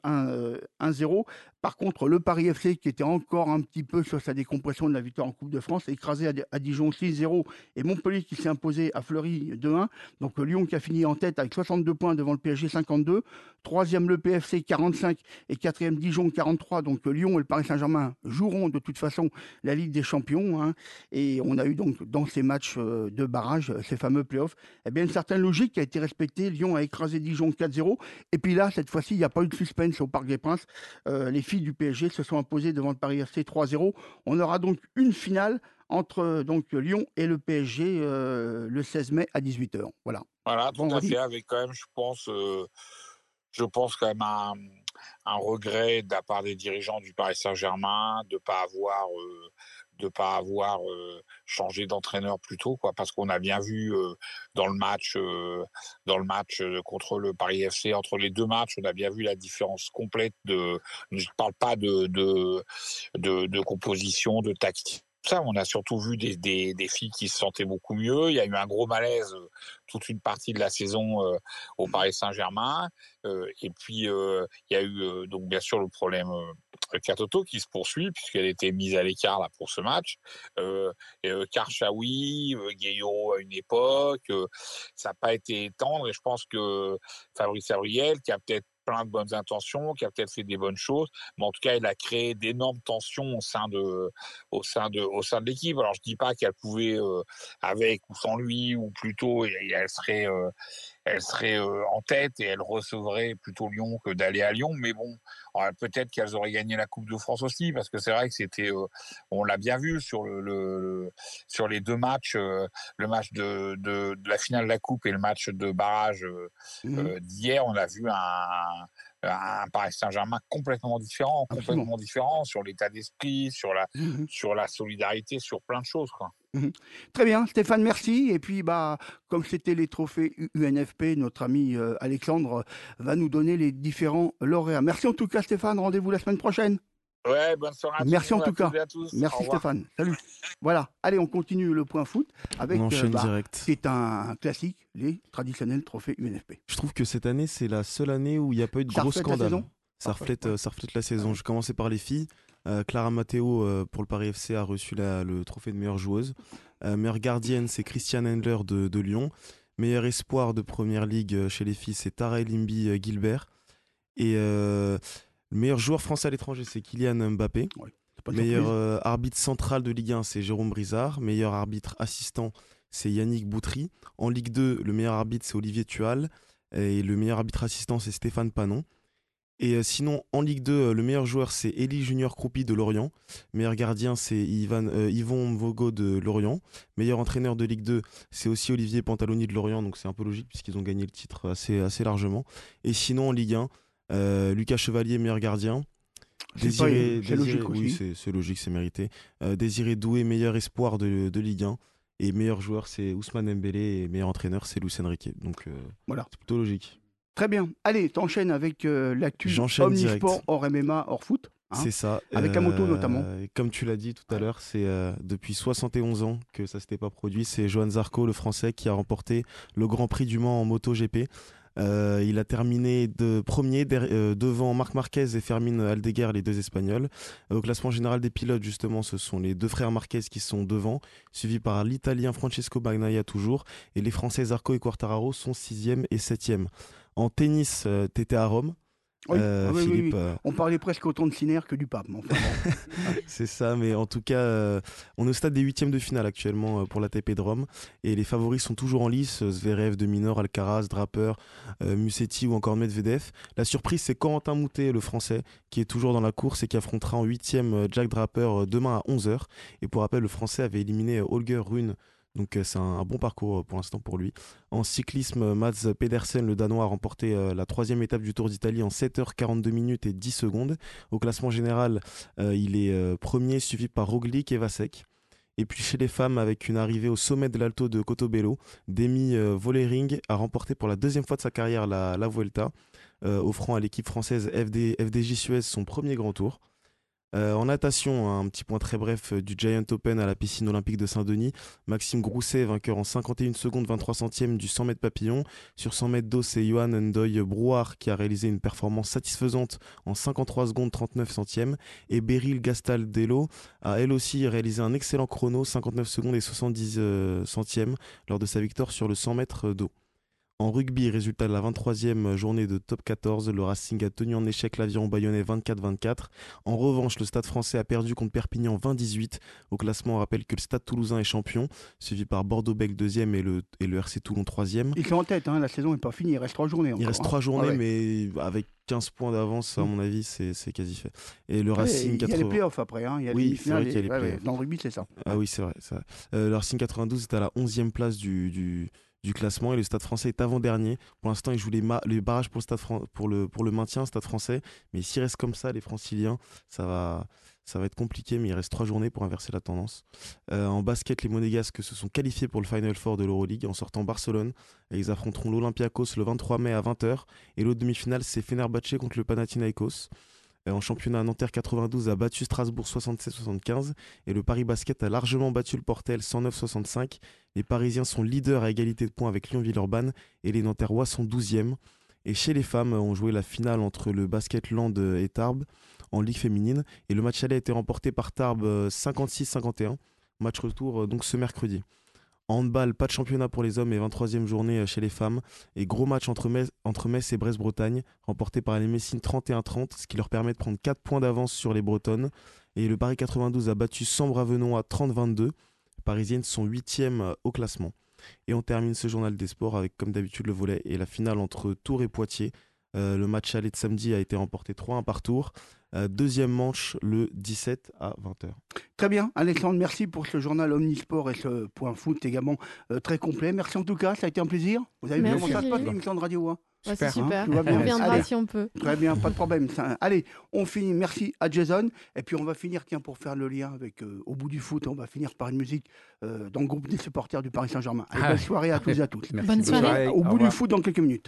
un zéro. Par contre, le Paris F C qui était encore un petit peu sur sa décompression de la victoire en Coupe de France, écrasé à, à Dijon six zéro et Montpellier qui s'est imposé à Fleury deux un. Donc euh, Lyon qui a fini en tête avec soixante-deux points devant le P S G cinquante-deux. Troisième le P F C quarante-cinq et quatrième Dijon quarante-trois. Donc euh, Lyon et le Paris Saint-Germain joueront de toute façon la Ligue des Champions. Hein. Et on a eu donc dans ces matchs euh, de barrage, ces fameux playoffs, eh bien une certaine logique qui a été respectée. Lyon a écrasé Dijon quatre zéro. Et puis là, cette fois-ci, il n'y a pas eu de suspense au Parc des Princes. Euh, les filles du P S G se sont imposées devant le Paris F C trois zéro. On aura donc une finale entre donc Lyon et le P S G euh, le seize mai à dix-huit heures. Voilà.
Voilà, tout à
Vendredi.
fait, avec quand même, je pense, euh, je pense quand même un, un regret de la part des dirigeants du Paris Saint-Germain de pas avoir, euh, de pas avoir euh, changé d'entraîneur plus tôt, quoi, parce qu'on a bien vu euh, dans le match, euh, dans le match euh, contre le Paris F C, entre les deux matchs, on a bien vu la différence complète de. Je ne parle pas de de, de, de composition, de tactique. Ça, on a surtout vu des, des, des filles qui se sentaient beaucoup mieux. Il y a eu un gros malaise euh, toute une partie de la saison euh, au Paris Saint-Germain. Euh, et puis, euh, il y a eu euh, donc bien sûr le problème euh, Katoto qui se poursuit puisqu'elle était mise à l'écart là, pour ce match. Euh, et, euh, Karchaoui, euh, Gueye à une époque, euh, ça n'a pas été tendre. Et je pense que Fabrice Abriel, qui a peut-être plein de bonnes intentions, qui a peut-être fait des bonnes choses, mais en tout cas, il a créé d'énormes tensions au sein de, au sein de, au sein de l'équipe. Alors, je dis pas qu'elle pouvait, euh, avec ou sans lui, ou plutôt, et, et elle serait, euh, elle serait euh, en tête et elle recevrait plutôt Lyon que d'aller à Lyon. Mais bon, alors, peut-être qu'elles auraient gagné la Coupe de France aussi, parce que c'est vrai que c'était, euh, on l'a bien vu sur le, le sur les deux matchs, euh, le match de, de, de la finale de la Coupe et le match de barrage euh,
Mmh.
euh, d'hier, on a vu un un Paris Saint-Germain complètement différent,
Absolument.
complètement différent sur l'état d'esprit, sur la,
Mmh.
sur la solidarité, sur plein de choses, quoi.
Mmh. Très bien, Stéphane, merci. Et puis, bah, comme c'était les trophées U N F P, notre ami euh, Alexandre euh, va nous donner les différents lauréats. Merci en tout cas, Stéphane. Rendez-vous la semaine prochaine.
Ouais, bonne soirée à
Merci
tout le
en
monde,
tout
à
cas.
toutes et à tous. Au
Merci
revoir.
Stéphane. Salut. Voilà. Allez, on continue le point foot avec
On enchaîne
bah,
direct.
qui est un classique, les traditionnels trophées U N F P.
Je trouve que cette année, c'est la seule année où il n'y a pas eu de
Ça
gros
reflète la
scandales.
saison
Ça
Parfait,
reflète,
ouais.
euh, ça reflète la saison. Je vais commencer par les filles. Euh, Clara Matteo euh, pour le Paris F C a reçu la- le trophée de meilleure joueuse. Euh, meilleure gardienne, c'est Christiane Endler de, de Lyon. Meilleur espoir de Première Ligue euh, chez les filles, c'est Tara Elimbi euh, Gilbert. Et euh, le meilleur joueur français à l'étranger, c'est Kylian Mbappé.
Ouais, c'est pas de
Meilleur
surprise.
euh, arbitre central de Ligue un, c'est Jérôme Brizard. Meilleur arbitre assistant, c'est Yannick Boutry. En Ligue deux, le meilleur arbitre, c'est Olivier Tual. Et le meilleur arbitre assistant, c'est Stéphane Panon. Et euh, sinon, en Ligue deux, euh, le meilleur joueur, c'est Élie Junior Croupi de Lorient. Meilleur gardien, c'est Ivan, euh, Yvon Mvogo de Lorient. Meilleur entraîneur de Ligue deux, c'est aussi Olivier Pantaloni de Lorient. Donc c'est un peu logique puisqu'ils ont gagné le titre assez, assez largement. Et sinon, en Ligue un, Euh, Lucas Chevalier, meilleur gardien.
C'est
Désiré,
pas- c'est
Désiré-
logique
oui,
aussi.
c'est c'est logique, c'est mérité. Euh, Désiré Doué, meilleur espoir de, de Ligue un. Et meilleur joueur, c'est Ousmane Dembélé. Et meilleur entraîneur, c'est Luis Enrique. Donc, euh,
Voilà.
c'est plutôt logique.
Très bien. Allez, t'enchaînes avec euh, l'actu
J'enchaîne
omnisport
direct.
hors M M A, hors foot. hein.
C'est ça.
Avec la moto,
Euh,
notamment.
Comme tu l'as dit tout à l'heure, c'est euh, depuis soixante et onze ans que ça s'était pas produit. C'est Johan Zarco, le Français, qui a remporté le Grand Prix du Mans en MotoGP. Euh, il a terminé de premier der- euh, devant Marc Marquez et Fermín Aldeguer, les deux Espagnols. Euh, au classement général des pilotes, justement, ce sont les deux frères Marquez qui sont devant, suivis par l'Italien Francesco Bagnaia toujours, et les Français Zarco et Quartararo sont sixième et septième. En tennis, euh, t'étais à Rome.
Oui,
Euh,
ah oui, oui,
Philippe,
oui.
euh,
On parlait presque autant de Sinner que du pape. mais enfin, bon.
C'est ça, mais en tout cas, euh, on est au stade des huitièmes de finale actuellement euh, pour l'A T P de Rome. Et les favoris sont toujours en lice, euh, Zverev, de Minor, Alcaraz, Draper, euh, Musetti ou encore Medvedev. La surprise, c'est Corentin Moutet, le Français, qui est toujours dans la course et qui affrontera en huitième euh, Jack Draper euh, demain à onze heures. Et pour rappel, le Français avait éliminé euh, Holger Rune. Donc euh, c'est un, un bon parcours euh, pour l'instant pour lui. En cyclisme, euh, Mats Pedersen, le Danois, a remporté euh, la troisième étape du Tour d'Italie en sept heures quarante-deux minutes et dix secondes. Au classement général, euh, il est euh, premier, suivi par Roglic et Vasek. Et puis chez les femmes, avec une arrivée au sommet de l'Alto de Cotobello, Demi euh, Vollering a remporté pour la deuxième fois de sa carrière la, la Vuelta, euh, offrant à l'équipe française F D, F D J Suez son premier grand tour. Euh, en natation, un petit point très bref euh, du Giant Open à la piscine olympique de Saint-Denis. Maxime Grousset, vainqueur en cinquante et une secondes vingt-trois centièmes du cent mètres papillon. Sur cent mètres d'eau, c'est Johan Ndoye Brouard qui a réalisé une performance satisfaisante en cinquante-trois secondes trente-neuf centièmes. Et Beryl Gastaldello a elle aussi réalisé un excellent chrono, cinquante-neuf secondes et soixante-dix euh, centièmes, lors de sa victoire sur le cent mètres d'eau. En rugby, résultat de la vingt-troisième journée de top quatorze, le Racing a tenu en échec l'Aviron Bayonnais vingt-quatre vingt-quatre. En revanche, le Stade Français a perdu contre Perpignan vingt dix-huit. Au classement, on rappelle que le Stade Toulousain est champion, suivi par Bordeaux-Bègles deuxième et le, et le R C Toulon troisième.
Ils sont en tête, hein, la saison n'est pas finie, il reste trois journées encore.
Il reste
hein.
trois journées,
Ah ouais.
mais avec quinze points d'avance, à
Mm.
mon avis, c'est c'est quasi fait. Et le
Ouais,
Racing
il y a les
quatre-vingts
playoffs après, hein, il y a
Oui,
les
c'est vrai
finales,
qu'il y a les
ouais, ouais,
playoffs.
dans le rugby c'est ça.
Ah oui, c'est vrai. c'est vrai. Euh, le Racing quatre-vingt-douze est à la onzième place du, du, du classement et le Stade Français est avant-dernier. Pour l'instant, il joue les, ma- les barrages pour le, stade Fran- pour, le, pour le maintien, Stade Français. Mais s'il reste comme ça, les Franciliens, ça va, ça va être compliqué, mais il reste trois journées pour inverser la tendance. Euh, en basket, les Monégasques se sont qualifiés pour le Final Four de l'Euroleague en sortant Barcelone. Et ils affronteront l'Olympiakos le vingt-trois mai à vingt heures. Et l'autre demi-finale, c'est Fenerbahçe contre le Panathinaikos. Euh, En championnat, Nanterre quatre-vingt-douze a battu Strasbourg soixante-sept soixante-quinze et le Paris Basket a largement battu le Portel cent neuf soixante-cinq. Les Parisiens sont leaders à égalité de points avec Lyon-Villeurbanne et les Nanterrois sont douzièmes. Et chez les femmes, on jouait la finale entre le Basket Land et Tarbes en Ligue féminine et le match aller a été remporté par Tarbes cinquante-six cinquante et un. Match retour euh, donc ce mercredi. En handball, pas de championnat pour les hommes et vingt-troisième journée chez les femmes. Et gros match entre Metz, entre Metz et Brest-Bretagne, remporté par les Messines trente et un trente, ce qui leur permet de prendre quatre points d'avance sur les Bretonnes. Et le Paris quatre-vingt-douze a battu Sambre-Avenois à trente vingt-deux. Les Parisiennes sont huitièmes au classement. Et on termine ce journal des sports avec, comme d'habitude, le volley et la finale entre Tours et Poitiers. Euh, le match aller de samedi a été remporté trois un par tour. Euh, deuxième manche le dix-sept à vingt heures.
Très bien, Alexandre, merci pour ce journal Omnisport et ce point foot également euh, très complet. Merci en tout cas, ça a été un plaisir. Vous avez vu
Merci.
comment ça se passe l'émission de radio, hein?
Ouais, c'est
Hein,
super.
tout va bien.
On viendra
Allez.
si on peut.
Très bien, pas de problème. Ça- Allez, on finit. Merci à Jason. Et puis on va finir, tiens, pour faire le lien avec euh, Au bout du foot, on va finir par une musique euh, dans le groupe des supporters du Paris Saint-Germain. Allez,
Ah.
bonne soirée à tous et à toutes.
Merci. Bonne soirée.
Au bout du foot dans quelques minutes.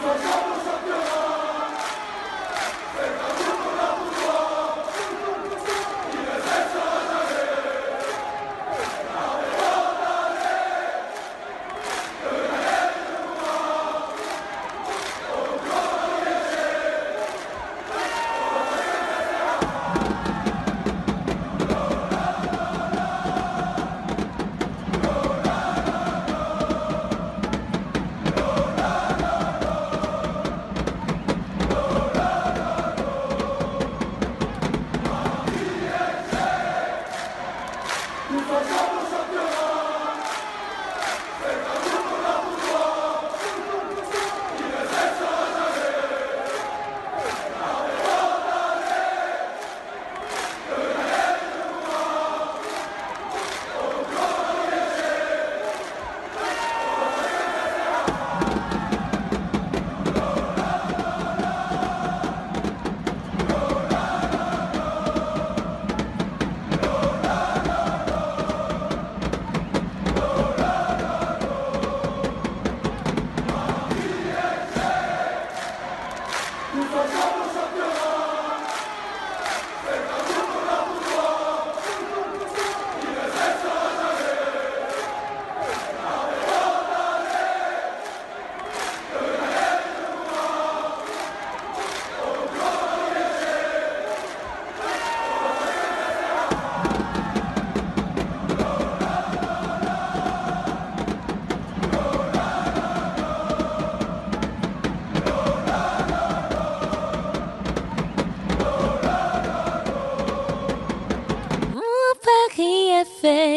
Paris F